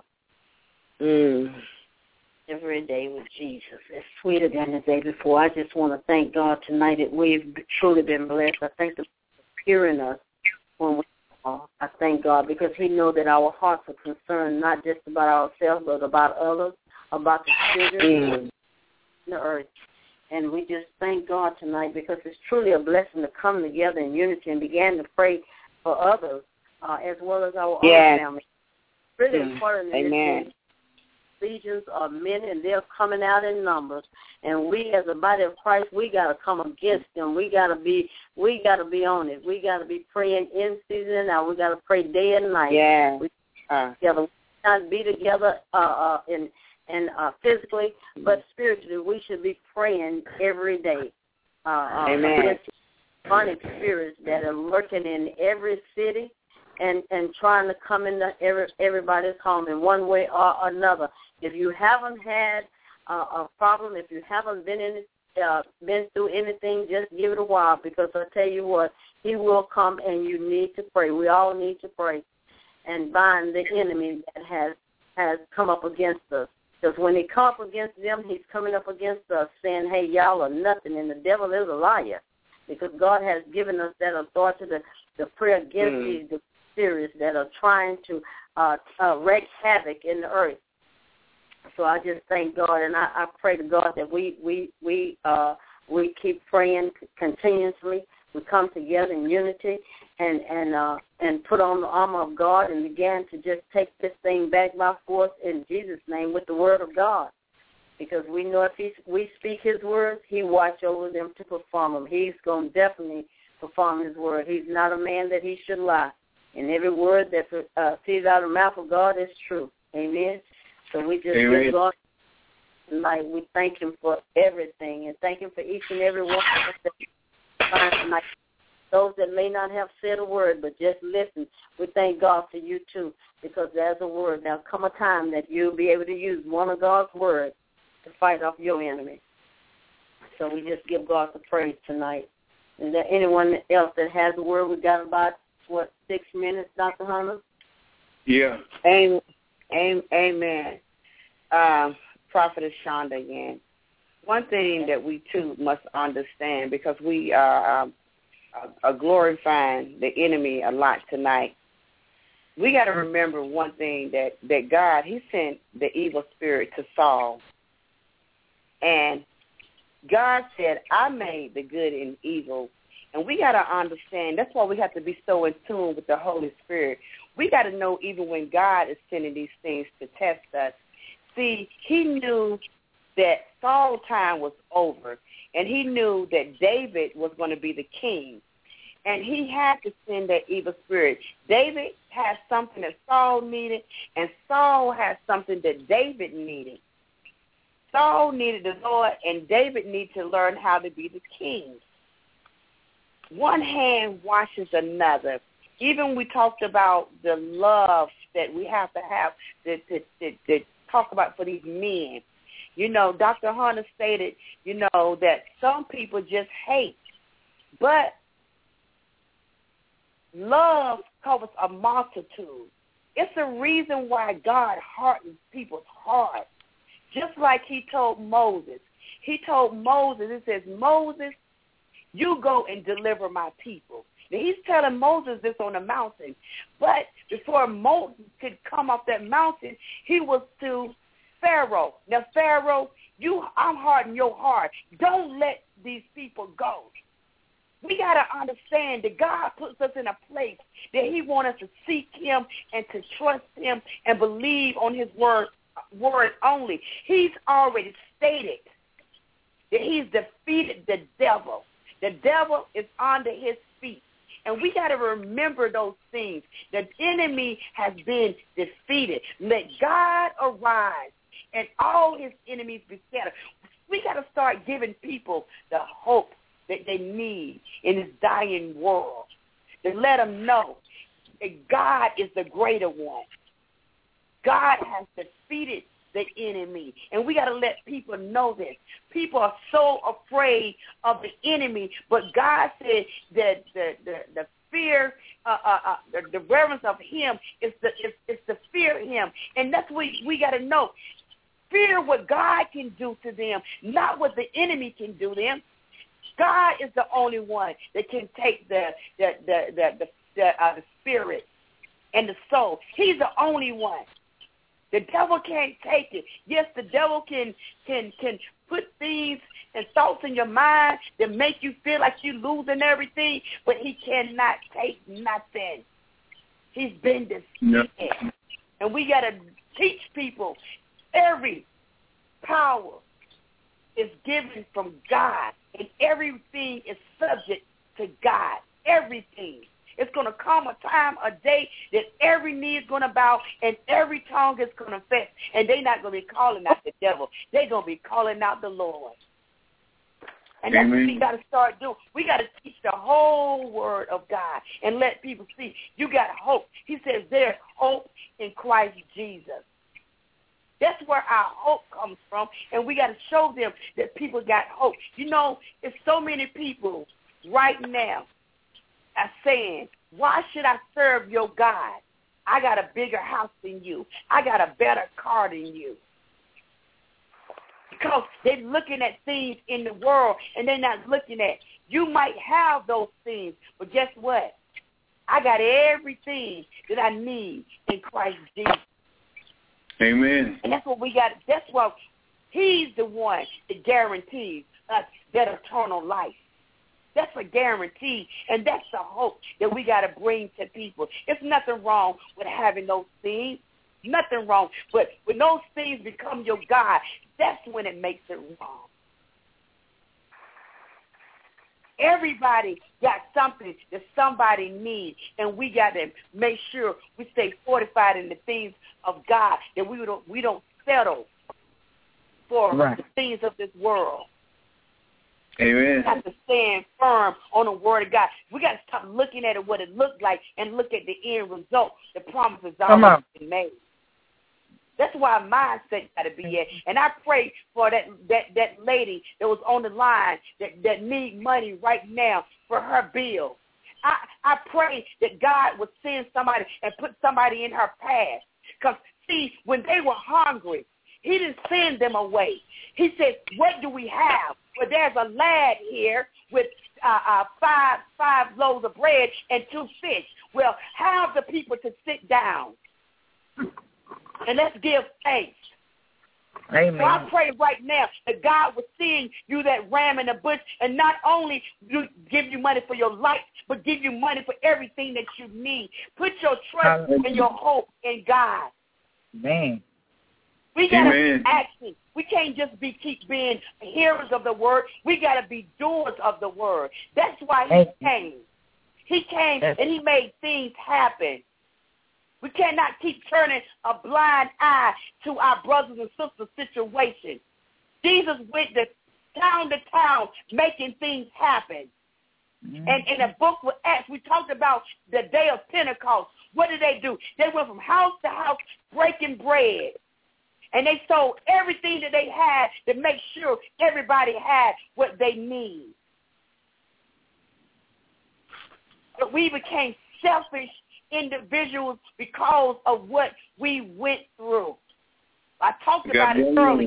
Every day with Jesus is sweeter than the day before. I just want to thank God tonight that we've truly been blessed. I thank Him for hearing us when we call. I thank God because He knows that our hearts are concerned not just about ourselves but about others, about the children in the earth. And we just thank God tonight because it's truly a blessing to come together in unity and begin to pray for others as well as our own family. It's really important in this legions of men, and they're coming out in numbers. And we, as a body of Christ, we got to come against them. We got to be on it. We got to be praying in season and out. We got to pray day and night. Yeah. We together. We not be together and physically, but spiritually, we should be praying every day. Amen. Demonic spirits that are lurking in every city and trying to come into everybody's home in one way or another. If you haven't had a problem, if you haven't been through anything, just give it a while, because I tell you what, he will come, and you need to pray. We all need to pray and bind the enemy that has come up against us. Because when he comes up against them, he's coming up against us saying, hey, y'all are nothing, and the devil is a liar. Because God has given us that authority to pray against these spirits that are trying to wreak havoc in the earth. So I just thank God, and I pray to God that we keep praying continuously. We come together in unity and put on the armor of God and begin to just take this thing back by force in Jesus' name with the word of God. Because we know if we speak his words, he watch over them to perform them. He's going to definitely perform his word. He's not a man that he should lie. And every word that proceeds out of the mouth of God is true. Amen. So we just give God tonight. We thank him for everything and thank him for each and every one of us that find tonight. Those that may not have said a word but just listen, we thank God for you too, because there's a word. There'll come a time that you'll be able to use one of God's words to fight off your enemy. So we just give God the praise tonight. Is there anyone else that has a word? We got about, 6 minutes, Dr. Hunter? Yeah. Amen. Prophetess Shonda again. One thing that we, too, must understand, because we are glorifying the enemy a lot tonight, we got to remember one thing, that God, he sent the evil spirit to Saul. And God said, I made the good and evil. And we got to understand, that's why we have to be so in tune with the Holy Spirit. We got to know even when God is sending these things to test us. See, he knew that Saul's time was over, and he knew that David was going to be the king. And he had to send that evil spirit. David had something that Saul needed, and Saul had something that David needed. Saul needed the Lord, and David needed to learn how to be the king. One hand washes another. Even we talked about the love that we have to have to talk about for these men. You know, Dr. Hunter stated, that some people just hate. But love covers a multitude. It's the reason why God hardens people's hearts. Just like he told Moses. He told Moses, it says, Moses, you go and deliver my people. Now, he's telling Moses this on the mountain. But before Moses could come off that mountain, he was to Pharaoh. Now, Pharaoh, I'm hardening your heart. Don't let these people go. We got to understand that God puts us in a place that he wants us to seek him and to trust him and believe on his word only. He's already stated that he's defeated the devil. The devil is under his feet. And we got to remember those things. The enemy has been defeated. Let God arise and all his enemies be scattered. We got to start giving people the hope that they need in this dying world. To let them know that God is the greater one. God has defeated the enemy. And we got to let people know this. People are so afraid of the enemy, but God said that the fear, the reverence of him is to fear him. And that's what we got to know. Fear what God can do to them, not what the enemy can do to them. God is the only one that can take the spirit and the soul. He's the only one. The devil can't take it. Yes, the devil can put things and thoughts in your mind that make you feel like you're losing everything, but he cannot take nothing. He's been defeated. Yep. And we got to teach people every power is given from God, and everything is subject to God. Everything. It's going to come a time, a day, that every knee is going to bow and every tongue is going to confess. And they're not going to be calling out the devil. They're going to be calling out the Lord. And that's what we got to start doing. We got to teach the whole word of God and let people see you got hope. He says there's hope in Christ Jesus. That's where our hope comes from, and we got to show them that people got hope. It's so many people right now are saying, why should I serve your God? I got a bigger house than you. I got a better car than you. Because they're looking at things in the world, and they're not looking at, you might have those things, but guess what? I got everything that I need in Christ Jesus. Amen. And that's what we got. That's what he's the one that guarantees us that eternal life. That's a guarantee, and that's the hope that we got to bring to people. There's nothing wrong with having those things. Nothing wrong. But when those things become your God, that's when it makes it wrong. Everybody got something that somebody needs, and we got to make sure we stay fortified in the things of God, that we don't settle for the things of this world. Amen. We have to stand firm on the word of God. We got to stop looking at it, what it looked like, and look at the end result. The promises already been made. That's why our mindset got to be at. And I pray for that lady that was on the line that need money right now for her bill. I pray that God would send somebody and put somebody in her path. Because, see, when they were hungry, he didn't send them away. He said, what do we have? Well, there's a lad here with five loaves of bread and 2 fish. Well, have the people to sit down. And let's give thanks. Amen. So I pray right now that God will send you that ram in the bush and not only give you money for your life, but give you money for everything that you need. Put your trust and your hope in God. Amen. We got to action. We can't just keep being hearers of the word. We got to be doers of the word. That's why he came. He came and he made things happen. We cannot keep turning a blind eye to our brothers and sisters' situation. Jesus went town to town making things happen. Mm-hmm. And in the book of Acts, we talked about the day of Pentecost. What did they do? They went from house to house breaking bread. And they sold everything that they had to make sure everybody had what they need. But we became selfish individuals because of what we went through. I talked about it earlier.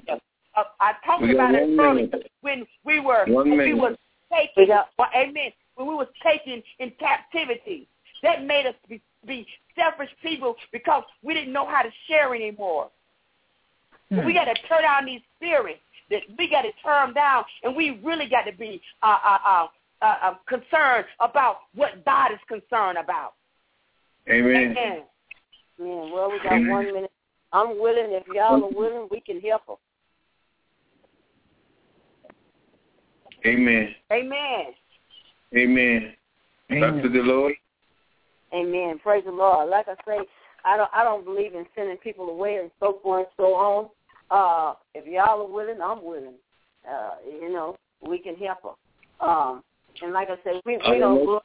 When we were taken in captivity. That made us be selfish people because we didn't know how to share anymore. We got to turn down these spirits. That we got to turn them down, and we really got to be concerned about what God is concerned about. Amen. Amen. Well, we got 1 minute. I'm willing. If y'all are willing, we can help them. Amen. Amen. Amen. Dr. Deloy. Amen. Praise the Lord. Like I say, I don't believe in sending people away and so forth and so on. If y'all are willing, I'm willing. We can help them. And like I said, we don't look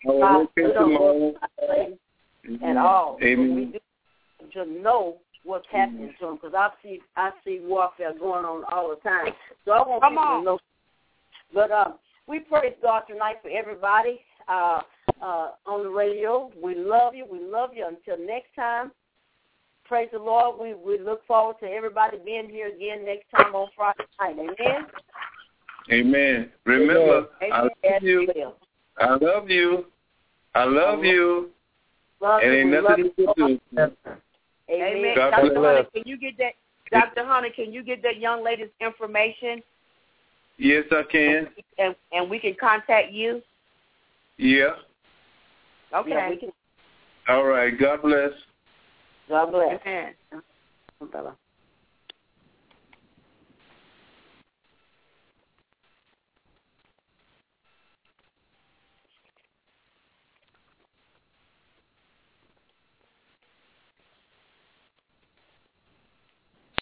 at all. Amen. We do to know what's happening to them because I see warfare going on all the time. So I want people to know. But we praise God tonight for everybody on the radio. We love you. We love you. Until next time. Praise the Lord. We look forward to everybody being here again next time on Friday night. Amen? Amen. Remember, Amen. I love you. I love you. I love you. And ain't nothing you can do. Amen. Dr. Hunter, can you get that young lady's information? Yes, I can. And we can contact you? Yeah. Okay. All right. God bless. God bless. Amen.